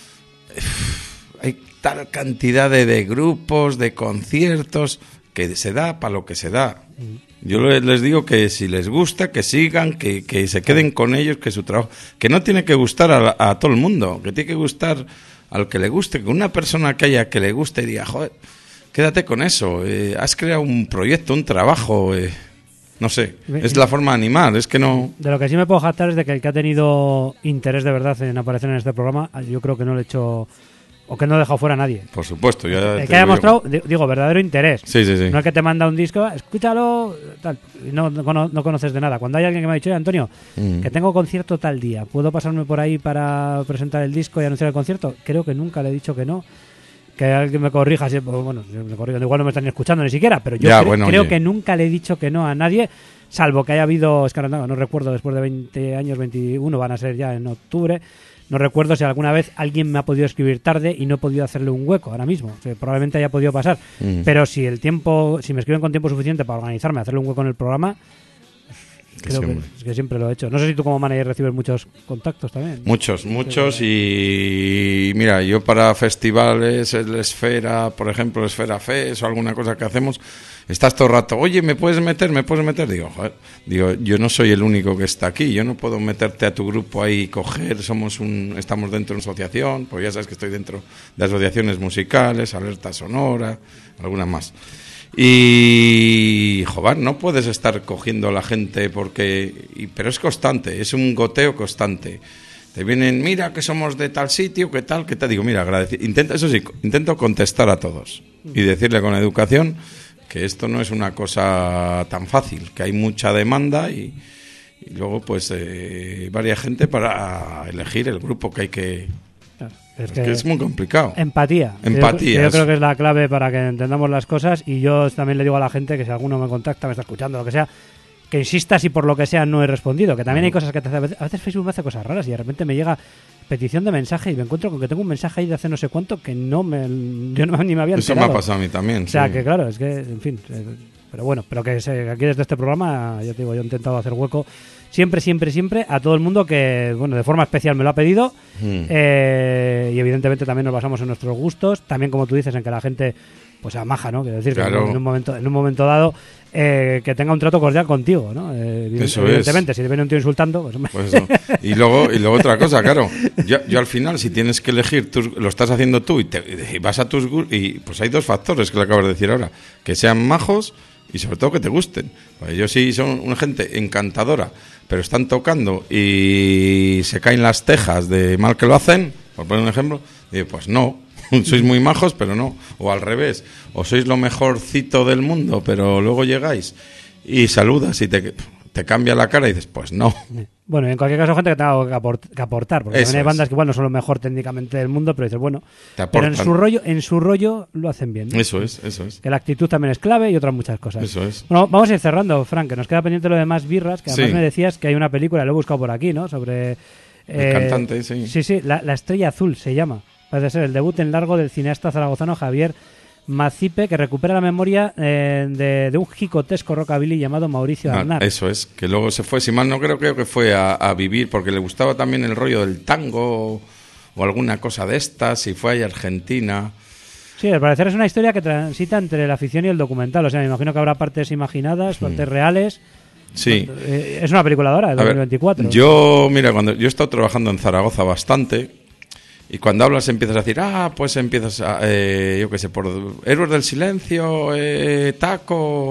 uf, hay tal cantidad de, de grupos, de conciertos, que se da para lo que se da. Yo le- les digo que si les gusta, que sigan, que, que se queden con ellos, que su trabajo, que no tiene que gustar a, la- a todo el mundo, que tiene que gustar al que le guste, que una persona que haya que le guste y diga, joder, quédate con eso, eh, has creado un proyecto, un trabajo, eh, no sé, es la forma de animar, es que no... De lo que sí me puedo jactar es de que el que ha tenido interés de verdad en aparecer en este programa, yo creo que no le he hecho... O que no he dejado fuera a nadie. Por supuesto, ya El te que haya digo yo. mostrado, di- digo, verdadero interés. Sí, sí, sí. No el que te manda un disco, "Ah, escúchalo, tal, y no, no, cono- no conoces de nada. Cuando hay alguien que me ha dicho, oye, Antonio, Mm. que tengo concierto tal día, ¿puedo pasarme por ahí para presentar el disco y anunciar el concierto? Creo que nunca le he dicho que no. Que alguien me corrija, si, pues, bueno, si me corrijan, igual no me están ni escuchando ni siquiera, pero yo Ya, cre- bueno, creo oye. que nunca le he dicho que no a nadie, salvo que haya habido, es que ahora no, no recuerdo, después de veinte años, veintiuno van a ser ya en octubre, no recuerdo si alguna vez alguien me ha podido escribir tarde y no he podido hacerle un hueco ahora mismo. O sea, probablemente haya podido pasar. Mm. Pero si el tiempo, si me escriben con tiempo suficiente para organizarme, hacerle un hueco en el programa, Que creo sí, que, hombre. es que siempre lo he hecho. No sé si tú como manager recibes muchos contactos también. Muchos, muchos. Y mira, yo para festivales, el Esfera, por ejemplo, el Esfera Fest o alguna cosa que hacemos, estás todo el rato, oye, ¿me puedes meter? ¿Me puedes meter? Digo, joder, digo, yo no soy el único que está aquí, yo no puedo meterte a tu grupo ahí y coger, somos un, estamos dentro de una asociación, pues ya sabes que estoy dentro de asociaciones musicales, Alerta Sonora, algunas más. Y, joder, no puedes estar cogiendo a la gente porque... Y, pero es constante, es un goteo constante. Te vienen, mira que somos de tal sitio, que tal, que tal. Digo, mira, agradecido. Intenta, eso sí, intento contestar a todos y decirle con educación que esto no es una cosa tan fácil, que hay mucha demanda y, y luego pues eh, varias gente para elegir el grupo que hay que... Claro, Es que es muy complicado. Empatía. Empatía, Yo, yo es- creo que es la clave para que entendamos las cosas y yo también le digo a la gente que si alguno me contacta, me está escuchando, lo que sea, que insista si por lo que sea no he respondido, que también hay cosas que te hace, a veces- a veces Facebook me hace cosas raras y de repente me llega petición de mensaje y me encuentro con que tengo un mensaje ahí de hace no sé cuánto que no me, yo no, ni me había Eso me enterado. ha pasado a mí también. O sea, sí. que claro, es que, en fin, eh, pero bueno, pero que se- aquí desde este programa, ya te digo, yo he intentado hacer hueco siempre, siempre, siempre a todo el mundo que, bueno, de forma especial me lo ha pedido. Mm. Eh, y evidentemente también nos basamos en nuestros gustos, también como tú dices, en que la gente pues sea maja, ¿no? Quiero decir Claro. que en un momento, en un momento dado eh, que tenga un trato cordial contigo, ¿no? Eh, evident- Eso es. evidentemente, si te viene un tío insultando, pues, hombre, Pues eso. Y luego y luego otra cosa, claro. Yo, yo al final, si tienes que elegir, tus- lo estás haciendo tú y, te, y vas a tus gu- y pues hay dos factores que le acabas de decir ahora, que sean majos y sobre todo que te gusten. Pues ellos sí son una gente encantadora, pero están tocando y se caen las tejas de mal que lo hacen, por poner un ejemplo, y pues no. Sois muy majos, pero no. O al revés. O sois lo mejorcito del mundo, pero luego llegáis y saludas y te, te cambia la cara y dices, pues no. bueno, en cualquier caso, gente que tenga algo que, aport- que aportar, porque Eso también hay es. bandas que igual no son lo mejor técnicamente del mundo, pero dices, bueno, Te pero en aportan. su rollo, en su rollo lo hacen bien, ¿no? Eso es, eso es. Que la actitud también es clave y otras muchas cosas. Eso es. Bueno, vamos a ir cerrando, Frank, que nos queda pendiente lo de Más Birras, que además Sí. me decías que hay una película, lo he buscado por aquí, ¿no? Sobre... El cantante, sí. Sí, sí, la, La Estrella Azul se llama. Parece ser el debut en largo del cineasta zaragozano Javier Macipe, que recupera la memoria eh, de, de un jicotesco rockabilly llamado Mauricio Ah, Arnar. eso es, que luego se fue, si mal no creo, creo que fue a, a vivir, porque le gustaba también el rollo del tango o, o alguna cosa de estas, y fue ahí a Argentina. Sí, al parecer es una historia que transita entre la ficción y el documental. O sea, me imagino que habrá partes imaginadas, partes reales. Sí. Eh, es una película de ahora, de A ver, dos mil veinticuatro. yo, mira, cuando yo he estado trabajando en Zaragoza bastante, y cuando hablas empiezas a decir, ah, pues empiezas a, eh, yo qué sé, por Héroes del Silencio, eh, Taco,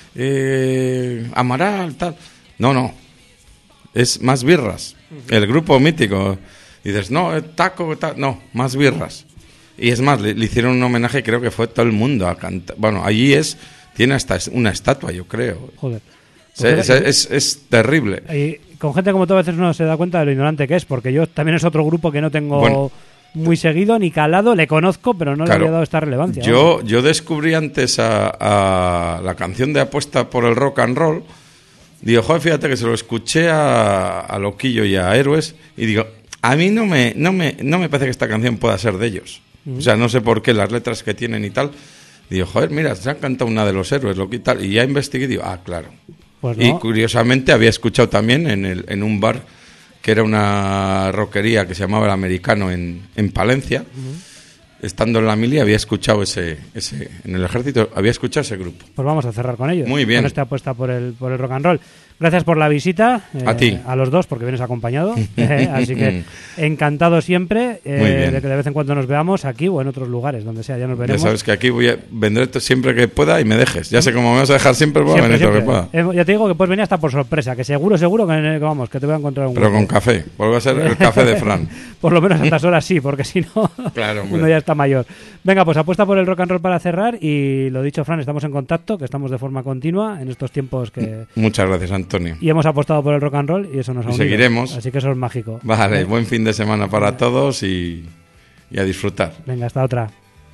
eh, Amaral, tal. No, no, es Más Birras, el grupo mítico. Y dices, no, eh, Taco, tal. No, Más Birras. Y es más, le, le hicieron un homenaje, creo que fue todo el mundo a cantar. Bueno, allí es, tiene hasta una estatua, yo creo. Joder. Se- es, es, es terrible. Y con gente como tú a veces uno se da cuenta de lo ignorante que es, porque yo también es otro grupo que no tengo Bueno. muy seguido ni calado, le conozco, pero no Claro. le había dado esta relevancia. Yo, yo descubrí antes a, a la canción de Apuesta por el Rock and Roll. Digo, joder, fíjate que se lo escuché a, a Loquillo y a Héroes. Y digo, a mí no me, no, me, no me parece que esta canción pueda ser de ellos. O sea, no sé por qué las letras que tienen y tal. Digo, joder, mira, se han cantado una de los Héroes, lo que tal. Y ya investigué y digo, ah, claro. Pues Y no. curiosamente había escuchado también en, el, en un bar que era una rockería que se llamaba El Americano en, en Palencia. Estando en la mili había escuchado ese, ese, en el ejército había escuchado ese grupo. Pues vamos a cerrar con ellos. Muy bien. Con esta apuesta por el, por el rock and roll. Gracias por la visita. eh, A ti. A los dos, porque vienes acompañado. eh, así que encantado siempre eh, Muy bien. de que de vez en cuando nos veamos aquí o en otros lugares, donde sea, ya nos Ya veremos. sabes que aquí voy a, vendré t- siempre que pueda y me dejes. Ya sé cómo me vas a dejar siempre, voy a Siempre, venir todo lo que siempre. pueda. Eh, ya te digo que puedes venir hasta por sorpresa, que seguro, seguro que, que vamos, que te voy a encontrar un Pero hueco. con café. Vuelve a ser el café de Fran. Por lo menos a estas horas sí, porque si no, Claro, hombre. uno ya está mayor. Venga, pues apuesta por el rock and roll para cerrar y lo dicho, Fran, estamos en contacto, que estamos de forma continua en estos tiempos que... Muchas gracias, Antonio. Y hemos apostado por el rock and roll y eso nos ha Y unido. seguiremos. Así que eso es mágico. Vale, buen fin de semana para todos y, y a disfrutar. Venga, hasta otra.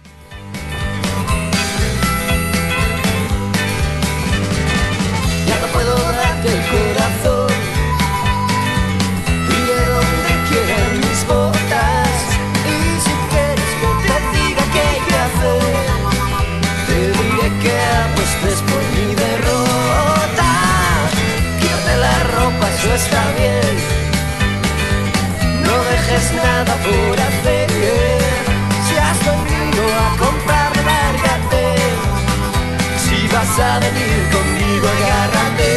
Ya no puedo darte el corazón y de donde quiera el mismo a venir conmigo, agárrate.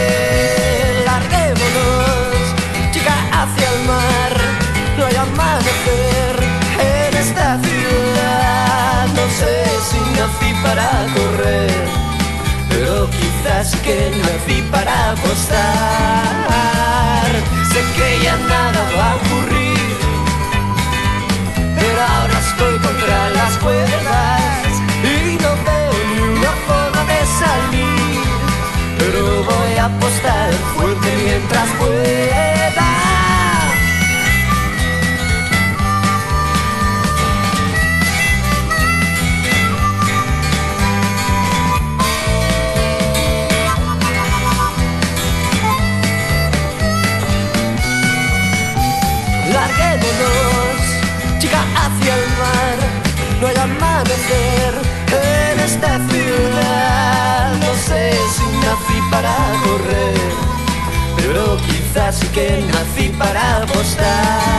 Larguémonos, chica, hacia el mar. No hay amanecer en esta ciudad. No sé si nací para correr, pero quizás que nací para apostar. Sé que ya nada va a ocurrir, pero ahora estoy contra las cuerdas y no veo ni una forma de salir. Pero voy a apostar fuerte mientras pueda. Larguémonos, chica, hacia el mar. No hay amanecer en esta ciudad. No sé si nací para correr, pero quizás sí que nací para apostar.